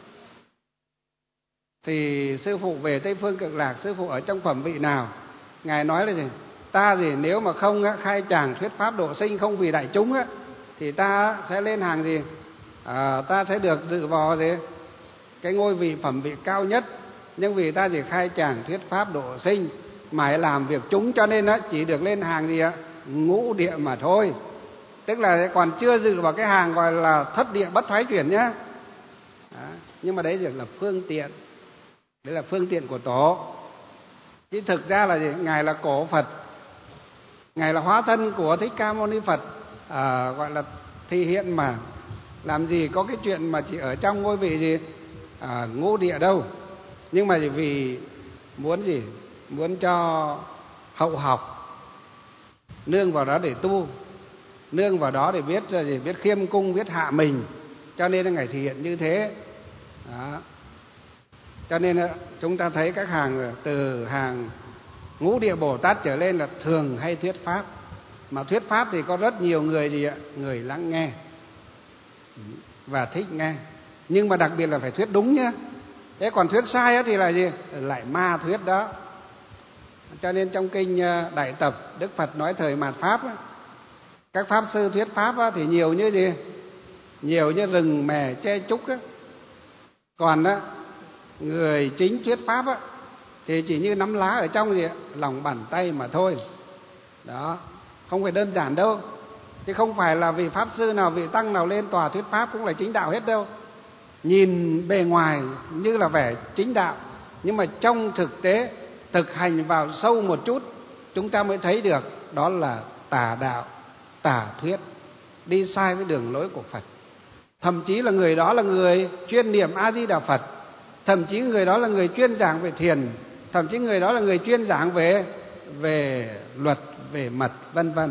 thì sư phụ về Tây Phương Cực Lạc, sư phụ ở trong phẩm vị nào? Ngài nói là gì? Ta gì nếu mà không á, khai tràng thuyết pháp độ sinh, không vì đại chúng á, thì ta sẽ lên hàng gì à, ta sẽ được dự vào gì cái ngôi vị phẩm vị cao nhất. Nhưng vì ta chỉ khai tràng thuyết pháp độ sinh, mãi làm việc chúng, cho nên á, chỉ được lên hàng gì ạ? Ngũ địa mà thôi. Tức là còn chưa dự vào cái hàng gọi là thất địa bất thoái chuyển nhá. Đó. Nhưng mà đấy là phương tiện, đấy là phương tiện của tổ, chứ thực ra là gì? Ngài là cổ Phật, Ngài là hóa thân của Thích Ca Mâu Ni Phật, à, gọi là thị hiện mà, làm gì có cái chuyện mà chỉ ở trong ngôi vị gì à, ngũ địa đâu. Nhưng mà vì muốn gì? Muốn cho hậu học nương vào đó để tu, nương vào đó để biết gì? Biết khiêm cung, biết hạ mình, cho nên là Ngài thể hiện như thế. Đó. Cho nên chúng ta thấy các hàng từ hàng ngũ địa Bồ Tát trở lên là thường hay thuyết pháp. Mà thuyết pháp thì có rất nhiều người gì ạ? Người lắng nghe và thích nghe, nhưng mà đặc biệt là phải thuyết đúng nhé. Thế còn thuyết sai thì là gì? Lại ma thuyết đó. Cho nên trong kinh Đại Tập, Đức Phật nói thời mạt pháp, các pháp sư thuyết pháp thì nhiều như gì? Nhiều như rừng mè che trúc. Còn đó, người chính thuyết pháp thì chỉ như nắm lá ở trong gì lòng bàn tay mà thôi. Đó, không phải đơn giản đâu. Chứ không phải là vị pháp sư nào, vị tăng nào lên tòa thuyết pháp cũng là chính đạo hết đâu. Nhìn bề ngoài như là vẻ chính đạo, nhưng mà trong thực tế thực hành vào sâu một chút, chúng ta mới thấy được đó là tà đạo, tà thuyết, đi sai với đường lối của Phật. Thậm chí là người đó là người chuyên niệm A Di Đà Phật, thậm chí người đó là người chuyên giảng về thiền, thậm chí người đó là người chuyên giảng về về luật, về mật, vân vân,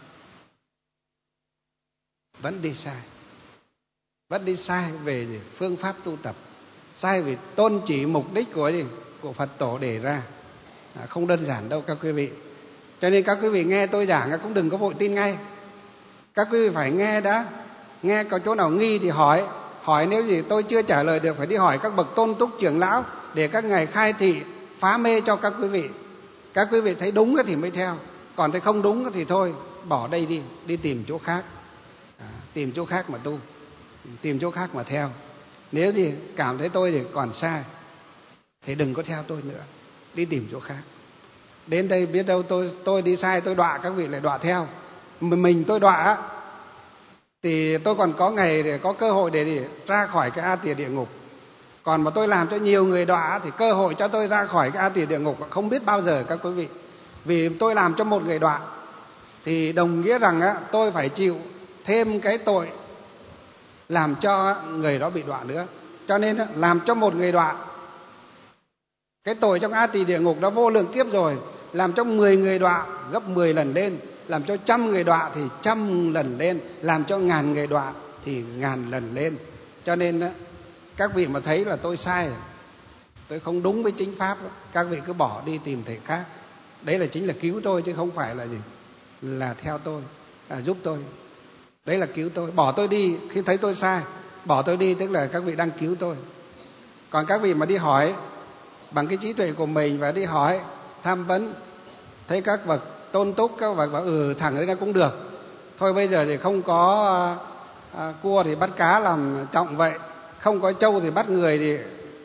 vẫn đi sai, vẫn đi sai về phương pháp tu tập, sai về tôn chỉ mục đích của gì của Phật tổ đề ra. À, không đơn giản đâu các quý vị. Cho nên các quý vị nghe tôi giảng cũng đừng có vội tin ngay. Các quý vị phải nghe đã, nghe có chỗ nào nghi thì hỏi, hỏi nếu gì tôi chưa trả lời được phải đi hỏi các bậc tôn túc trưởng lão để các ngài khai thị phá mê cho các quý vị. Các quý vị thấy đúng thì mới theo, còn thấy không đúng thì thôi, bỏ đây đi, đi tìm chỗ khác, à, tìm chỗ khác mà tu, tìm chỗ khác mà theo. Nếu thì cảm thấy tôi thì còn sai thì đừng có theo tôi nữa, đi tìm chỗ khác. Đến đây biết đâu tôi tôi đi sai, tôi đọa các vị lại đọa theo. Mình tôi đọa thì tôi còn có ngày để có cơ hội để, để ra khỏi cái A Tỳ địa ngục. Còn mà tôi làm cho nhiều người đọa thì cơ hội cho tôi ra khỏi cái A Tỳ địa ngục không biết bao giờ các quý vị. Vì tôi làm cho một người đọa thì đồng nghĩa rằng á, tôi phải chịu thêm cái tội làm cho người đó bị đọa nữa. Cho nên á, làm cho một người đọa, cái tội trong A Tỳ địa ngục đó vô lượng kiếp rồi. Làm cho mười người đọa gấp mười lần lên, làm cho trăm người đọa thì trăm lần lên, làm cho ngàn người đọa thì ngàn lần lên. Cho nên á, các vị mà thấy là tôi sai, tôi không đúng với chính pháp, các vị cứ bỏ đi tìm thầy khác. Đấy là chính là cứu tôi, chứ không phải là gì là theo tôi, à, giúp tôi. Đấy là cứu tôi. Bỏ tôi đi khi thấy tôi sai, bỏ tôi đi tức là các vị đang cứu tôi. Còn các vị mà đi hỏi bằng cái trí tuệ của mình và đi hỏi tham vấn, thấy các bậc tôn túc, các bậc bảo ừ thằng ấy nó cũng được, thôi bây giờ thì không có à, cua thì bắt cá làm trọng vậy, không có trâu thì bắt người thì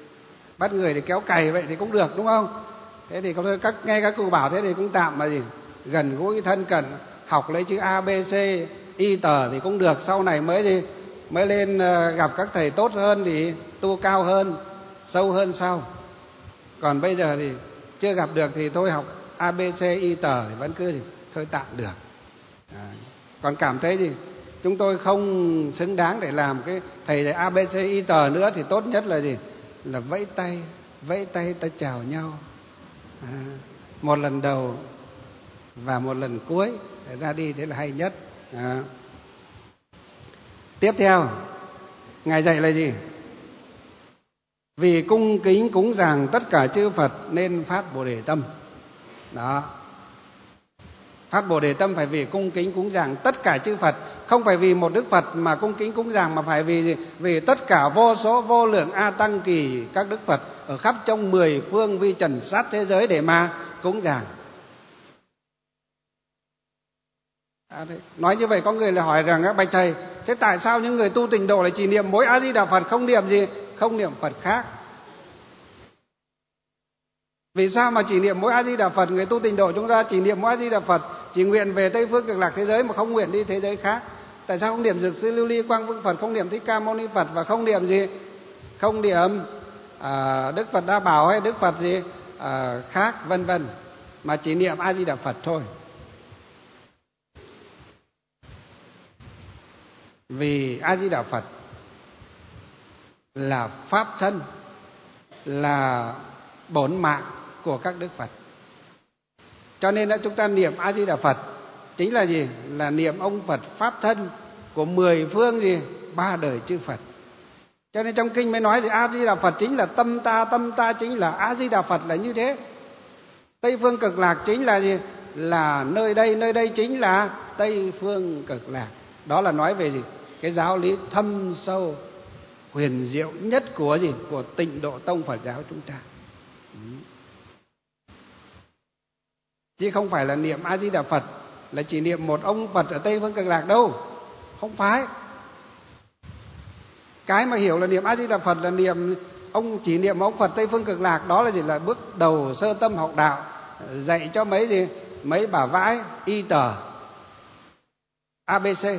bắt người thì kéo cày vậy thì cũng được, đúng không? Thế thì có các nghe các cụ bảo thế thì cũng tạm mà gì, gần gũi thân cận, học lấy chữ A B C y tờ thì cũng được, sau này mới gì mới lên gặp các thầy tốt hơn thì tu cao hơn, sâu hơn sau. Còn bây giờ thì chưa gặp được thì thôi học A B C y tờ thì vẫn cứ thì thôi tạm được. À, còn cảm thấy gì chúng tôi không xứng đáng để làm cái thầy dạy A B C y tờ nữa thì tốt nhất là gì, là vẫy tay, vẫy tay ta chào nhau. À, một lần đầu và một lần cuối để ra đi, thế là hay nhất. À. Tiếp theo Ngài dạy là gì? Vì cung kính cúng dường tất cả chư Phật nên phát Bồ Đề tâm. Đó. Phát Bồ Đề tâm phải vì cung kính cúng dường tất cả chư Phật, không phải vì một Đức Phật mà cung kính cúng dường, mà phải vì gì? Vì tất cả vô số vô lượng a tăng kỳ các Đức Phật ở khắp trong mười phương vi trần sát thế giới để mà cúng dường. À, nói như vậy có người là hỏi rằng bạch thầy, thế tại sao những người tu tịnh độ lại chỉ niệm mỗi A Di Đà Phật, không niệm gì, không niệm Phật khác? Vì sao mà chỉ niệm mỗi A Di Đà Phật? Người tu tịnh độ chúng ta chỉ niệm mỗi A Di Đà Phật, chỉ nguyện về Tây phương Cực Lạc thế giới mà không nguyện đi thế giới khác. Tại sao không niệm Dược Sư Lưu Ly Quang Vương Phật, không niệm Thích Ca Mâu Ni Phật, và không niệm gì, không niệm à, Đức Phật Đa Bảo hay Đức Phật gì à, khác vân vân, mà chỉ niệm A Di Đà Phật thôi? Vì A Di Đà Phật là pháp thân, là bổn mạng của các Đức Phật. Cho nên là chúng ta niệm A Di Đà Phật chính là gì? Là niệm ông Phật pháp thân của mười phương gì? Ba đời chư Phật. Cho nên trong kinh mới nói gì? A Di Đà Phật chính là tâm ta, tâm ta chính là A Di Đà Phật, là như thế. Tây phương Cực Lạc chính là gì? Là nơi đây, nơi đây chính là Tây phương Cực Lạc. Đó là nói về gì? Cái giáo lý thâm sâu huyền diệu nhất của gì? Của Tịnh Độ Tông Phật giáo chúng ta. Chứ không phải là niệm A Di Đà Phật là chỉ niệm một ông Phật ở Tây phương Cực Lạc đâu, không phải. Cái mà hiểu là niệm A Di Đà Phật là niệm ông chỉ niệm ông Phật Tây phương Cực Lạc, đó là gì? Là bước đầu sơ tâm học đạo, dạy cho mấy gì? Mấy bà vãi y tờ A B C.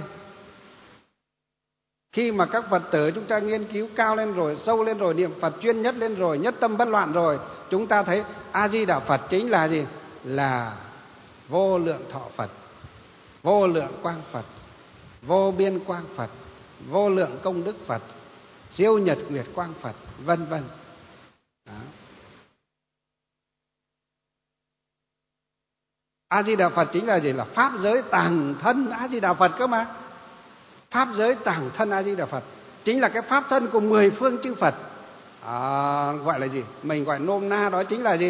Khi mà các Phật tử chúng ta nghiên cứu cao lên rồi, sâu lên rồi, niệm Phật chuyên nhất lên rồi, nhất tâm bất loạn rồi, chúng ta thấy A Di Đà Phật chính là gì? Là vô lượng thọ Phật, vô lượng quang Phật, vô biên quang Phật, vô lượng công đức Phật, siêu nhật nguyệt quang Phật, vân vân. A Di Đà Phật chính là gì? Là pháp giới tàng thân A Di Đà Phật cơ mà. Pháp giới tàng thân A Di Đà Phật chính là cái pháp thân của mười phương chư Phật. À, gọi là gì? Mình gọi nôm na đó chính là gì?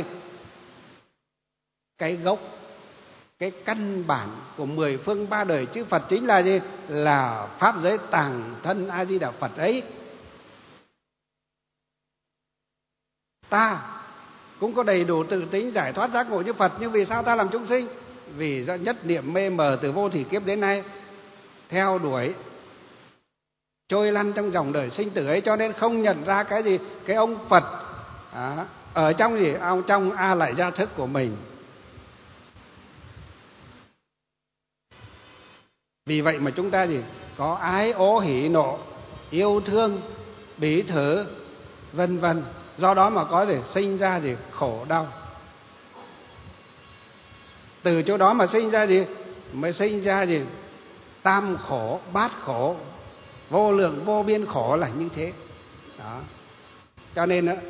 Cái gốc, cái căn bản của mười phương ba đời chư Phật chính là gì? Là pháp giới tàng thân A Di Đà Phật ấy. Ta cũng có đầy đủ tự tính giải thoát giác ngộ như Phật, nhưng vì sao ta làm chúng sinh? Vì do nhất niệm mê mờ từ vô thủy kiếp đến nay, theo đuổi trôi lăn trong dòng đời sinh tử ấy, cho nên không nhận ra cái gì? Cái ông Phật à, ở trong gì? Ở trong A Lại Gia thức của mình. Vì vậy mà chúng ta gì? Có ái ố hỉ nộ, yêu thương, bỉ thử, vân vân. Do đó mà có gì? Sinh ra gì? Khổ đau. Từ chỗ đó mà sinh ra gì? Mới sinh ra gì? Tam khổ, bát khổ, vô lượng vô biên khổ là như thế. Đó. Cho nên á,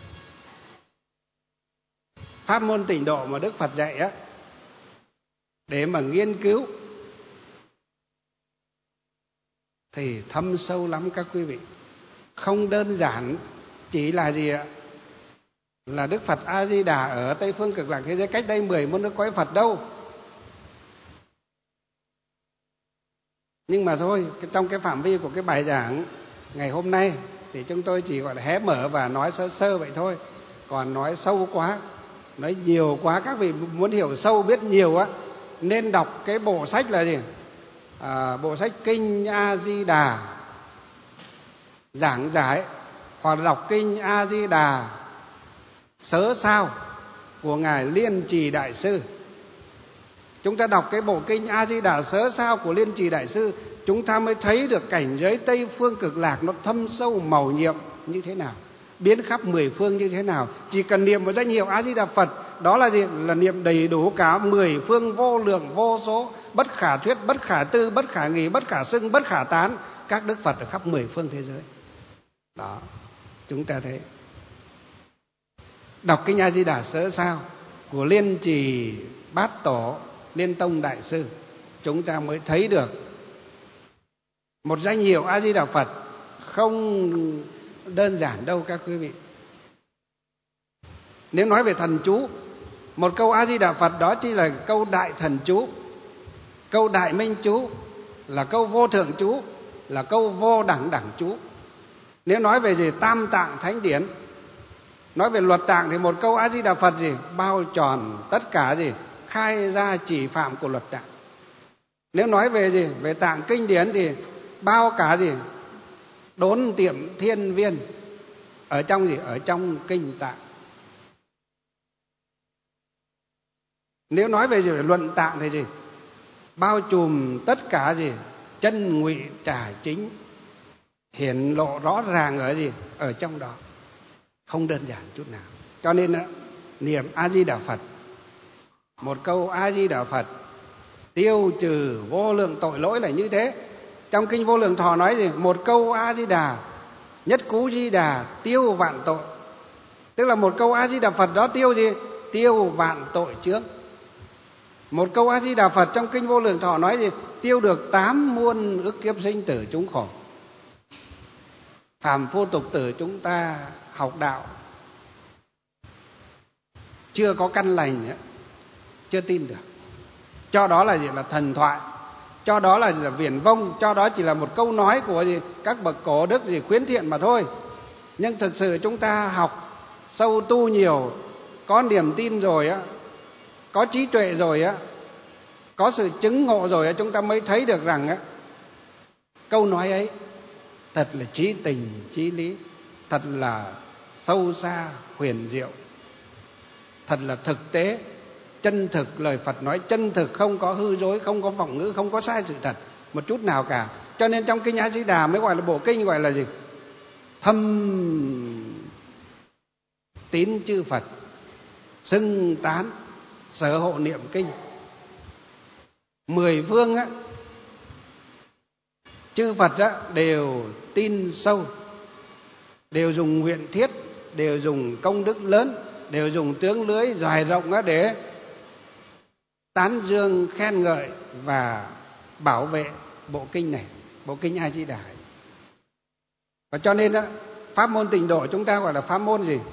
pháp môn tịnh độ mà Đức Phật dạy á, để mà nghiên cứu thì thâm sâu lắm các quý vị. Không đơn giản chỉ là gì ạ? Là Đức Phật A Di Đà ở Tây phương Cực Lạc thế giới cách đây mười muôn nước cõi Phật đâu. Nhưng mà thôi, trong cái phạm vi của cái bài giảng ngày hôm nay thì chúng tôi chỉ gọi là hé mở và nói sơ sơ vậy thôi. Còn nói sâu quá, nói nhiều quá, các vị muốn hiểu sâu biết nhiều á, nên đọc cái bộ sách là gì? À, bộ sách Kinh A Di Đà giảng giải, hoặc đọc Kinh A Di Đà Sớ Sao của Ngài Liên Trì Đại Sư. Chúng ta đọc cái bộ kinh A Di Đà Sớ Sao của Liên Trì Đại Sư, chúng ta mới thấy được cảnh giới Tây Phương Cực Lạc nó thâm sâu màu nhiệm như thế nào, biến khắp mười phương như thế nào. Chỉ cần niệm một danh hiệu A Di Đà Phật, đó là gì? Là niệm đầy đủ cả mười phương vô lượng vô số, bất khả thuyết, bất khả tư, bất khả nghị, bất khả xưng, bất khả tán, các đức Phật ở khắp mười phương thế giới. Đó, chúng ta thấy. Đọc kinh A Di Đà Sớ Sao của Liên Trì Bát Tổ Liên Tông Đại Sư, chúng ta mới thấy được một danh hiệu A Di Đà Phật không đơn giản đâu các quý vị. Nếu nói về thần chú, một câu A Di Đà Phật đó chỉ là câu đại thần chú, câu đại minh chú, là câu vô thượng chú, là câu vô đẳng đẳng chú. Nếu nói về gì tam tạng thánh điển, nói về luật tạng thì một câu A Di Đà Phật gì bao tròn tất cả gì khai ra chỉ phạm của luật tạng. Nếu nói về gì về tạng kinh điển thì bao cả gì đốn tiệm thiên viên ở trong gì ở trong kinh tạng. Nếu nói về gì về luận tạng thì gì bao trùm tất cả gì chân ngụy trà chính, hiển lộ rõ ràng ở gì ở trong đó, không đơn giản chút nào. Cho nên đó, niệm A Di Đà Phật, một câu A Di Đà Phật tiêu trừ vô lượng tội lỗi là như thế. Trong kinh Vô Lượng Thọ nói gì một câu A Di Đà nhất cú Di Đà tiêu vạn tội, tức là một câu A Di Đà Phật đó tiêu gì tiêu vạn tội trước. Một câu A Di Đà Phật trong kinh Vô Lượng Thọ nói gì tiêu được tám muôn ức kiếp sinh tử chúng khổ. Phàm phu tục tử chúng ta học đạo chưa có căn lành, chưa tin được, cho đó là gì là thần thoại, cho đó là, là viển vông, cho đó chỉ là một câu nói của gì các bậc cổ đức gì khuyến thiện mà thôi. Nhưng thực sự chúng ta học sâu tu nhiều, có niềm tin rồi á, có trí tuệ rồi á, có sự chứng ngộ rồi á, chúng ta mới thấy được rằng á, câu nói ấy thật là trí tình trí lý, thật là sâu xa huyền diệu, thật là thực tế, chân thực. Lời Phật nói chân thực, không có hư dối, không có vọng ngữ, không có sai sự thật một chút nào cả. Cho nên trong kinh A Di Đà mới gọi là bộ kinh gọi là gì thâm tín chư Phật, xưng tán sở hộ niệm kinh. Mười phương á, chư Phật á, đều tin sâu, đều dùng nguyện thiết, đều dùng công đức lớn, đều dùng tướng lưới dài rộng á để tán dương khen ngợi và bảo vệ bộ kinh này, bộ kinh A Di Đà. Và cho nên á, pháp môn Tịnh Độ chúng ta gọi là pháp môn gì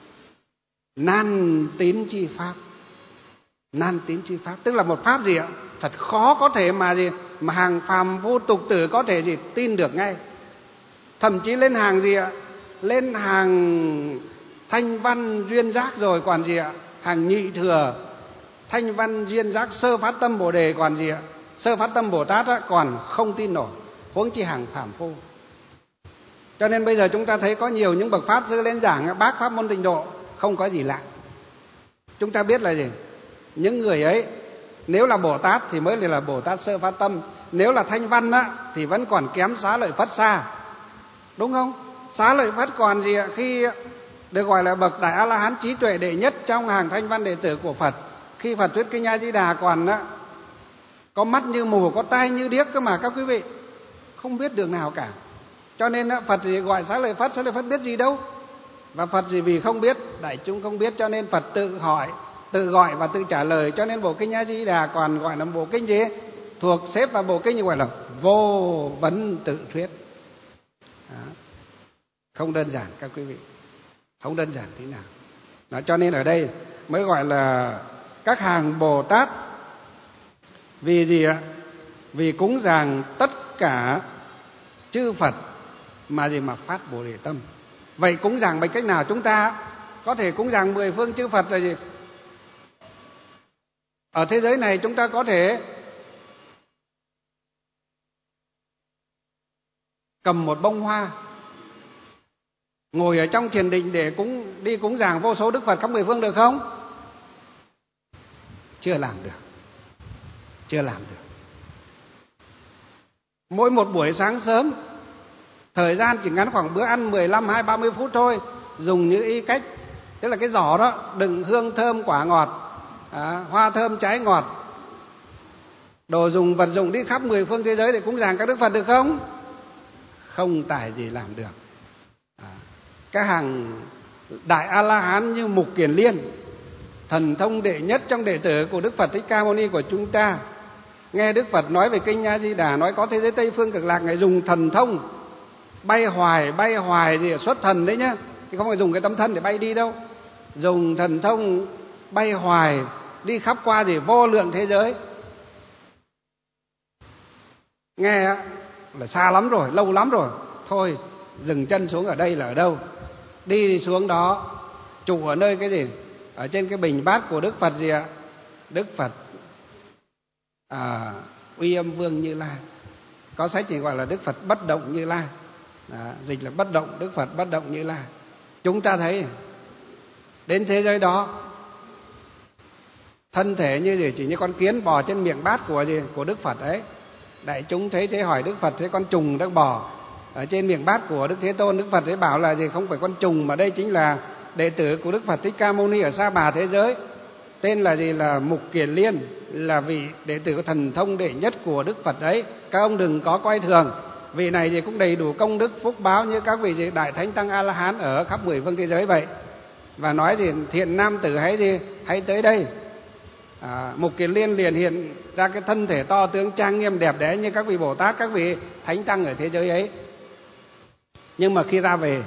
nan tín chi pháp. Nan tín chi pháp tức là một pháp gì ạ thật khó có thể mà gì mà hàng phàm phu tục tử có thể gì tin được ngay. Thậm chí lên hàng gì ạ lên hàng thanh văn duyên giác rồi còn gì ạ hàng nhị thừa thanh văn duyên giác sơ phát tâm Bồ Đề còn gì ạ sơ phát tâm Bồ Tát á, còn không tin nổi, huống chi hàng phàm phu. Cho nên bây giờ chúng ta thấy có nhiều những bậc pháp sư lên giảng bác pháp môn Tịnh Độ không có gì lạ. Chúng ta biết là gì những người ấy nếu là Bồ Tát thì mới là Bồ Tát sơ phát tâm, nếu là thanh văn á, thì vẫn còn kém Xá Lợi Phất xa, đúng không? Xá Lợi Phất còn gì ạ khi được gọi là bậc đại A La Hán trí tuệ đệ nhất trong hàng thanh văn đệ tử của Phật, khi Phật thuyết kinh A Di Đà còn á, có mắt như mù, có tai như điếc cơ mà các quý vị, không biết đường nào cả. Cho nên á, Phật thì gọi Xá Lợi Phất, Xá Lợi Phất biết gì đâu. Và Phật gì vì không biết, đại chúng không biết, cho nên Phật tự hỏi, tự gọi và tự trả lời. Cho nên bộ kinh A Di Đà còn gọi là bộ kinh gì thuộc xếp vào bộ kinh gọi là vô vấn tự thuyết. Đó. Không đơn giản các quý vị, không đơn giản thế nào. Đó, cho nên ở đây mới gọi là các hàng Bồ Tát. Vì gì ạ? Vì cúng dường tất cả chư Phật mà gì mà phát Bồ Đề tâm. Vậy cúng dường bằng cách nào? Chúng ta có thể cúng dường mười phương chư Phật là gì? Ở thế giới này chúng ta có thể cầm một bông hoa, ngồi ở trong thiền định để cúng đi cúng dường vô số Đức Phật khắp mười phương được không? Chưa làm được. Chưa làm được. Mỗi một buổi sáng sớm, thời gian chỉ ngắn khoảng bữa ăn mười lăm, hai mươi, ba mươi phút thôi, dùng như ý cách, tức là cái giỏ đó đựng hương thơm quả ngọt, à, hoa thơm trái ngọt, đồ dùng vật dụng đi khắp mười phương thế giới để cúng dường các Đức Phật được không? Không tài gì làm được. À, các hàng đại A La Hán như Mục Kiền Liên, thần thông đệ nhất trong đệ tử của Đức Phật Thích Ca Mâu Ni của chúng ta, nghe Đức Phật nói về kinh A Di Đà, nói có thế giới Tây phương cực lạc, ngài dùng thần thông bay hoài, bay hoài gì xuất thần đấy nhá, chứ không phải dùng cái tấm thân để bay đi đâu. Dùng thần thông bay hoài đi khắp qua gì vô lượng thế giới. Nghe là xa lắm rồi, lâu lắm rồi, thôi dừng chân xuống ở đây là ở đâu? Đi xuống đó trụ ở nơi cái gì? Ở trên cái bình bát của Đức Phật gì ạ? Đức Phật à, Uy Âm Vương Như Lai. Có sách thì gọi là Đức Phật Bất Động Như Lai. Đó, dịch là bất động, Đức Phật Bất Động Như Lai. Chúng ta thấy đến thế giới đó, thân thể như gì? Chỉ như con kiến bò trên miệng bát của gì? Của Đức Phật ấy. Đại chúng thấy thế hỏi Đức Phật, thế con trùng đang bò ở trên miệng bát của Đức Thế Tôn. Đức Phật ấy bảo là gì? Không phải con trùng, mà đây chính là đệ tử của Đức Phật Thích Ca Mâu Ni ở Sa Bà thế giới. Tên là gì? Là Mục Kiền Liên, là vị đệ tử thần thông đệ nhất của Đức Phật ấy. Các ông đừng có coi thường. Vị này thì cũng đầy đủ công đức phúc báo như các vị gì đại thánh tăng A La Hán ở khắp mười phương thế giới vậy. Và nói thì thiện nam tử hãy gì? Hãy tới đây. À, Mục Kiền Liên liền hiện ra cái thân thể to tướng trang nghiêm đẹp đẽ như các vị Bồ Tát, các vị thánh tăng ở thế giới ấy. Nhưng mà khi ra về,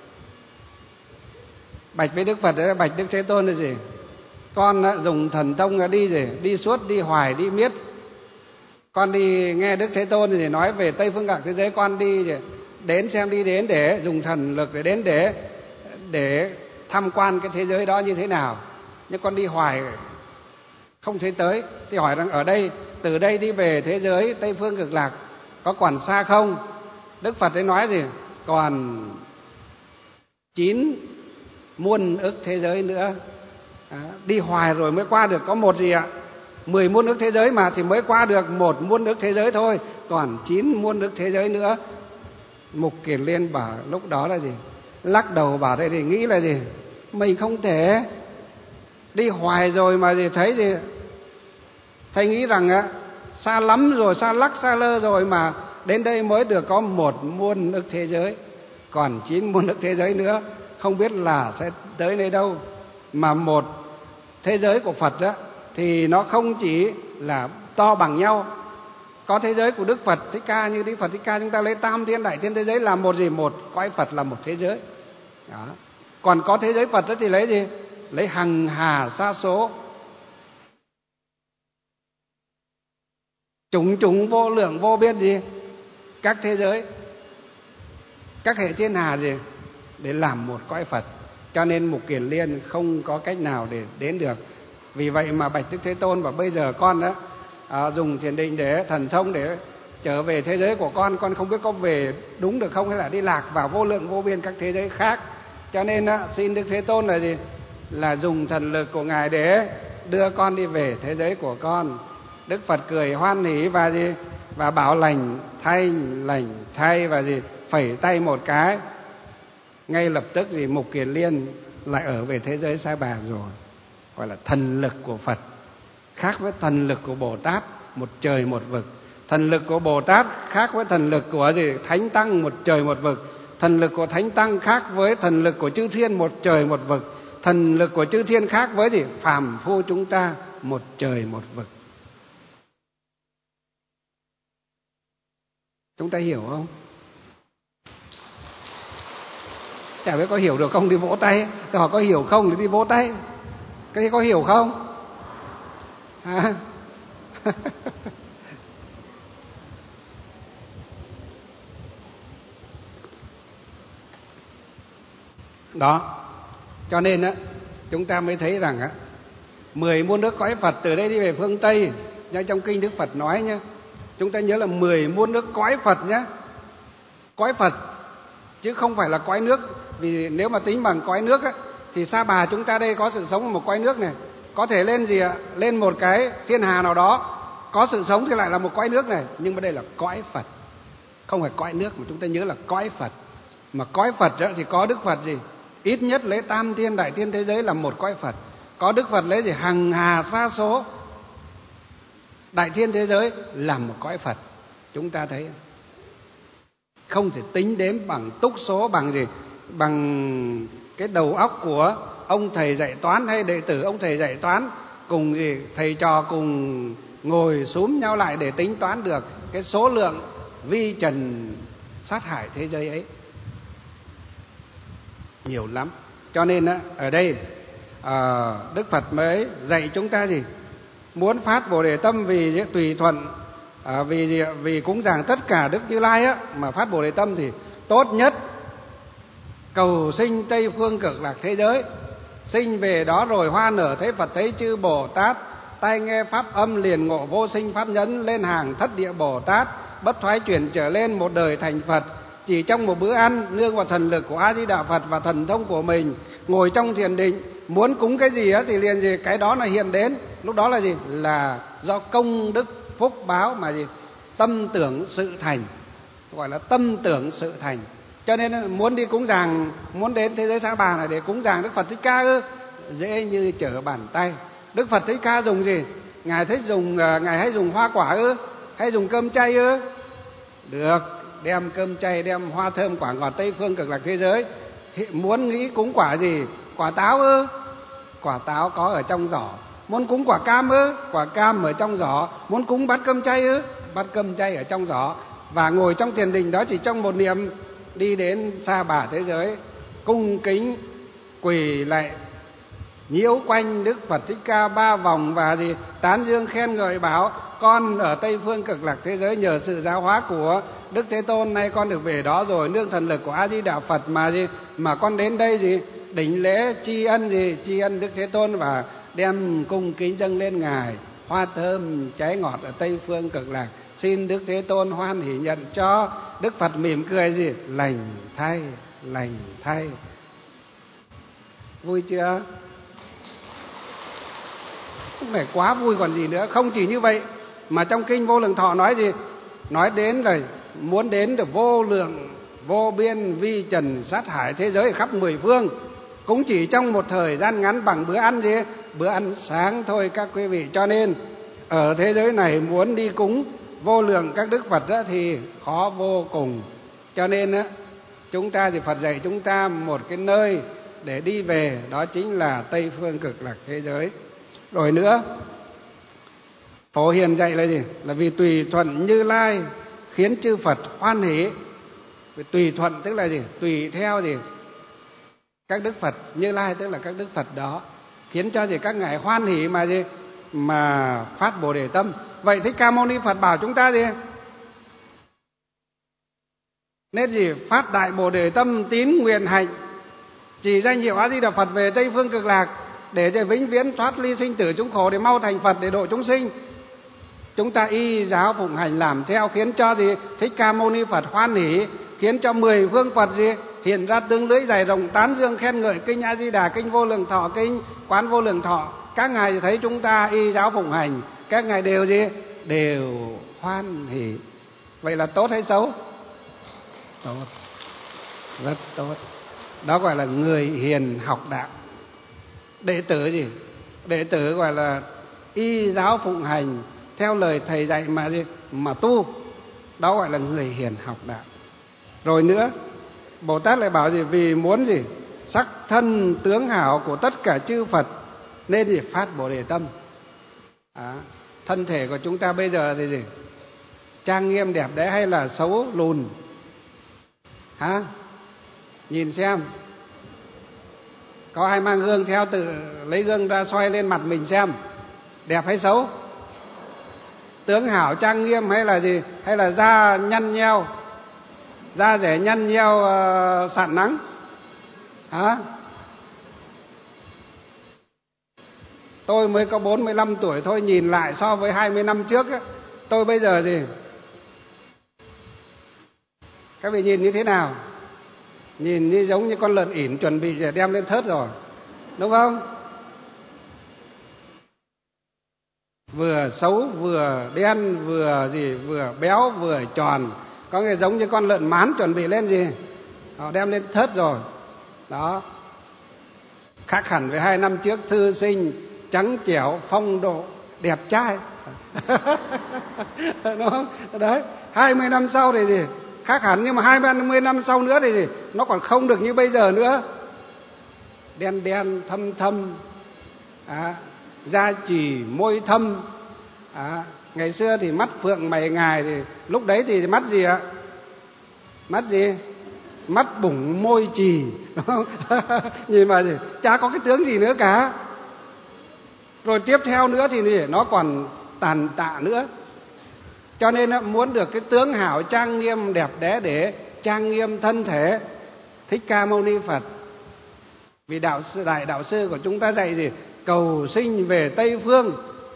bạch với Đức Phật đấy, bạch Đức Thế Tôn là gì? Con đã dùng thần thông đi gì? Đi suốt, đi hoài, đi miết. Con đi nghe Đức Thế Tôn thì nói về Tây phương cực thế giới, con đi gì? Đến xem đi đến để dùng thần lực để đến để để tham quan cái thế giới đó như thế nào. Nhưng con đi hoài không thấy tới. Thì hỏi rằng ở đây, từ đây đi về thế giới Tây phương cực lạc có còn xa không? Đức Phật ấy nói gì? Còn chín muôn ức thế giới nữa. À, đi hoài rồi mới qua được có một gì ạ? Mười muôn ức thế giới mà thì mới qua được một muôn ức thế giới thôi. Còn chín muôn ức thế giới nữa. Mục Kiền Liên bảo lúc đó là gì? Lắc đầu bảo đây thì nghĩ là gì? Mình không thể đi hoài rồi mà gì thấy gì? Thầy nghĩ rằng á, xa lắm rồi, xa lắc xa lơ rồi mà đến đây mới được có một muôn ức thế giới. Còn chín muôn ức thế giới nữa không biết là sẽ tới nơi đâu. Mà một thế giới của Phật á, thì nó không chỉ là to bằng nhau. Có thế giới của Đức Phật Thích Ca, như Đức Phật Thích Ca chúng ta lấy tam thiên đại thiên thế giới là một gì? Một cõi Phật là một thế giới đó. Còn có thế giới Phật đó thì lấy gì? Lấy hằng hà sa số, chủng chủng vô lượng vô biên gì? Các thế giới, các hệ thiên hà gì? Để làm một cõi Phật. Cho nên Mục Kiền Liên không có cách nào để đến được. Vì vậy mà bạch Đức Thế Tôn bảo bây giờ con đó à, dùng thiền định để thần thông để trở về thế giới của con. Con không biết có về đúng được không, hay là đi lạc vào vô lượng vô biên các thế giới khác. Cho nên á, xin Đức Thế Tôn là gì? Là dùng thần lực của Ngài để đưa con đi về thế giới của con. Đức Phật cười hoan hỉ và gì? Và bảo lành thay, lành thay và gì? Phẩy tay một cái. Ngay lập tức gì? Mục Kiền Liên lại ở về thế giới Sa Bà rồi. Gọi là thần lực của Phật khác với thần lực của Bồ Tát, một trời một vực. Thần lực của Bồ Tát khác với thần lực của gì? Thánh Tăng, một trời một vực. Thần lực của Thánh Tăng khác với thần lực của chư thiên, một trời một vực. Thần lực của chư thiên khác với gì? Phàm phu chúng ta, một trời một vực. Chúng ta hiểu không? Chả biết có hiểu được không đi vỗ tay. Tôi hỏi có hiểu không thì đi vỗ tay. Cái này có hiểu không? Hả? Đó. Cho nên á, chúng ta mới thấy rằng á, mười muôn nước cõi Phật từ đây đi về phương Tây. Trong kinh Đức Phật nói nhá, chúng ta nhớ là mười muôn nước cõi Phật nhá. Cõi Phật chứ không phải là cõi nước. Vì nếu mà tính bằng cõi nước á, thì Sa Bà chúng ta đây có sự sống ở một cõi nước này, có thể lên gì ạ? Lên một cái thiên hà nào đó có sự sống thì lại là một cõi nước này, nhưng mà đây là cõi Phật, không phải cõi nước, mà chúng ta nhớ là cõi Phật. Mà cõi Phật đó thì có Đức Phật gì? Ít nhất lấy tam thiên đại thiên thế giới là một cõi Phật. Có Đức Phật lấy gì? Hằng hà sa số đại thiên thế giới là một cõi Phật. Chúng ta thấy không thể tính đếm bằng túc số, bằng gì? Bằng cái đầu óc của ông thầy dạy toán hay đệ tử ông thầy dạy toán cùng gì thầy trò cùng ngồi xúm nhau lại để tính toán được cái số lượng vi trần sát hại thế giới ấy. Nhiều lắm. Cho nên á, ở đây à, Đức Phật mới dạy chúng ta gì? Muốn phát Bồ Đề tâm vì tùy thuận, à, vì gì? Vì cúng dường tất cả Đức Như Lai á, mà phát Bồ Đề tâm thì tốt nhất cầu sinh Tây phương Cực Lạc thế giới. Sinh về đó rồi hoa nở thấy Phật thấy chư Bồ Tát, tai nghe pháp âm liền ngộ vô sinh pháp nhẫn, lên hàng thất địa Bồ Tát, bất thoái chuyển trở lên một đời thành Phật. Chỉ trong một bữa ăn, nương vào thần lực của A Di Đà Phật và thần thông của mình, ngồi trong thiền định, muốn cúng cái gì á thì liền gì cái đó là hiện đến. Lúc đó là gì? Là do công đức phúc báo mà gì? Tâm tưởng sự thành, gọi là tâm tưởng sự thành. Cho nên muốn đi cúng dường, muốn đến thế giới Sa Bà này để cúng dường Đức Phật Thích Ca ư? Dễ như trở bàn tay. Đức Phật Thích Ca dùng gì? Ngài thích dùng, ngài hay dùng hoa quả ư? Hay dùng cơm chay ư? Được, đem cơm chay, đem hoa thơm quả ngọt Tây phương Cực Lạc thế giới. Muốn nghĩ cúng quả gì? Quả táo ư? Quả táo có ở trong giỏ. Muốn cúng quả cam ư? Quả cam ở trong giỏ. Muốn cúng bát cơm chay ư? Bát cơm chay ở trong giỏ. Và ngồi trong thiền định đó chỉ trong một niệm, đi đến Sa Bà thế giới, cung kính quỳ lạy nhiễu quanh Đức Phật Thích Ca ba vòng và gì tán dương khen ngợi bảo con ở Tây phương Cực Lạc thế giới nhờ sự giáo hóa của Đức Thế Tôn, nay con được về đó rồi, nương thần lực của A Di Đà Phật mà gì mà con đến đây gì đảnh lễ tri ân gì tri ân Đức Thế Tôn và đem cung kính dâng lên ngài hoa thơm trái ngọt ở Tây phương Cực Lạc. Xin Đức Thế Tôn hoan hỷ nhận cho. Đức Phật mỉm cười gì? Lành thay, lành thay. Vui chưa? Không phải quá vui còn gì nữa. Không chỉ như vậy mà trong kinh Vô Lượng Thọ nói gì? Nói đến là muốn đến được vô lượng vô biên vi trần sát hải thế giới khắp mười phương, cũng chỉ trong một thời gian ngắn bằng bữa ăn gì? Bữa ăn sáng thôi các quý vị. Cho nên ở thế giới này muốn đi cúng vô lượng các Đức Phật đó thì khó vô cùng. Cho nên á, chúng ta thì Phật dạy chúng ta một cái nơi để đi về, đó chính là Tây phương Cực Lạc thế giới. Rồi nữa, Phổ Hiền dạy là gì? Là vì tùy thuận Như Lai khiến chư Phật hoan hỷ. Vì tùy thuận tức là gì? Tùy theo gì? Các Đức Phật Như Lai tức là các Đức Phật đó, khiến cho gì các ngài hoan hỷ mà gì? Mà phát Bồ Đề tâm. Vậy Thích Ca Mâu Ni Phật bảo chúng ta gì? Nên gì? Phát đại Bồ Đề tâm tín nguyện hạnh, chỉ danh hiệu A Di Đà Phật về Tây phương Cực Lạc, để để vĩnh viễn thoát ly sinh tử chúng khổ, để mau thành Phật để độ chúng sinh. Chúng ta y giáo phụng hành làm theo, khiến cho gì? Thích Ca Mâu Ni Phật hoan hỷ, khiến cho mười phương Phật gì? Hiện ra tướng lưỡi dài rộng tán dương khen ngợi kinh A Di Đà, kinh Vô Lượng Thọ, kinh Quán Vô Lượng Thọ. Các ngài thấy chúng ta y giáo phụng hành, các ngài đều gì? Đều hoan hỷ. Vậy là tốt hay xấu? Tốt, rất tốt. Đó gọi là người hiền học đạo. Đệ tử gì? Đệ tử gọi là y giáo phụng hành theo lời thầy dạy mà gì? Mà tu. Đó gọi là người hiền học đạo. Rồi nữa, Bồ Tát lại bảo gì? Vì muốn gì? Sắc thân tướng hảo của tất cả chư Phật nên gì? Phát Bồ Đề tâm. À, thân thể của chúng ta bây giờ thì gì? Trang nghiêm đẹp đẽ hay là xấu lùn? Hả? Nhìn xem. Có ai mang gương theo, tự lấy gương ra xoay lên mặt mình xem đẹp hay xấu? Tướng hảo trang nghiêm hay là gì? Hay là da nhăn nheo, da rẻ nhăn nheo uh, sạn nắng? Hả? Tôi mới có bốn mươi lăm tuổi thôi, nhìn lại so với hai mươi năm trước á, tôi bây giờ gì? Các vị nhìn như thế nào? nhìn như giống như con lợn ỉn chuẩn bị để đem lên thớt rồi, đúng không? Vừa xấu vừa đen, vừa gì vừa béo vừa tròn, có người giống như con lợn mán chuẩn bị lên gì họ đem lên thớt rồi. Đó, khác hẳn với hai năm trước, thư sinh trắng trẻo phong độ đẹp trai. Đúng không? Đấy, hai mươi năm sau thì gì khác hẳn, nhưng mà hai mươi năm sau nữa thì gì nó còn không được như bây giờ nữa. Đen đen thâm thâm, à, da chỉ môi thâm, à, ngày xưa thì mắt phượng mày ngài, thì lúc đấy thì mắt gì ạ? Mắt gì? Mắt bủng môi chì, đúng không? Nhìn mà gì chả có cái tướng gì nữa cả. Rồi tiếp theo nữa thì gì nó còn tàn tạ nữa. Cho nên muốn được cái tướng hảo trang nghiêm đẹp đẽ để trang nghiêm thân thể, Thích Ca Mâu Ni Phật, vì đạo sư đại đạo sư của chúng ta dạy gì? Cầu sinh về Tây Phương.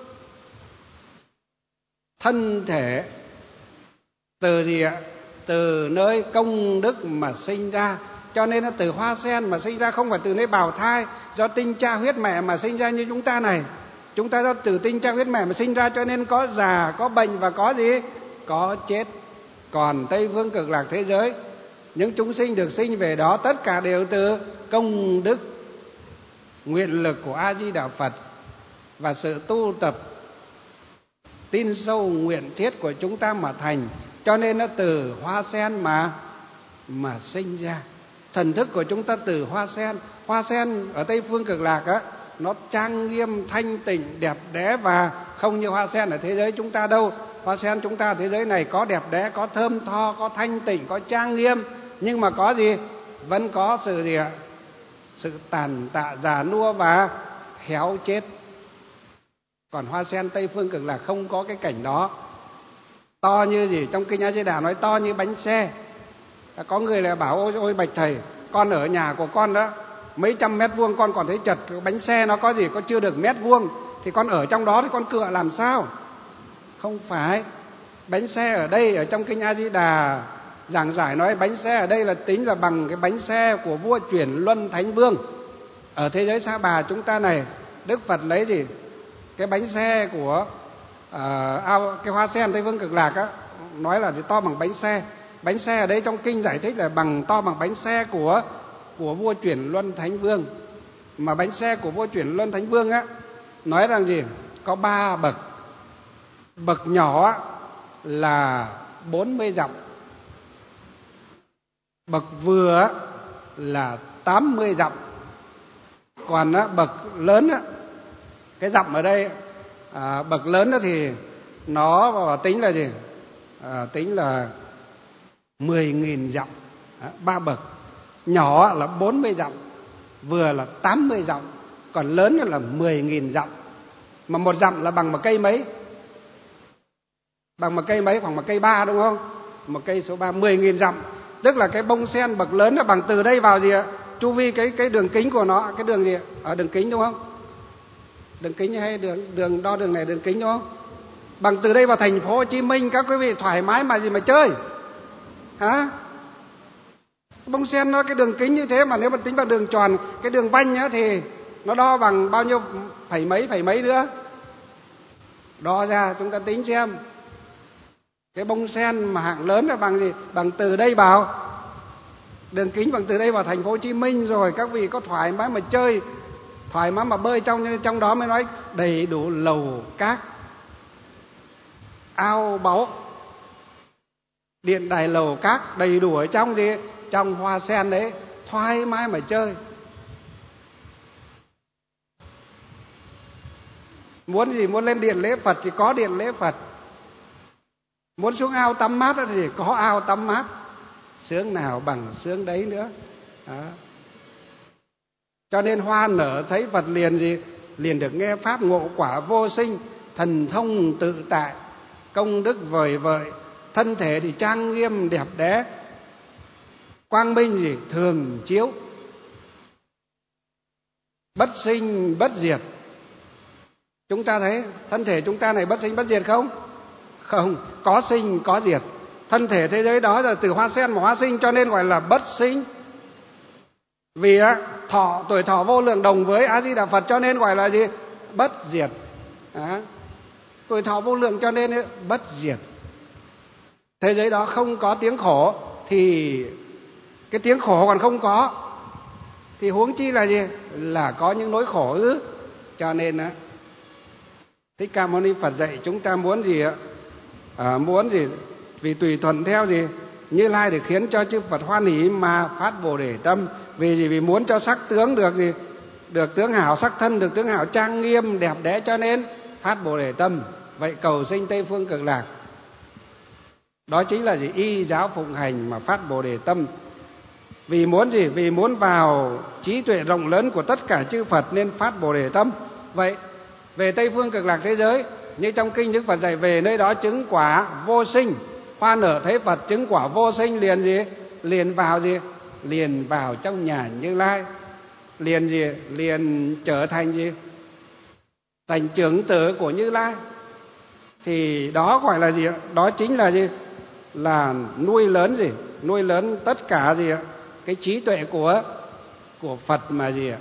Thân thể từ gì ạ? Từ nơi công đức mà sinh ra. Cho nên nó từ hoa sen mà sinh ra, không phải từ nơi bào thai do tinh cha huyết mẹ mà sinh ra như chúng ta này. Chúng ta do từ tinh cha huyết mẹ mà sinh ra, cho nên có già, có bệnh và có gì? Có chết. Còn Tây Phương Cực Lạc thế giới, những chúng sinh được sinh về đó tất cả đều từ công đức, nguyện lực của A Di Đà Phật và sự tu tập tin sâu nguyện thiết của chúng ta mà thành. Cho nên nó từ hoa sen mà mà sinh ra. Thần thức của chúng ta từ hoa sen. Hoa sen ở Tây Phương Cực Lạc á, nó trang nghiêm thanh tịnh đẹp đẽ, và không như hoa sen ở thế giới chúng ta đâu. Hoa sen chúng ta ở thế giới này có đẹp đẽ, có thơm tho, có thanh tịnh, có trang nghiêm, nhưng mà có gì? Vẫn có sự gì ạ? Sự tàn tạ già nua và héo chết. Còn hoa sen Tây Phương Cực Lạc không có cái cảnh đó. To như gì? Trong Kinh A Di Đà nói to như bánh xe. Có người lại bảo ôi ôi bạch thầy, con ở nhà của con đó mấy trăm mét vuông con còn thấy chật, bánh xe nó có gì có chưa được mét vuông, thì con ở trong đó thì con cựa làm sao? Không phải. Bánh xe ở đây, ở trong Kinh A Di Đà giảng giải nói bánh xe ở đây là tính là bằng cái bánh xe của vua Chuyển Luân Thánh Vương. Ở thế giới Sa Bà chúng ta này, Đức Phật lấy gì? Cái bánh xe của uh, cái hoa sen Tây Phương Cực Lạc á, nói là to bằng bánh xe. Bánh xe ở đây trong kinh giải thích là bằng to bằng bánh xe của của vua Chuyển Luân Thánh Vương. Mà bánh xe của vua Chuyển Luân Thánh Vương á, nói rằng gì? Có ba bậc. Bậc nhỏ á, là bốn mươi dặm. Bậc vừa á, là tám mươi dặm. Còn á, bậc lớn á, cái dặm ở đây à, bậc lớn đó thì nó tính là gì? À, tính là mười nghìn dặm. À, ba bậc. Nhỏ là bốn mươi dặm, vừa là tám mươi dặm, còn lớn là mười nghìn dặm. Mà một dặm là bằng một cây mấy? Bằng một cây mấy? Khoảng một cây ba, đúng không? Một cây số ba, mười nghìn dặm. Tức là cái bông sen bậc lớn là bằng từ đây vào gì ạ? Chu vi cái cái đường kính của nó, cái đường gì ạ? Ở đường kính, đúng không? Đường kính hay đường đường đo đường này đường kính, đúng không? Bằng từ đây vào thành phố Hồ Chí Minh, các quý vị thoải mái mà gì mà chơi. Hả? Bông sen nó cái đường kính như thế, mà nếu mà tính bằng đường tròn, cái đường vanh á, thì nó đo bằng bao nhiêu phẩy mấy phẩy mấy nữa. Đo ra chúng ta tính xem. Cái bông sen mà hạng lớn là bằng gì? Bằng từ đây vào đường kính, bằng từ đây vào thành phố Hồ Chí Minh, rồi các vị có thoải mái mà chơi, thoải mái mà bơi trong trong đó, mới nói đầy đủ lầu cát, ao báu, điện đài lầu cát đầy đủ ở trong gì? Trong hoa sen đấy, thoải mái mà chơi. Muốn gì? Muốn lên điện lễ Phật thì có điện lễ Phật. Muốn xuống ao tắm mát thì có ao tắm mát. Sướng nào bằng sướng đấy nữa. Đó. Cho nên hoa nở thấy Phật liền gì? Liền được nghe pháp ngộ quả vô sinh, thần thông tự tại, công đức vời vợi, thân thể thì trang nghiêm đẹp đẽ, quang minh gì? Thường chiếu, bất sinh bất diệt. Chúng ta thấy thân thể chúng ta này bất sinh bất diệt không? Không, có sinh có diệt. Thân thể thế giới đó là từ hoa sen mà hóa sinh, cho nên gọi là bất sinh Vì á, thọ tuổi thọ vô lượng đồng với A Di Đà Phật cho nên gọi là gì? Bất diệt. Đó. Tuổi thọ vô lượng cho nên bất diệt. Thế giới đó không có tiếng khổ thì cái tiếng khổ còn không có thì huống chi là gì? Là có những nỗi khổ ư? Cho nên á, Thích Ca Mâu Ni Phật dạy chúng ta muốn gì ạ? À, muốn gì? Vì tùy thuận theo gì? Như Lai để khiến cho chư Phật hoan hỷ mà phát Bồ Đề tâm. Vì gì? Vì muốn cho sắc tướng được gì? Được tướng hảo, sắc thân được tướng hảo trang nghiêm đẹp đẽ cho nên phát Bồ Đề tâm. Vậy cầu sinh Tây Phương Cực Lạc. Đó chính là gì? Y giáo phụng hành mà phát Bồ Đề tâm. Vì muốn gì? Vì muốn vào trí tuệ rộng lớn của tất cả chư Phật nên phát Bồ Đề tâm. Vậy về Tây Phương Cực Lạc thế giới, như trong kinh Đức Phật dạy, về nơi đó chứng quả vô sinh, hoa nở thấy Phật chứng quả vô sinh liền gì? Liền vào gì? Liền vào trong nhà Như Lai. Liền gì? Liền trở thành gì? Thành trưởng tử của Như Lai. Thì đó gọi là gì? Đó chính là gì? Là nuôi lớn gì? Nuôi lớn tất cả gì? Cái trí tuệ của của Phật mà gì ạ?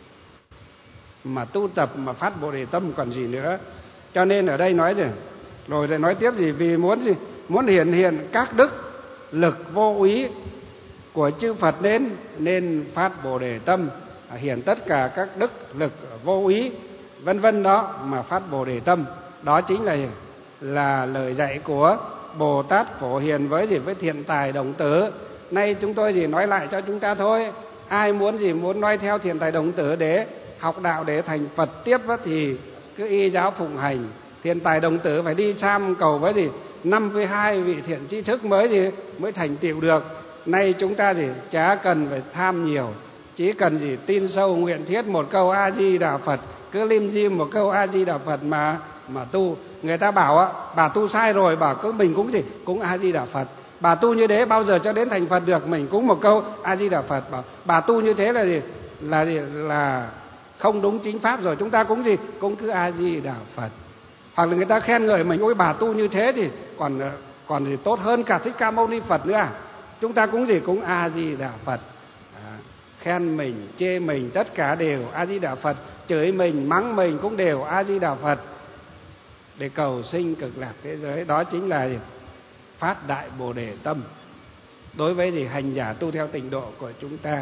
Mà tu tập mà phát Bồ Đề tâm còn gì nữa. Cho nên ở đây nói gì? Rồi lại nói tiếp gì? Vì muốn gì? Muốn hiển hiện các đức lực vô úy của chư Phật nên nên phát Bồ Đề tâm, hiển tất cả các đức lực vô úy vân vân đó mà phát Bồ Đề tâm. Đó chính là là lời dạy của Bồ Tát Phổ Hiền với gì? Với Thiện Tài Đồng Tử. Nay chúng tôi chỉ nói lại cho chúng ta thôi. Ai muốn gì? Muốn nói theo Thiện Tài Đồng Tử để học đạo để thành Phật tiếp thì cứ y giáo phụng hành. Thiện Tài Đồng Tử phải đi tham cầu với gì? năm mươi hai vị thiện tri thức mới gì? Mới thành tựu được. Nay chúng ta gì? Chả cần phải tham nhiều, chỉ cần gì? Tin sâu nguyện thiết một câu A Di Đà Phật, cứ lim dim một câu A Di Đà Phật mà mà tu. Người ta bảo á, bà tu sai rồi, bảo cứ mình cũng gì? Cũng A Di Đà Phật. Bà tu như thế bao giờ cho đến thành Phật được? Mình cũng một câu A Di Đà Phật. Bảo bà tu như thế là gì? Là gì? Là không đúng chính pháp rồi. Chúng ta cũng gì? Cũng cứ A Di Đà Phật. Hoặc là người ta khen ngợi mình, ôi bà tu như thế thì còn còn gì tốt hơn cả Thích Ca Mâu Ni Phật nữa à? Chúng ta cũng gì? Cũng A Di Đà Phật. À, khen mình, chê mình tất cả đều A Di Đà Phật, chửi mình, mắng mình cũng đều A Di Đà Phật. Để cầu sinh cực lạc thế giới, đó chính là phát đại Bồ Đề tâm đối với gì? Hành giả tu theo tịnh độ của chúng ta.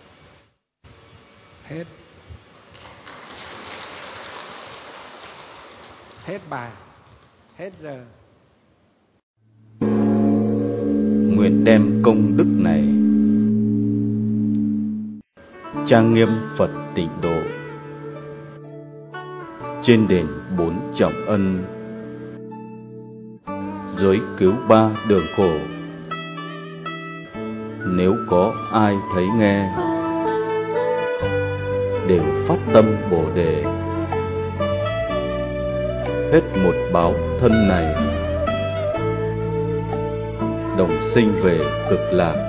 Hết. Hết bài. Hết giờ. Nguyện đem công đức này trang nghiêm Phật tịnh độ, trên đền bốn trọng ân, dưới cứu ba đường khổ. Nếu có ai thấy nghe, đều phát tâm Bồ Đề, hết một báo thân này, đồng sinh về cực lạc.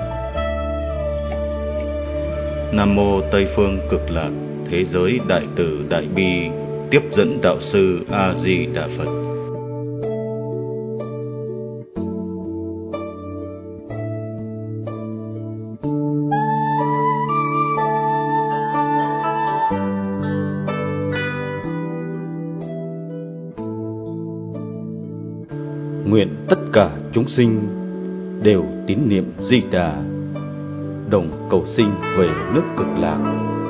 Nam mô Tây Phương Cực Lạc Thế Giới Đại Từ Đại Bi Tiếp dẫn Đạo Sư A Di Đà Phật. Nguyện tất cả chúng sinh đều tín niệm Di Đà, đồng cầu sinh về nước Cực Lạc.